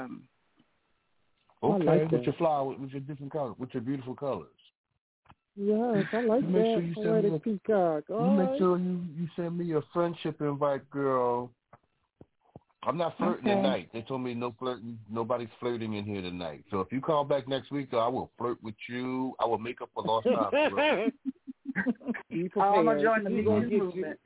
S14: okay,
S10: like
S14: with your flower, with your different colors, with your beautiful colors.
S10: Yes, I like
S14: you make
S10: that.
S14: Sure you
S10: Poetic
S14: send me
S10: Peacock.
S14: You make sure you send me a friendship invite, girl. I'm not flirting tonight. They told me no flirting. Nobody's flirting in here tonight. So if you call back next week, I will flirt with you. I will make up for lost time.
S18: I'm gonna join the movement.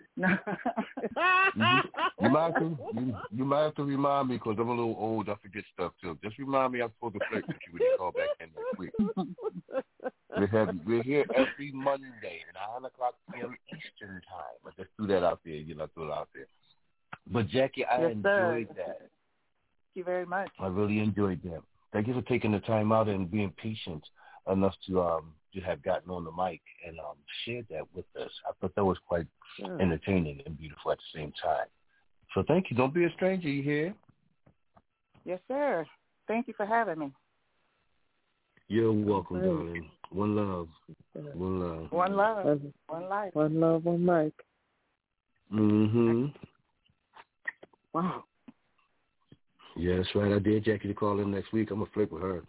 S14: You might have to remind me because I'm a little old. I forget stuff too. Just remind me I'm supposed to flirt with you when you call back in next week. We're here every Monday, 9:00 p.m. Eastern time. I just threw that out there. Threw it out there. But Jackie, I enjoyed that.
S18: Thank you very much.
S14: I really enjoyed that. Thank you for taking the time out and being patient enough to have gotten on the mic and shared that with us. I thought that was quite entertaining and beautiful at the same time. So thank you. Don't be a stranger. You hear?
S18: Yes, sir. Thank you for having me.
S14: You're welcome, darling. One love. One love.
S18: One love. One life.
S10: One love, one mic.
S14: Mm-hmm.
S18: Wow.
S14: Yeah, that's right. I dare Jackie to call in next week. I'm going to flirt with her.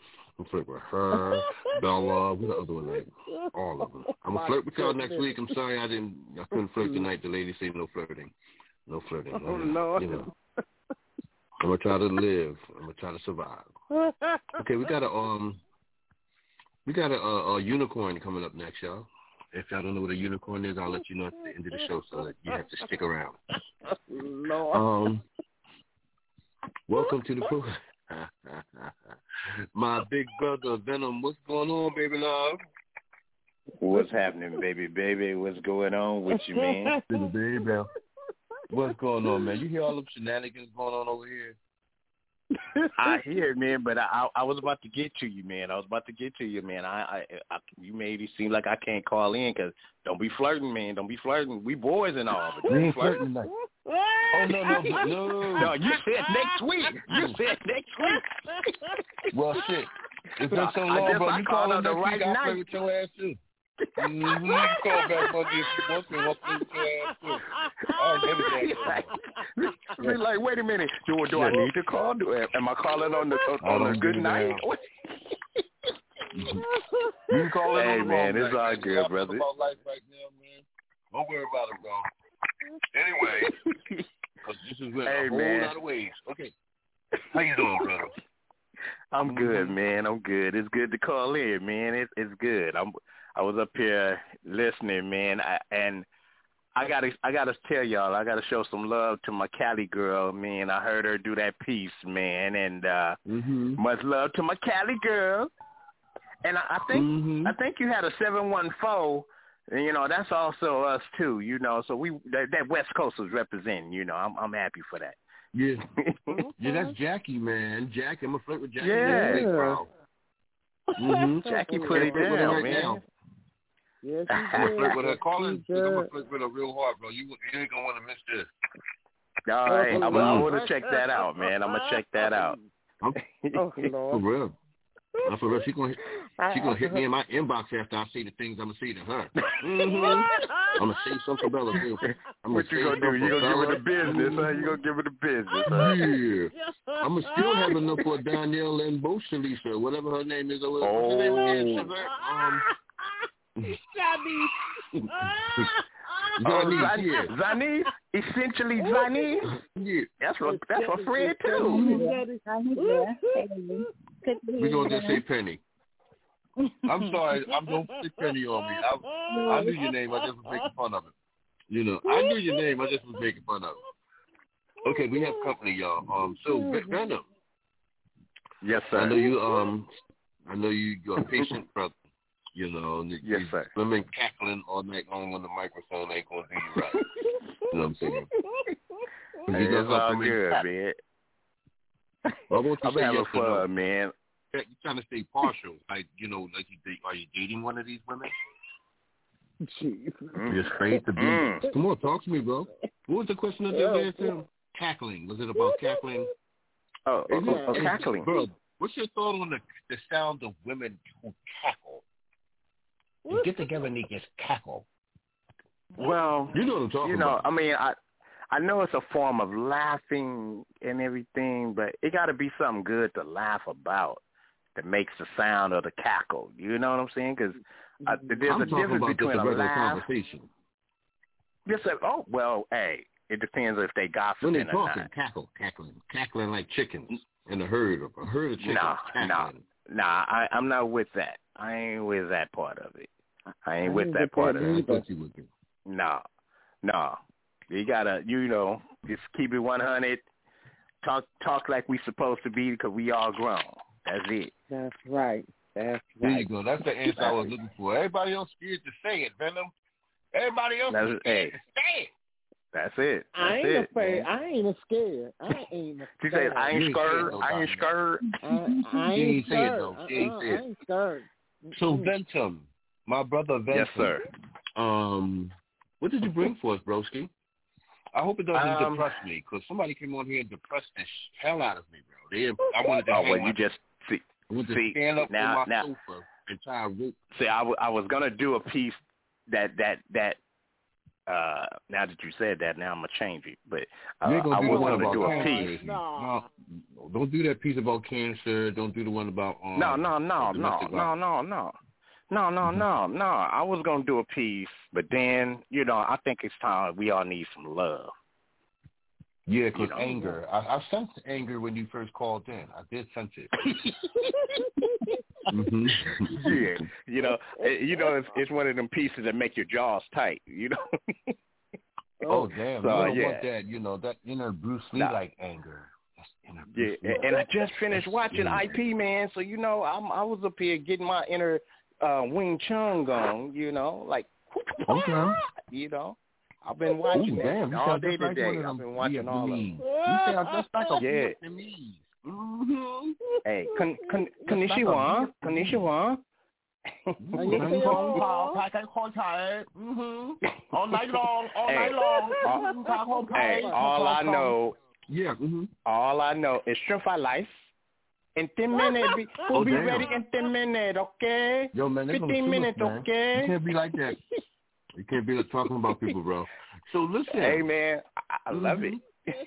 S14: Bella, what the other one like? All of them. I'm going to flirt with y'all next week. I'm sorry I couldn't flirt tonight. The lady said no flirting. No flirting.
S10: Oh, Lord.
S14: You know. I'm going to try to live. I'm going to try to survive. Okay, we got a unicorn coming up next, y'all. If y'all don't know what a unicorn is, I'll let you know at the end of the show, so that you have to stick around.
S10: Lord.
S14: Welcome to the program. My big brother Venom, what's going on, baby love?
S19: What's happening, baby? What's going on with you, man?
S14: Baby, what's going on, man? You hear all them shenanigans going on over here?
S19: I hear it, man, but I was about to get to you, man. I you made it seem like I can't call in because don't be flirting, man. Don't be flirting. We boys and all, but don't be flirting tonight.
S14: Oh, no.
S19: No, you said next week.
S14: Well, shit. It's been so long, bro. You call in next week, I'll play with your ass, too. Mm-hmm. You can call back Monday if you want to. I'll play with your ass, too.
S19: Be like, wait a minute. Do I need to call? Am I calling on the good night?
S14: You can call in.
S19: Hey, man, it's all good, brother.
S14: About life right now, man. Don't worry about it, bro. Anyway, because this is a whole lot of ways. Okay. How you doing, brother?
S19: I'm good, man. I'm good. It's good to call in, man. It's good. I was up here listening, man, and I gotta tell y'all, I gotta show some love to my Cali girl, man. I heard her do that piece, man, and much love to my Cali girl. And I think you had a 714. And, you know, that's also us too, you know. So that West Coast was representing, you know. I'm happy for that.
S14: Yeah, yeah, that's Jackie, man. Jackie, I'm gonna flirt with Jackie.
S19: Yeah, Jackie put it down, man.
S14: Now.
S10: Yes,
S14: I'm gonna flirt with her. Call in. I'm gonna flirt with her real hard, bro. You ain't gonna want to miss this.
S19: All right, I'm gonna check that out, man. I'm gonna check that out.
S10: Oh, Lord.
S14: For real. For real, she gonna hit me in my inbox after I say the things I'm gonna say to her. I'm gonna say something, Bella.
S19: What you gonna do? You gonna give her the business, huh? You gonna give her the business, huh?
S14: Yeah. I'm gonna still have enough for Danielle and Bo Shalisa, whatever her name is. What's her name again?
S19: Zani, essentially Zani.
S14: Yeah,
S19: that's for Fred too.
S14: We gonna just say Penny. I'm sorry, don't say Penny on me. I knew your name. I just was making fun of it. You know, I knew your name. I just was making fun of it. Okay, we have company, y'all. So Venom.
S19: Yes, sir.
S14: I know you're a patient brother. You know,
S19: yes, sir.
S14: Women cackling all night long on the microphone ain't gonna do you right. You know what I'm saying?
S19: It's all good, man.
S14: I'm
S19: having fun, man.
S14: You're trying to stay partial, like are you dating one of these women?
S10: Jeez.
S14: You're straight to be. Come on, talk to me, bro. What was the question that they asked him? Cackling. Was it about cackling?
S19: Cackling.
S14: Bro, what's your thought on the sound of women who cackle? They get together and they just cackle.
S19: Well,
S14: you know what I'm talking about.
S19: I mean, I know it's a form of laughing and everything, but it got to be something good to laugh about that makes the sound of the cackle. You know what I'm saying? Because there's a difference between a laugh.
S14: Conversation.
S19: Just hey, it depends if they gossiping
S14: when they
S19: or
S14: talking,
S19: not.
S14: cackling like chickens in a herd of chickens.
S19: Nah, I'm not with that. I ain't with that part of it. I ain't with that part of it. No. You gotta, just keep it 100. Talk like we supposed to be because we all grown. That's it.
S10: That's right.
S14: There you go. That's the answer I was looking for. Everybody else scared to say it, Venom. Everybody else is scared to say it.
S19: That's it.
S10: I ain't afraid. I ain't scared.
S19: She said, I ain't scared. I ain't scared.
S10: I ain't scared.
S14: She ain't scared. So, Ventum, my brother Ventum.
S19: Yes, sir.
S14: What did you bring for us, broski? I hope it doesn't depress me, because somebody came on here and depressed the hell out of me, bro. I wanted to stand up on my sofa and try to rope.
S19: See, I was going to do a piece that now that you said that, now I'm going to change it. But I was going to do a piece.
S14: No, don't do that piece about cancer. Don't do the one about...
S19: No. I was going to do a piece, but then, I think it's time we all need some love.
S14: Yeah, because anger. I sensed anger when you first called in. I did sense it.
S19: Mm-hmm. Yeah, it's one of them pieces that make your jaws tight,
S14: Oh, damn. So, you don't want that, that inner Bruce Lee-like anger.
S19: And I just finished watching IP, man, so, I was up here getting my inner Wing Chun on, like,
S14: okay.
S19: I've been watching
S14: that
S19: all day today. I've been watching all of them.
S14: You sound just like a Vietnamese.
S19: Mm-hmm. Hey, konnichiwa.
S14: All night long.
S19: Hey, all I know.
S14: Yeah. Mm-hmm.
S19: All I know is Shrimp for Life. In 10 minutes, we'll be ready in 10 minutes, okay?
S14: Yo, man,
S19: 15 minutes,
S14: man.
S19: okay?
S14: You can't be like that. You can't be talking about people, bro. So listen.
S19: Hey, man, I love it.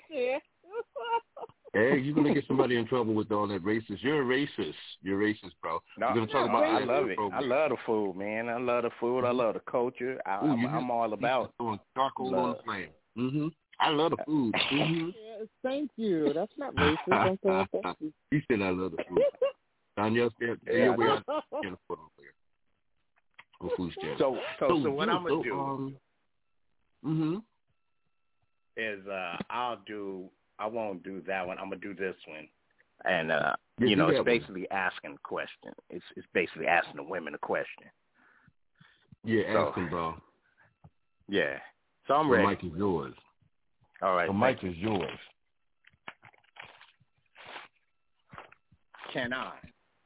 S14: Hey, you're going to get somebody in trouble with all that racist. You're a racist. You're racist, bro.
S19: No,
S14: you're going to talk about
S19: I love it. I love the food, man. I love the food. I love the culture. I'm all about
S14: throwing charcoal on the flame. Mm-hmm. I love the food. Mm-hmm.
S10: Yes, thank you. That's not racist.
S14: He said I love the food. Danielle said, "Hey, we are going to put on there."
S19: So what I'm gonna do is I won't do that one. I'm gonna do this one, and it's basically asking a question. It's basically asking the women a question.
S14: Yeah, ask them, bro.
S19: Yeah. So I'm ready.
S14: The mic is yours.
S19: All right.
S14: The mic is yours.
S19: Can I?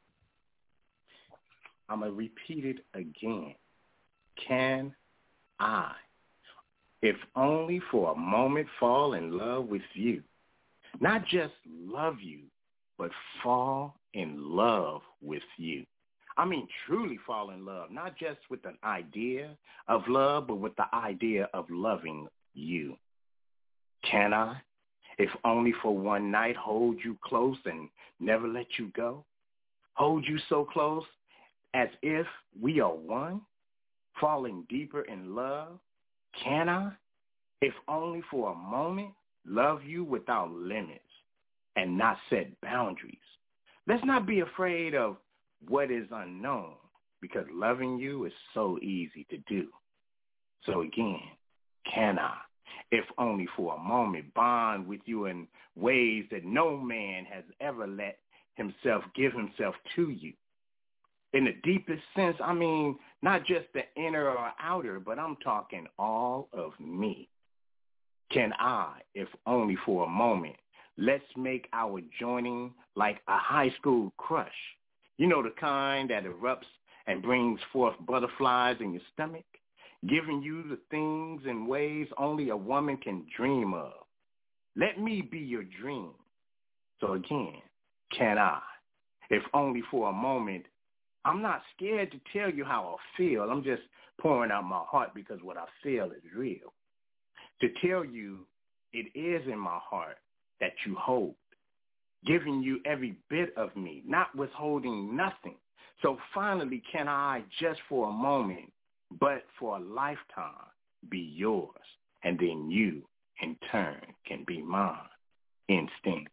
S19: I'm going to repeat it again. Can I, if only for a moment, fall in love with you? Not just love you, but fall in love with you. I mean, truly fall in love, not just with an idea of love, but with the idea of loving you. Can I, if only for one night, hold you close and never let you go? Hold you so close as if we are one, falling deeper in love? Can I, if only for a moment, love you without limits and not set boundaries? Let's not be afraid of what is unknown, because loving you is so easy to do. So again, Can I, if only for a moment, bond with you in ways that no man has ever let himself give himself to you? In the deepest sense, I mean, not just the inner or outer, but I'm talking all of me. Can I, if only for a moment, let's make our joining like a high school crush? You know, the kind that erupts and brings forth butterflies in your stomach, giving you the things and ways only a woman can dream of. Let me be your dream. So again, can I, if only for a moment? I'm not scared to tell you how I feel. I'm just pouring out my heart because what I feel is real. To tell you it is in my heart that you hold, giving you every bit of me, not withholding nothing. So finally, can I, just for a moment, but for a lifetime, be yours, and then you, in turn, can be mine. Instinct.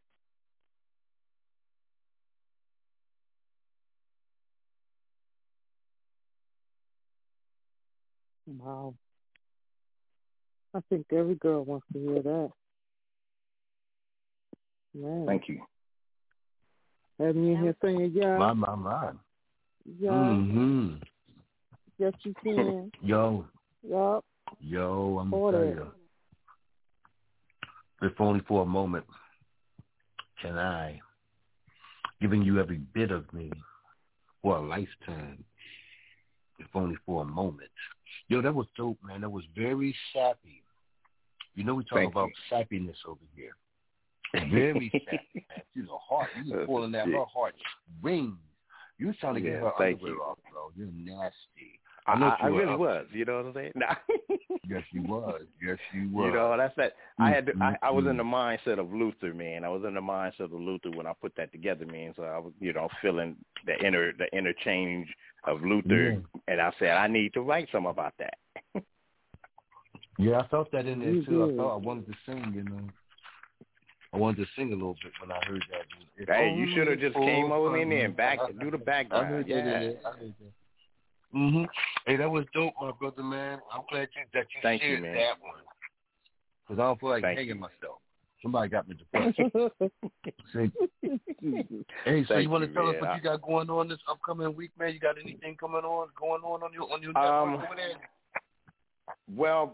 S10: Wow. I think every girl wants to hear that. Man.
S19: Thank you.
S10: Have you in here singing, yeah?
S14: My.
S10: Yeah.
S14: Mm-hmm.
S10: Yes, you can.
S14: Yo.
S10: Yup.
S14: Yo, I'm going to tell you. If only for a moment, can I, giving you every bit of me for a lifetime, if only for a moment. Yo, that was dope, man. That was very sappy. You know we talk about sappiness over here. Very sappy, man. She's a heart. You were pulling that her heart rings. You were trying to get her underwear off, bro. You're nasty.
S19: I really was. You know what I'm saying? Nah.
S14: Yes, you was. Yes, you was.
S19: You know, that's that. I was in the mindset of Luther, man. I was in the mindset of Luther when I put that together, man. So I was, feeling the interchange of Luther, and I said I need to write something about that.
S14: Yeah, I felt that in there too. I wanted to sing, I wanted to sing a little bit when I heard that.
S19: Hey, you should have just came over in there and do the background.
S14: I heard that. Mm-hmm. Hey, that was dope, my brother, man. I'm glad that you shared that one. Because I don't feel like hanging myself. Somebody got me depressed. Hey, so you want to tell us what you got going on this upcoming week, man? You got anything going on your network over there?
S19: Well,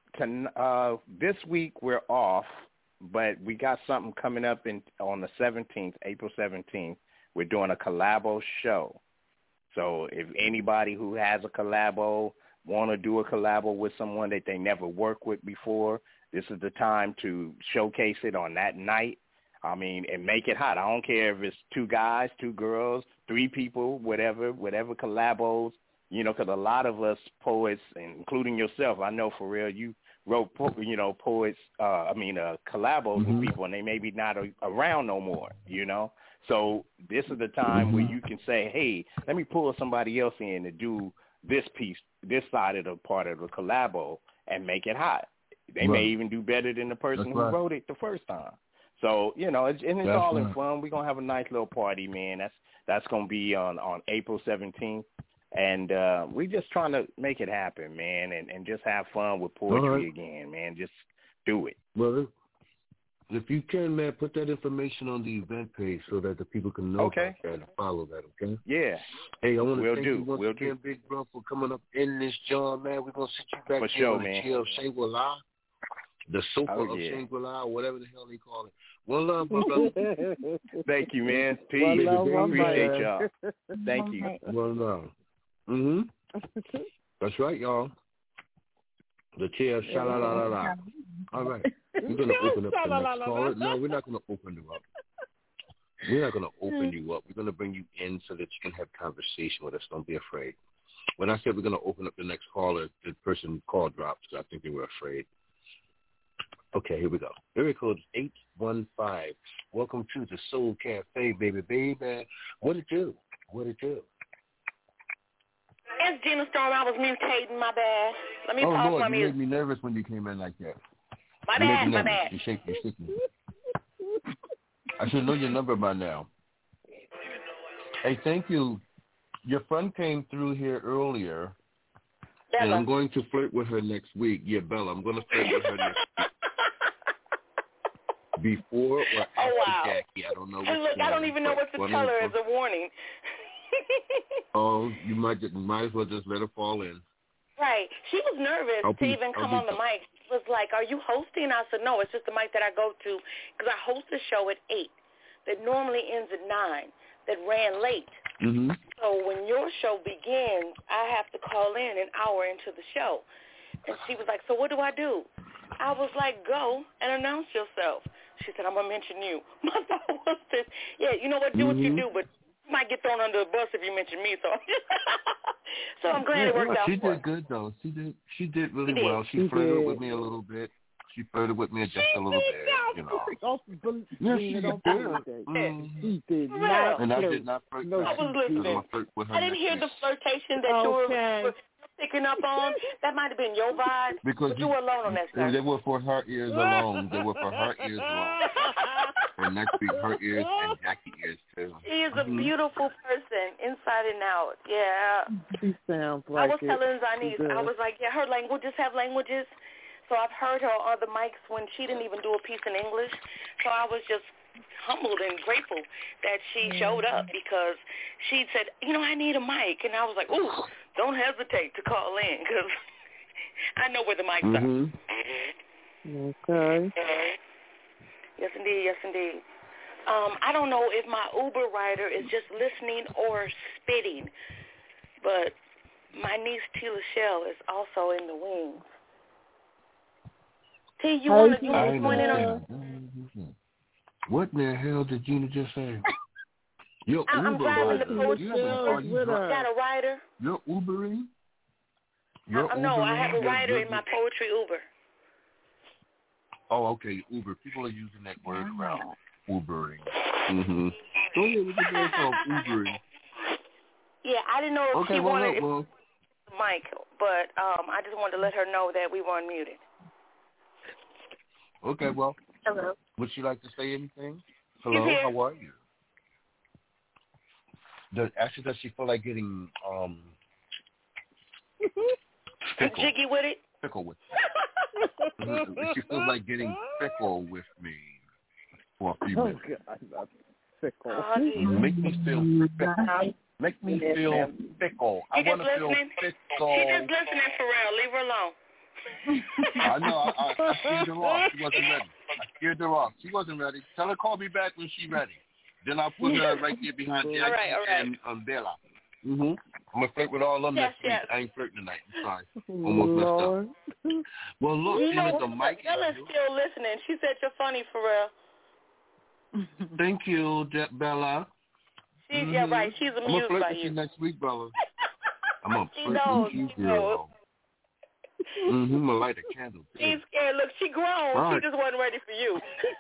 S19: this week we're off, but we got something coming up on the 17th, April 17th. We're doing a collabo show. So if anybody who has a collabo, want to do a collabo with someone that they never worked with before, this is the time to showcase it on that night. I mean, and make it hot. I don't care if it's 2 guys, 2 girls, 3 people, whatever collabos, because a lot of us poets, including yourself, I know for real, you wrote, poets, collabos with people, and they maybe not around no more, So this is the time where you can say, hey, let me pull somebody else in to do this piece, this side of the part of the collabo, and make it hot. They may even do better than the person who wrote it the first time. So, it's all in fun. We're going to have a nice little party, man. That's going to be on April 17th. And we're just trying to make it happen, man, and just have fun with poetry again, man. Just do it.
S14: Well, if you can, man, put that information on the event page so that the people can know about that and follow that, okay?
S19: Yeah.
S14: Hey, I want to thank you once again, Big Bro, for coming up in this joint, man. We're going to sit you back here on the chair of Shangri-La, the sofa of Shangri-La, or whatever the hell they call it. One love, my brother.
S19: Thank you, man. Peace. Appreciate y'all. Thank you.
S14: One love. Mm-hmm. That's right, y'all. The chair, sha-la-la-la-la. All right. We're going to open up the next caller. No, we're not going to open you up. We're not going to open you up. We're going to bring you in so that you can have conversation with us. Don't be afraid. When I said we're going to open up the next caller, the person call dropped because I think they were afraid. Okay, here we go. Area code is 815. Welcome to the Soul Cafe, baby. What it do?
S20: It's Gina Storm. I was mutating. My bad. Let me pause
S14: Lord,
S20: my
S14: you
S20: music.
S14: made me nervous when you came in like that.
S20: My bad.
S14: You're shaking. I should know your number by now. Hey, thank you. Your friend came through here earlier. And I'm going to flirt with her next week. Yeah, Bella, I'm going to flirt with her next week. Before or after Jackie, I don't know.
S20: And look, I don't even know what to tell her as a warning.
S14: Oh, you might as well just let her fall in.
S20: Right. She was nervous to even come on the mic. She was like, "Are you hosting?" I said, "No, it's just the mic that I go to because I host a show at 8 that normally ends at 9 that ran late.
S14: Mm-hmm.
S20: So when your show begins, I have to call in an hour into the show." And she was like, "So what do I do?" I was like, "Go and announce yourself." She said, "I'm going to mention you." My thought was this, yeah, you know what, do what you do, but you might get thrown under the bus if you mention me. So I'm glad it worked out
S14: she
S20: for her.
S14: did good, though. She did really well. She flirted with me a little bit. She flirted with me just a little bit, you know.
S10: Yes, she did. She did not.
S14: And I did not flirt.
S20: No, I was listening. I didn't hear the flirtation that you were picking up on. That might have been your vibe, but you were alone on that side.
S14: They were for her ears alone. They were for her ears alone. And next week, her ears and Jackie ears, too.
S20: She is a beautiful person, inside and out. Yeah.
S10: She sounds like
S20: I was telling Zanise, I was like, yeah, her languages have languages. So I've heard her on the mics when she didn't even do a piece in English. So I was just humbled and grateful that she showed up because she said, I need a mic. And I was like, ooh, don't hesitate to call in because I know where the mics are.
S10: Okay.
S20: Yes, indeed. Yes, indeed. I don't know if my Uber rider is just listening or spitting, but my niece Tila Shell is also in the wings. T, you want to join in on?
S14: What in the hell did Gina just say? Your
S20: I'm
S14: Uber
S20: driving
S14: rider.
S20: the poetry. Got a rider?
S14: You're Ubering?
S20: No, I have a rider in my poetry Uber.
S14: Oh, okay, Uber. People are using that word around. Ubering. Mm-hmm. Go ahead, we can do it called Ubering.
S20: Yeah, I didn't know if she wanted the mic, but I just wanted to let her know that we were unmuted.
S14: Okay, well.
S20: Hello.
S14: Would she like to say anything? Hello, how are you? Does she feel like getting fickle?
S20: Jiggy with it?
S14: Fickle with it. She feels like getting fickle with me for a few minutes.
S10: God, not fickle.
S14: Make me feel fickle. Make me feel fickle. I want to feel fickle.
S20: She's just listening, Pharrell. Leave her alone.
S14: I know. I scared her off. She wasn't ready. She wasn't ready. Tell her call me back when she's ready. Then I'll put her right there behind Jackie and Bella. Mm-hmm. I'm going to flirt with all of them next week. I ain't flirting tonight. I'm sorry. Almost messed up. Well, look, the mic.
S20: Bella's still listening. She said you're funny, Pharrell.
S14: Thank you, Bella.
S20: She's right. She's amused by you.
S14: I'm going to flirt with you next week, Bella. I'm going to flirt with you, girl. Mm-hmm. I light a candle.
S20: She's scared. Look, she grown. Right. She just wasn't ready for you.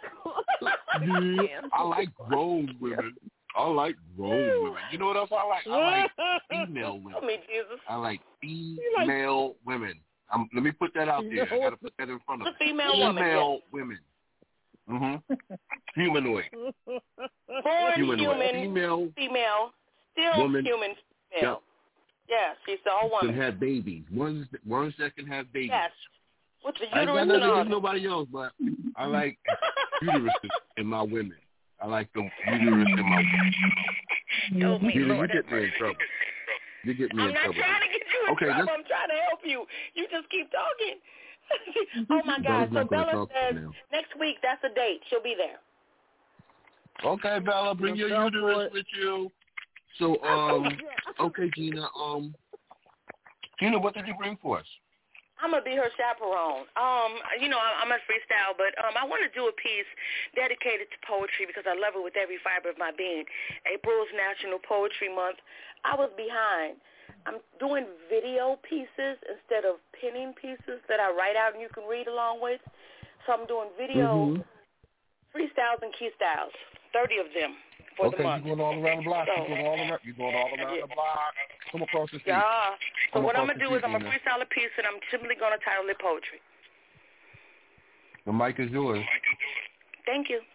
S14: I like grown women. You know what else I like? I like female women.
S20: Tell me, Jesus.
S14: I like female women. Let me put that out there. I got to put that in front of me.
S20: Female
S14: women. Mm-hmm. Humanoid.
S20: Born human. Female. Still
S14: woman.
S20: Human. Female.
S14: Yep.
S20: Yeah, she's all woman.
S14: Can have babies. Ones that can have babies.
S20: Yes. With the uterus
S14: I
S20: and
S14: know
S20: all.
S14: there's nobody else, but I like uteruses in my women. I like the uterus in my women.
S20: Help me,
S14: you
S20: Lord.
S14: get me in trouble. You get me in trouble.
S20: I'm not trying to get you in trouble. I'm trying to help you. You just keep talking. Oh, my God. So Bella says next week, that's a date. She'll be there.
S14: Okay, Bella, bring your uterus with you. So, okay, Gina. Gina, what did you bring for us?
S20: I'm going to be her chaperone. I'm a freestyle, but I want to do a piece dedicated to poetry because I love it with every fiber of my being. April is National Poetry Month. I was behind. I'm doing video pieces instead of penning pieces that I write out and you can read along with. So I'm doing video freestyles and key styles, 30 of them. For the month.
S14: You're going all around the block. You're going all around the block. Come across the street.
S20: Yeah. So what I'm going to do is I'm going to freestyle a piece, and I'm simply going to title it Poetry.
S14: The mic is yours.
S20: Thank you.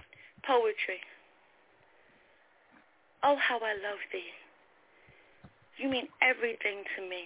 S20: Poetry. Oh, how I love thee. You mean everything to me.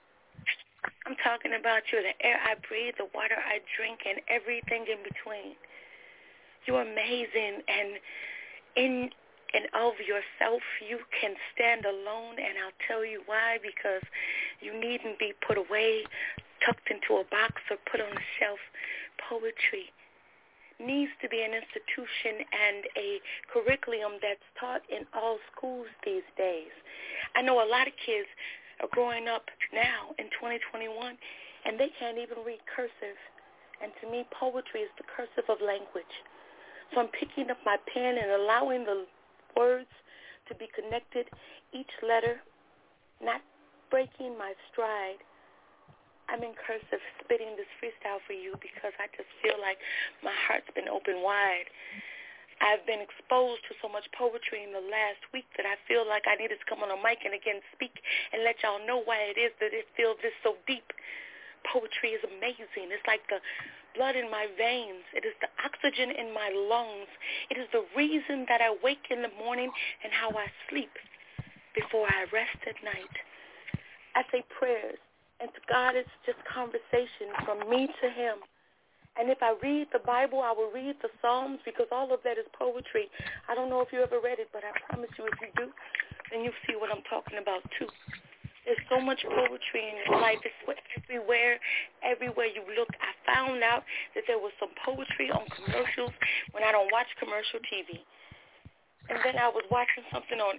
S20: I'm talking about you, the air I breathe, the water I drink, and everything in between. You're amazing, and in and of yourself, you can stand alone, and I'll tell you why, because you needn't be put away, tucked into a box, or put on a shelf. Poetry needs to be an institution and a curriculum that's taught in all schools these days. I know a lot of kids are growing up now in 2021, and they can't even read cursive. And to me, poetry is the cursive of language. So I'm picking up my pen and allowing the words to be connected, each letter, not breaking my stride. I'm in cursive spitting this freestyle for you because I just feel like my heart's been open wide. I've been exposed to so much poetry in the last week that I feel like I needed to come on a mic and again speak and let y'all know why it is that it feels this so deep. Poetry is amazing. It's like the blood in my veins. It is the oxygen in my lungs. It is the reason that I wake in the morning and how I sleep before I rest at night. I say prayers, and to God it's just conversation from me to him. And if I read the Bible, I will read the Psalms because all of that is poetry. I don't know if you ever read it, but I promise you if you do, then you'll see what I'm talking about too. There's so much poetry in your life. It's everywhere you look. I found out that there was some poetry on commercials when I don't watch commercial TV. And then I was watching something on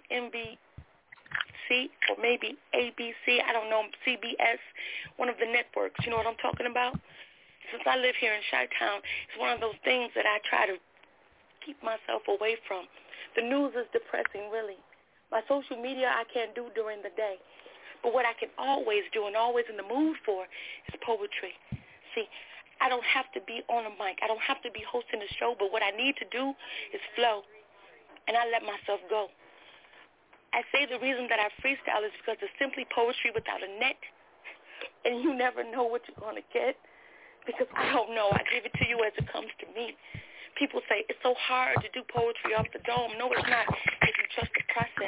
S20: NBC or maybe ABC, I don't know, CBS, one of the networks. You know what I'm talking about? Since I live here in Chi-Town, it's one of those things that I try to keep myself away from. The news is depressing, really. My social media I can't do during the day. But what I can always do and always in the mood for is poetry. See, I don't have to be on a mic. I don't have to be hosting a show, but what I need to do is flow. And I let myself go. I say the reason that I freestyle is because it's simply poetry without a net. And you never know what you're going to get. Because I don't know. I give it to you as it comes to me. People say it's so hard to do poetry off the dome. No, it's not if you trust the process.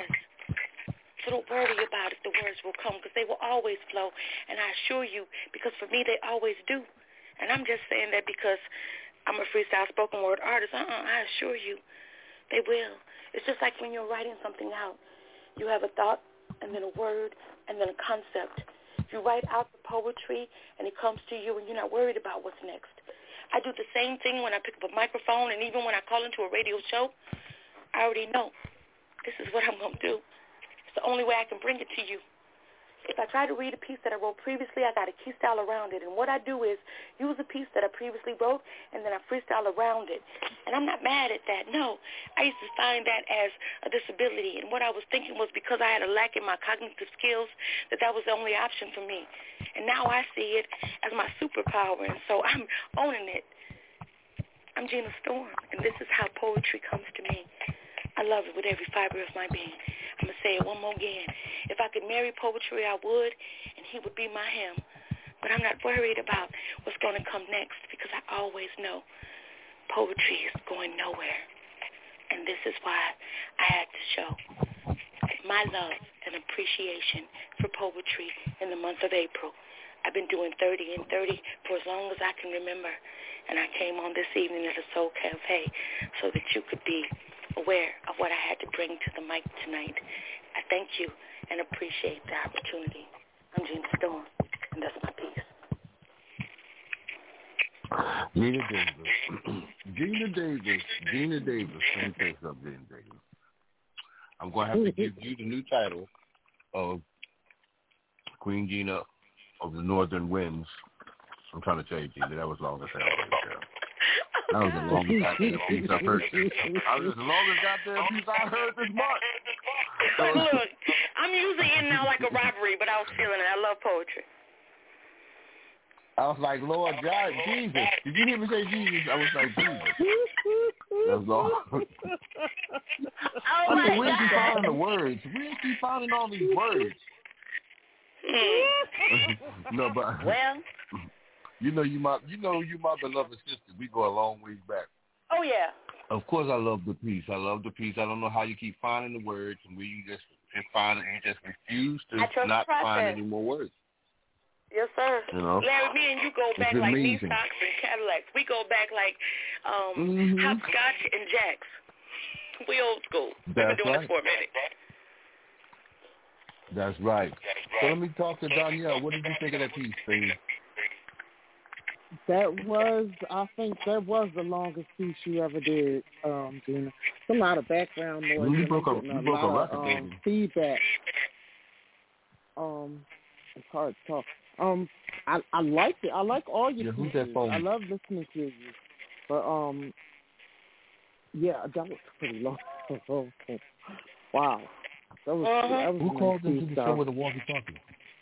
S20: So don't worry about it. The words will come because they will always flow. And I assure you, because for me, they always do. And I'm just saying that because I'm a freestyle spoken word artist. I assure you, they will. It's just like when you're writing something out. You have a thought and then a word and then a concept. You write out the poetry, and it comes to you, and you're not worried about what's next. I do the same thing when I pick up a microphone, and even when I call into a radio show, I already know this is what I'm going to do. It's the only way I can bring it to you. If I try to read a piece that I wrote previously, I got a key style around it. And what I do is use a piece that I previously wrote, and then I freestyle around it. And I'm not mad at that. No, I used to find that as a disability. And what I was thinking was because I had a lack in my cognitive skills, that was the only option for me. And now I see it as my superpower, and so I'm owning it. I'm Gina Storm, and this is how poetry comes to me. I love it with every fiber of my being. I'm going to say it one more again. If I could marry poetry, I would, and he would be my him. But I'm not worried about what's going to come next because I always know poetry is going nowhere. And this is why I had to show my love and appreciation for poetry in the month of April. I've been doing 30 and 30 for as long as I can remember. And I came on this evening at a Soul Cafe so that you could be aware of what I had to bring to the mic tonight. I thank you and appreciate the opportunity. I'm Gina Storm, and that's my piece.
S14: Gina Davis. Let me tell you something, Gina Davis. I'm going to have to give you the new title of Queen Gina of the Northern Winds. I'm trying to tell you, Gina, that was long as hell. That was the longest goddamn piece I've heard. That was the longest goddamn piece I heard this month.
S20: Look, I'm using it now like a robbery, but I was feeling it. I love poetry.
S14: I was like, Lord God, Jesus. Did you hear me say Jesus? I was like, Jesus. That was long.
S20: Oh my
S14: where's she
S20: God.
S14: finding the words? Where's she finding all these words? No, but
S20: well,
S14: you know you my beloved sister. We go a long ways back.
S20: Oh yeah.
S14: Of course, I love the piece. I don't know how you keep finding the words and where you just find it. You just refuse to
S20: I trust
S14: not
S20: the process.
S14: find any more words.
S20: Yes, sir.
S14: You know?
S20: Larry, me and you go back
S14: It's
S20: like
S14: amazing.
S20: Nissan and Cadillacs. We go back like hopscotch and jacks. We old school. We've been doing this for a minute.
S14: That's right. So let me talk to Danielle. What did you think of that piece, baby?
S10: I think that was the longest piece she ever did, Gina. It's a lot of background noise.
S14: You broke a record, baby.
S10: Feedback. It's hard to talk. I liked it. I like all your pieces.
S14: Who's that phone?
S10: I love listening to you. But yeah, that was pretty long. Wow. That was
S14: Who called into the show with a walkie-talkie?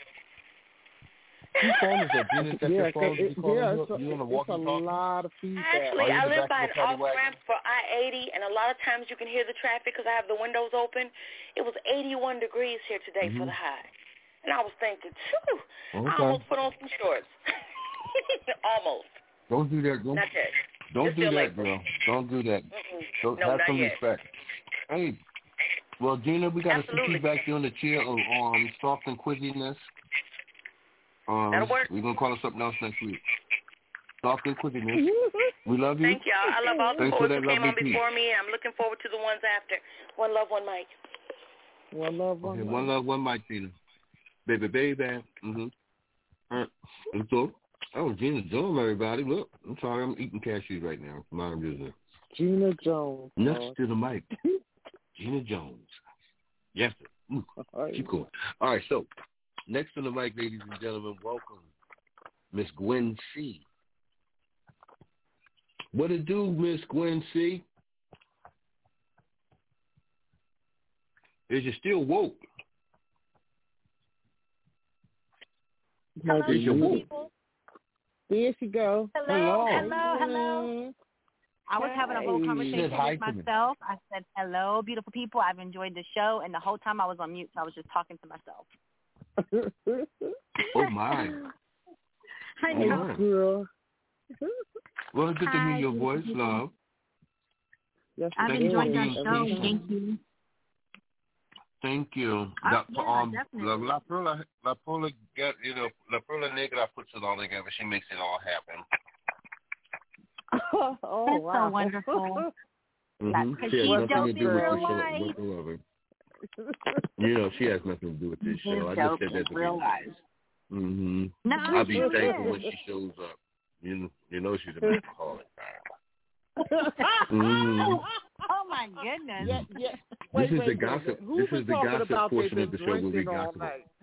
S14: Who phone is that? Gina, that's your phone? You on a walkie-talkie?
S10: It's a lot of feedback.
S20: Actually, I live by an off-ramp for I-80, and a lot of times you can hear the traffic because I have the windows open. It was 81 degrees here today for the high. And I was thinking, I almost put on some shorts. Almost.
S14: Don't do that, girl.
S20: Not yet.
S14: Don't do that, girl. Don't do that. Don't have some respect. Hey, well, Gina, we got some feedback here on the chair of soft and quizziness.
S20: That'll work.
S14: We're going to call it something else next week. Soft and quizziness. We love you.
S20: Thank y'all. I love all the
S14: Thanks
S20: poets
S14: who
S20: came on before me, and I'm looking forward to the ones after. One love, one mic.
S10: One love, one mic.
S14: One love, one mic, Gina. Baby. So, Gina Jones, everybody. Look, I'm sorry, I'm eating cashews right now. Mind business.
S10: Gina Jones.
S14: Next to the mic. Gina Jones. Yes, sir. She's cool. All right, so next on the mic, ladies and gentlemen, welcome Miss Gwen C. What it do, Miss Gwen C? Is you still woke?
S10: Hello,
S14: people.
S10: There she go.
S11: Hello. I was having a whole conversation with myself. I said, hello, beautiful people. I've enjoyed the show. And the whole time I was on mute, so I was just talking to myself.
S14: Oh, my.
S11: I know.
S10: Hey, girl.
S14: Well, it's good to hear your voice, love.
S10: Yes,
S11: I've enjoyed your show. Thank you.
S14: Thank you.
S11: Definitely.
S14: La Perla Negra puts it all together. She makes it all happen.
S10: Oh,
S11: that's
S10: wow.
S11: so wonderful.
S14: Mm-hmm. She has nothing to do with this show whatsoever. She has nothing to do with this show. I just said that to real life. Mm-hmm.
S11: No,
S14: I'll be thankful when she shows up. You know she's an alcoholic.
S11: Oh my goodness!
S10: Yeah.
S14: This is the gossip. This is the gossip portion of the show where we gossip.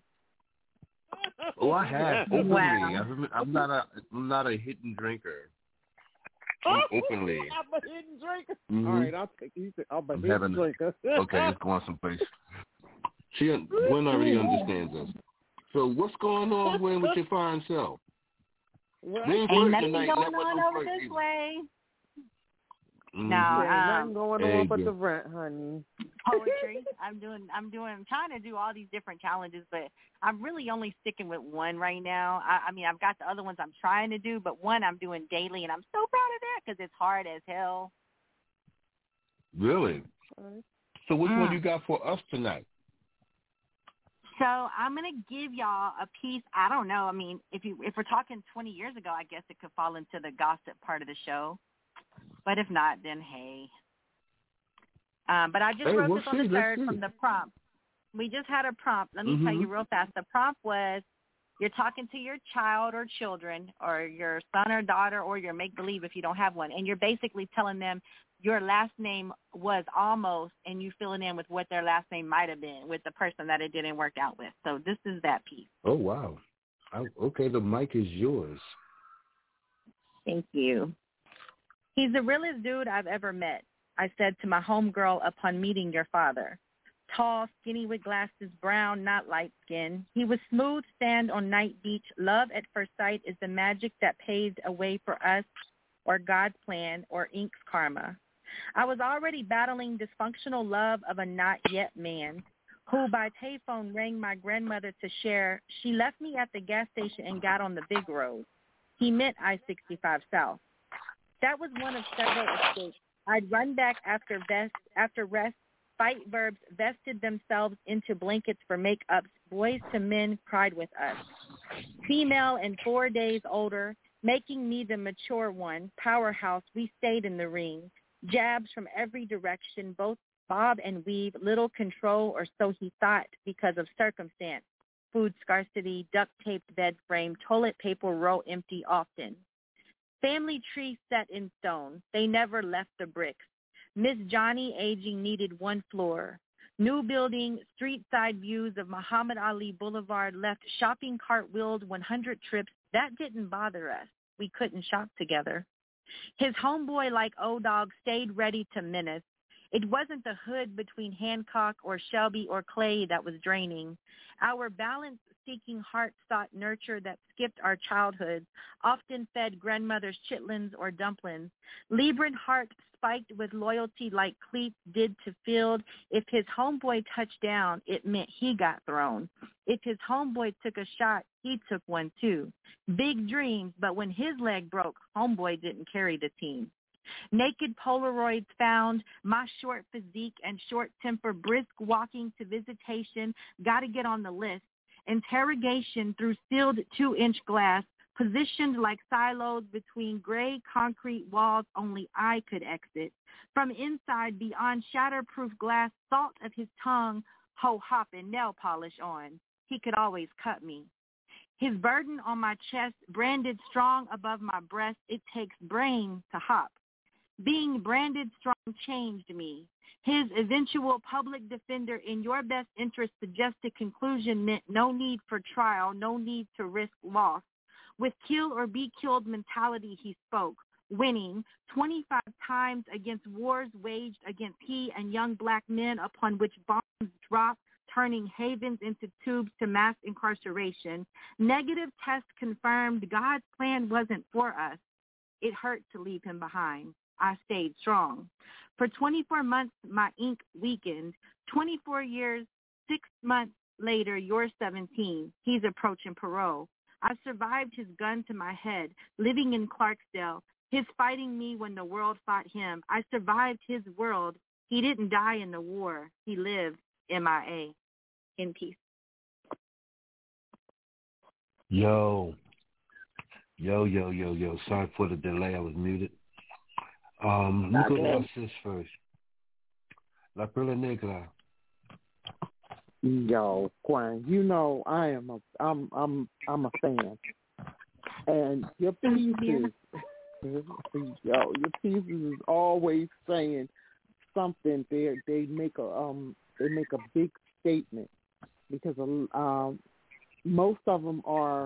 S14: Oh, I have openly.
S11: Wow.
S14: I'm not a hidden drinker. I'm openly.
S10: I'm a hidden drinker.
S14: Mm-hmm.
S10: All right, I'll take you. I'm a hidden drinker.
S14: Okay, let's go on someplace. Gwen already understands us. So what's going on, Gwen, with your fine self?
S11: Ain't nothing going on over this way.
S14: Mm-hmm.
S11: No,
S10: nothing going on but the rent, honey.
S11: Poetry. I'm trying to do all these different challenges, but I'm really only sticking with one right now. I mean, I've got the other ones I'm trying to do, but one I'm doing daily, and I'm so proud of that because it's hard as hell.
S14: Really? So which one you got for us tonight?
S11: So I'm going to give y'all a piece. I don't know. I mean, if we're talking 20 years ago, I guess it could fall into the gossip part of the show. But if not, then hey. But I just wrote this on the third from the prompt. We just had a prompt. Let me tell you real fast. The prompt was, you're talking to your child or children or your son or daughter or your make-believe if you don't have one, and you're basically telling them your last name was almost, and you filling in with what their last name might have been with the person that it didn't work out with. So this is that piece.
S14: Oh, wow. Okay, the mic is yours.
S11: Thank you. He's the realest dude I've ever met, I said to my homegirl upon meeting your father. Tall, skinny with glasses, brown, not light skin. He was smooth sand on night beach. Love at first sight is the magic that paved a way for us, or God's plan, or Ink's karma. I was already battling dysfunctional love of a not yet man, who by telephone rang my grandmother to share. She left me at the gas station and got on the big road. He meant I-65 South. That was one of several escapes. I'd run back after rest,
S21: Fight verbs vested themselves into blankets for make-ups. Boys to men cried with us. Female and 4 days older, making me the mature one. Powerhouse, we stayed in the ring. Jabs from every direction, both bob and weave, little control, or so he thought, because of circumstance. Food scarcity, duct-taped bed frame, toilet paper roll empty often. Family tree set in stone. They never left the bricks. Miss Johnny aging needed one floor. New building, street side views of Muhammad Ali Boulevard left shopping cart wheeled 100 trips. That didn't bother us. We couldn't shop together. His homeboy like O-Dog stayed ready to menace. It wasn't the hood between Hancock or Shelby or Clay that was draining. Our balance-seeking heart sought nurture that skipped our childhoods, often fed grandmother's chitlins or dumplings. Libran heart spiked with loyalty like cleats did to field. If his homeboy touched down, it meant he got thrown. If his homeboy took a shot, he took one too. Big dreams, but when his leg broke, homeboy didn't carry the team. Naked Polaroids found, my short physique and short temper, brisk walking to visitation, gotta get on the list. Interrogation through sealed 2-inch glass, positioned like silos between gray concrete walls only I could exit. From inside, beyond shatterproof glass, salt of his tongue, ho-hop and nail polish on. He could always cut me. His burden on my chest, branded strong above my breast, it takes brain to hop. Being branded strong changed me. His eventual public defender in your best interest suggested conclusion meant no need for trial, no need to risk loss. With kill or be killed mentality he spoke, winning 25 times against wars waged against he and young black men upon which bombs dropped, turning havens into tubes to mass incarceration. Negative test confirmed God's plan wasn't for us. It hurt to leave him behind. I stayed strong. For 24 months, my ink weakened. 24 years, 6 months later, you're 17. He's approaching parole. I survived his gun to my head, living in Clarksdale, his fighting me when the world fought him. I survived his world. He didn't die in the war. He lived MIA. In peace.
S14: Yo. Sorry for the delay. I was muted. Let me go to our sis first. La Perla Negra.
S10: Yo, Quan, you know I'm a fan. And your pieces, your pieces is always saying something. They make a big statement because most of them are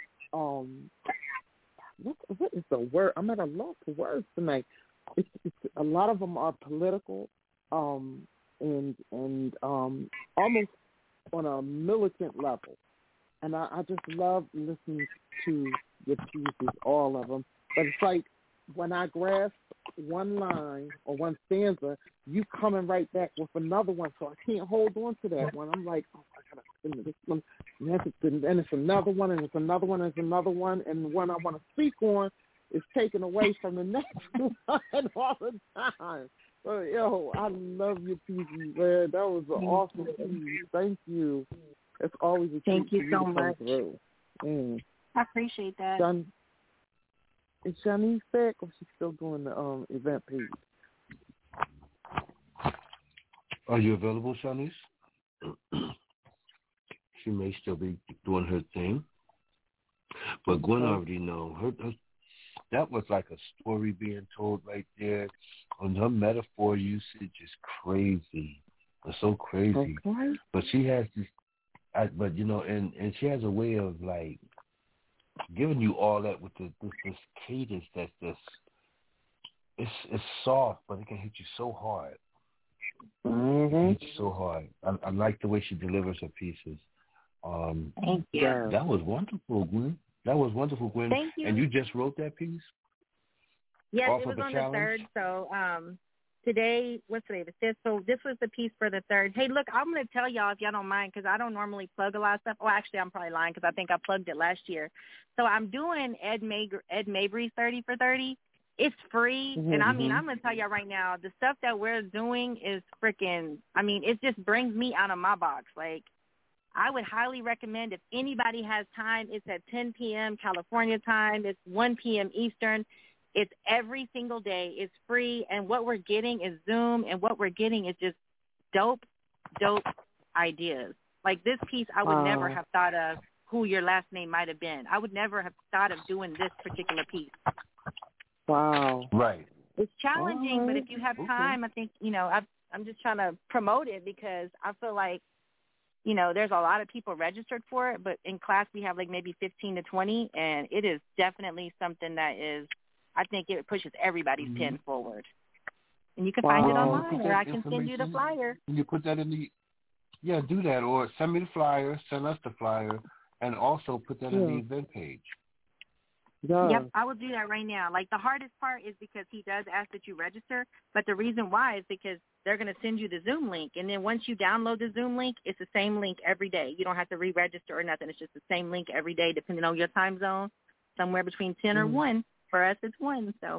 S10: what is the word? I'm at a loss for words tonight. It's a lot of them are political, and almost on a militant level. And I just love listening to your pieces, all of them. But it's like when I grasp one line or one stanza, you coming right back with another one, so I can't hold on to that one. I'm like, oh, I gotta finish this one, and it's another one, and it's another one, and it's another one, and the one I want to speak on is taken away from the next one all the time. So, yo, I love your pieces, man. That was an awesome piece. Thank you. It's always a treat.
S21: Thank you so much.
S10: I
S21: appreciate that.
S10: Is Shanice back, or she's still doing the event page?
S14: Are you available, Shanice? She may still be doing her thing. But Gwen already know. Her that was like a story being told right there. And her metaphor usage is crazy. It's so crazy.
S10: Okay.
S14: But she has this, and she has a way of like giving you all that with this cadence that's just, it's soft, but it can hit you so hard.
S10: Mm-hmm.
S14: It can hit you so hard. I like the way she delivers her pieces.
S21: Thank you.
S14: That was wonderful, Gwen.
S21: Thank you.
S14: And you just wrote that piece?
S21: Yes,
S14: Off
S21: it was
S14: the
S21: on
S14: challenge?
S21: the 3rd. So today, what's today, the 5th? So this was the piece for the 3rd. Hey, look, I'm going to tell y'all if y'all don't mind, because I don't normally plug a lot of stuff. Well, actually, I'm probably lying because I think I plugged it last year. So I'm doing Ed Mabry's 30 for 30. It's free, and I mean, I'm going to tell y'all right now, the stuff that we're doing is freaking, I mean, it just brings me out of my box. Like, I would highly recommend if anybody has time, it's at 10 p.m. California time. It's 1 p.m. Eastern. It's every single day. It's free, and what we're getting is Zoom, and what we're getting is just dope ideas. Like this piece, I would never have thought of who your last name might have been. I would never have thought of doing this particular piece.
S10: Wow.
S14: Right.
S21: It's challenging, but if you have time, I think, you know, I'm just trying to promote it because I feel like, you know, there's a lot of people registered for it, but in class we have like maybe 15 to 20, and it is definitely something that is, I think it pushes everybody's pen forward. And you can find it online, or I can send you the flyer.
S14: Can you put that in the, do that, or send me the flyer, send us the flyer, and also put that in the event page.
S10: Yeah.
S21: Yep, I will do that right now. Like the hardest part is because he does ask that you register, but the reason why is because they're going to send you the Zoom link, and then once you download the Zoom link, it's the same link every day. You don't have to re-register or nothing. It's just the same link every day, depending on your time zone, somewhere between 10 or 1. For us, it's 1. So.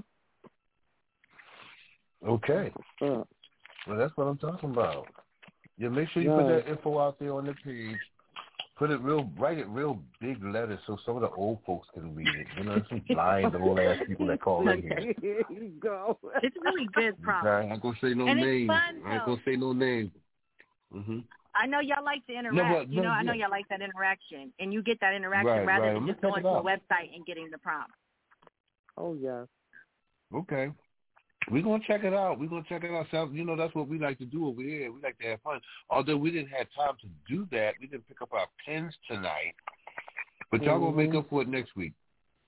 S14: Okay. Well, that's what I'm talking about. Yeah, make sure you put that info out there on the page. Write it real big letters so some of the old folks can read it. You know, some blind old ass people that call in here.
S10: Here you go.
S21: It's really good problem.
S14: I ain't gonna say no names. I ain't gonna say no names.
S21: I know y'all like to interact. I know y'all like that interaction, and you get that interaction rather than just going to a website and getting the prompt.
S10: Oh yeah.
S14: Okay. We're going to check it out. So, you know, that's what we like to do over here. We like to have fun. Although we didn't have time to do that, we didn't pick up our pens tonight. But y'all going to make up for it next week.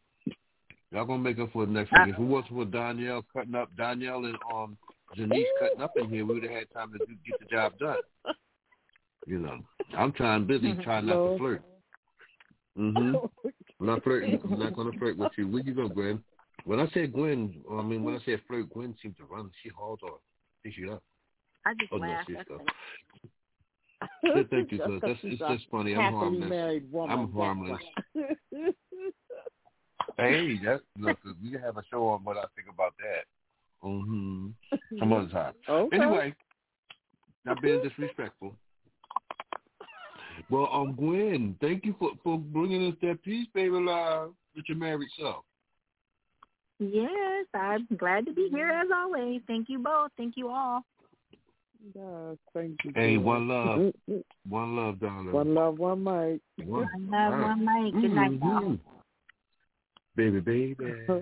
S14: If we wasn't for Danielle and Janice cutting up in here, we would have had time to get the job done. You know, I'm trying not to flirt. I'm not flirting. I'm not going to flirt with you. Where you go, Gwen? When I say Gwen, when I say flirt, Gwen seems to run. She hauled on. Pick it up.
S21: I just laugh.
S14: Thank you, sir. It's just funny. I'm harmless. I'm harmless. Hey, look, we can have a show on what I think about that. Some other time.
S10: Okay.
S14: Anyway, not being disrespectful. Well, Gwen, thank you for bringing us that piece, baby, live with your married self.
S21: Yes, I'm glad to be here as always. Thank you both. Thank you all.
S10: Yes, thank you.
S14: Hey, one love. One love, darling.
S10: One love, one mic.
S21: One love, one mic. Good night, y'all.
S14: Baby.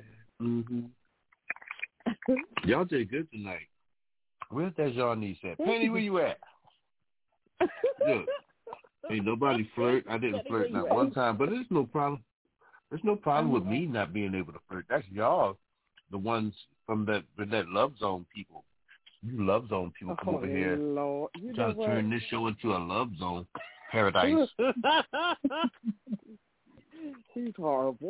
S14: Y'all did good tonight. Where's that Janice at? Penny, where you at? Look, ain't nobody flirt. I didn't flirt not one time, but there's no problem. There's no problem with me not being able to flirt. That's y'all, the ones from that Love Zone people. You Love Zone people come over here trying to turn this show into a Love Zone paradise.
S10: He's horrible.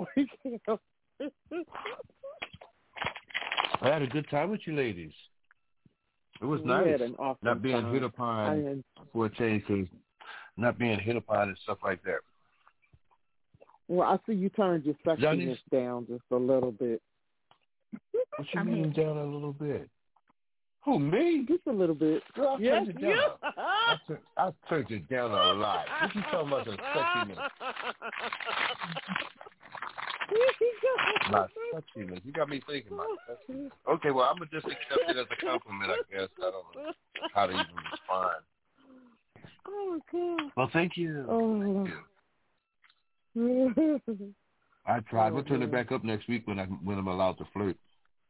S14: I had a good time with you ladies. It was nice not being hit upon for a change, because not being hit upon and stuff like that.
S10: Well, I see you turned your sexiness down just a little bit.
S14: What you mean down a little bit? Who, me?
S10: Just a little bit.
S14: Girl, I turned it down. I turned it down a lot. What you talking about, the sexiness? My sexiness. You got me thinking about sexiness. Okay, well, I'm going to just accept it as a compliment, I guess. I don't know how to even respond.
S10: Oh, God.
S14: Well, thank you.
S10: Oh.
S14: Thank you. I tried. We'll turn it back up next week when I'm allowed to flirt.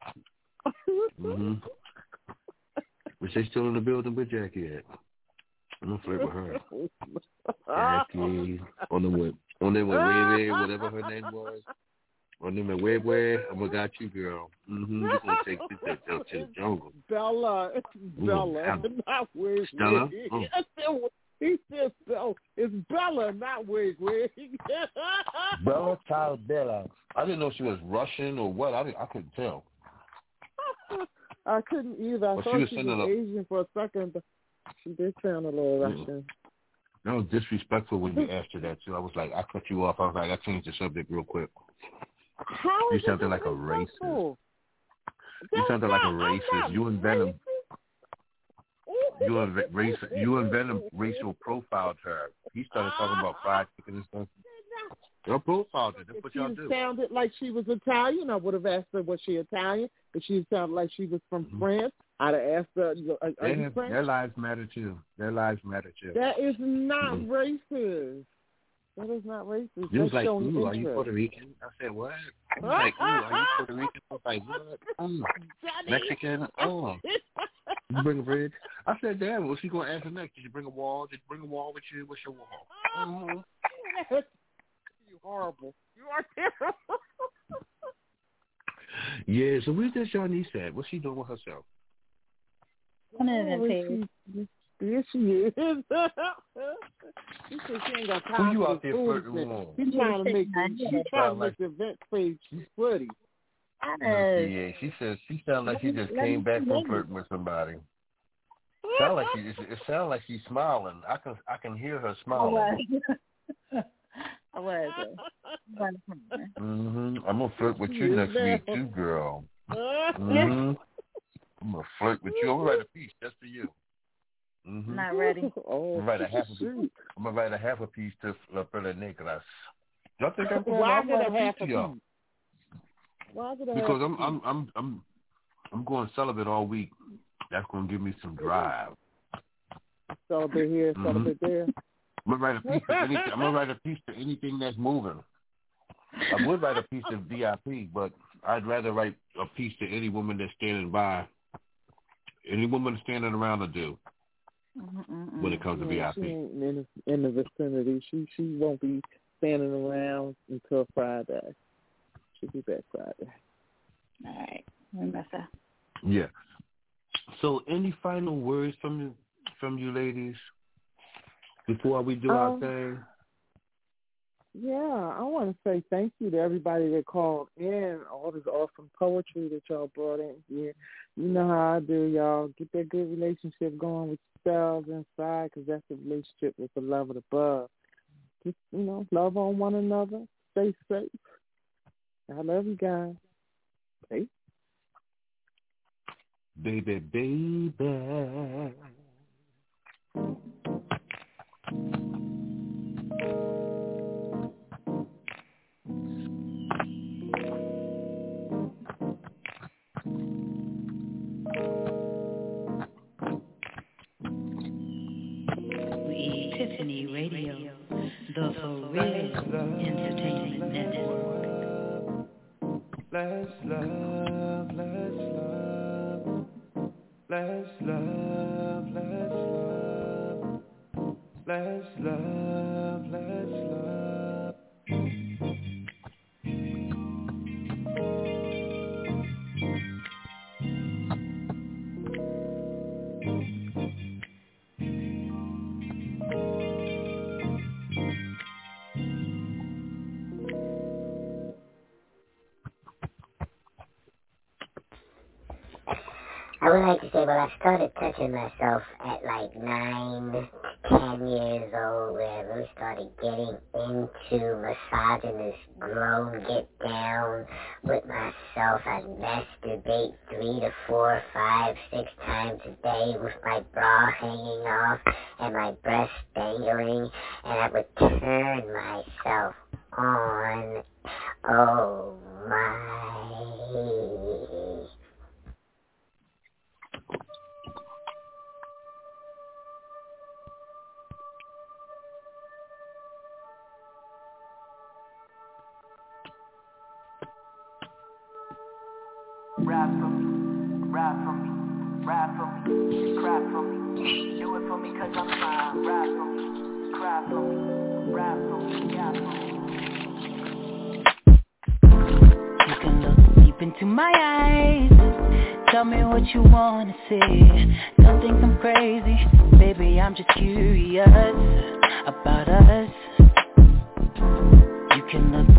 S14: Was she still in the building with Jackie at? I'm gonna flirt with her. Jackie on them whatever her name was. On them where I'm gonna got you, girl. We're gonna take this to the jungle.
S10: Bella, not Wig.
S14: Stella.
S10: He said so. It's Bella, not Wig.
S14: Bella, child, Bella. I didn't know she was Russian or what. I couldn't tell.
S10: I couldn't either. I thought she was Asian for a second, but she did sound a little Russian.
S14: That was disrespectful when you asked her that, too. I was like, I cut you off. I was like, I changed the subject real quick.
S10: How is
S14: you sounded like a racist. You sounded like a racist. You and Venom. You and Venom racial profiled her. He started talking about fried chicken and stuff. Y'all profiled her. That's what y'all do.
S10: If she sounded like she was Italian, I would have asked her, was she Italian? If she sounded like she was from France, I'd have asked her, are you French?
S14: Their lives matter too. Their lives matter too.
S10: That is not racist. That is not racist.
S14: You was like,
S10: ooh,
S14: are you Puerto Rican? I said, what? I was like, ooh, are you Puerto Rican? I was like, what? Mexican? Oh. You bring a bridge? I said, damn, what's she going to answer next? Did you bring a wall? Did you bring a wall with you? What's your wall?
S10: Mm-hmm. You horrible. You are terrible.
S14: Yeah, so where's that Shawnee's at? What's she doing with herself?
S21: One of them page.
S10: Yes, she is. She said she ain't got time.
S14: Who you out there flirting with?
S10: She's trying to make the event page pretty.
S14: Yeah, she says she sounds like she just came back from flirting with somebody. It sounds like she's smiling. I can hear her smiling.
S21: I was.
S14: I'm gonna flirt with you next week too, girl. I'm gonna flirt with you. I'm gonna write a piece just for you.
S21: Not ready.
S14: I'm gonna write a half a piece to Fela Nicholas. Y'all think I'm going?
S10: Why is it a half a piece?
S14: Because I'm going celibate all week. That's gonna give me some drive.
S10: Celibate here, celibate there.
S14: I'm gonna write a piece to anything. I'm gonna write a piece to anything that's moving. I would write a piece to VIP, but I'd rather write a piece to any woman that's standing by. Any woman standing around will do. When it comes to VIP.
S10: She ain't in the vicinity. She won't be standing around until Friday. She'll be back Friday.
S21: All right. Remember.
S14: Yeah. So any final words from you ladies before we do our thing?
S10: Yeah, I want to say thank you to everybody that called in, all this awesome poetry that y'all brought in here. You know how I do, y'all. Get that good relationship going with yourselves inside, because that's the relationship with the love of above. Just, love on one another. Stay safe. I love you guys. Hey.
S14: Baby, baby.
S1: Tiffany Radio, the For Real Entertainment Network.
S3: Let's love, let's love, let's love, let's love, let's love, let's love.
S5: I would like to say, I started touching myself at like 9, 10 years old, where I really started getting into misogynist grown get down with myself. I masturbate 3 to 4, 5, 6 times a day with my bra hanging off and my breast dangling, and I would turn myself on. Oh my.
S22: Rap for me, rap for me, rap for me, cry for me, do it for me cause I'm fine. Rap for me, cry for me, rap for me, yeah for me.
S1: You can look deep into my eyes, tell me what you wanna see. Don't think I'm crazy, baby, I'm just curious about us. You can look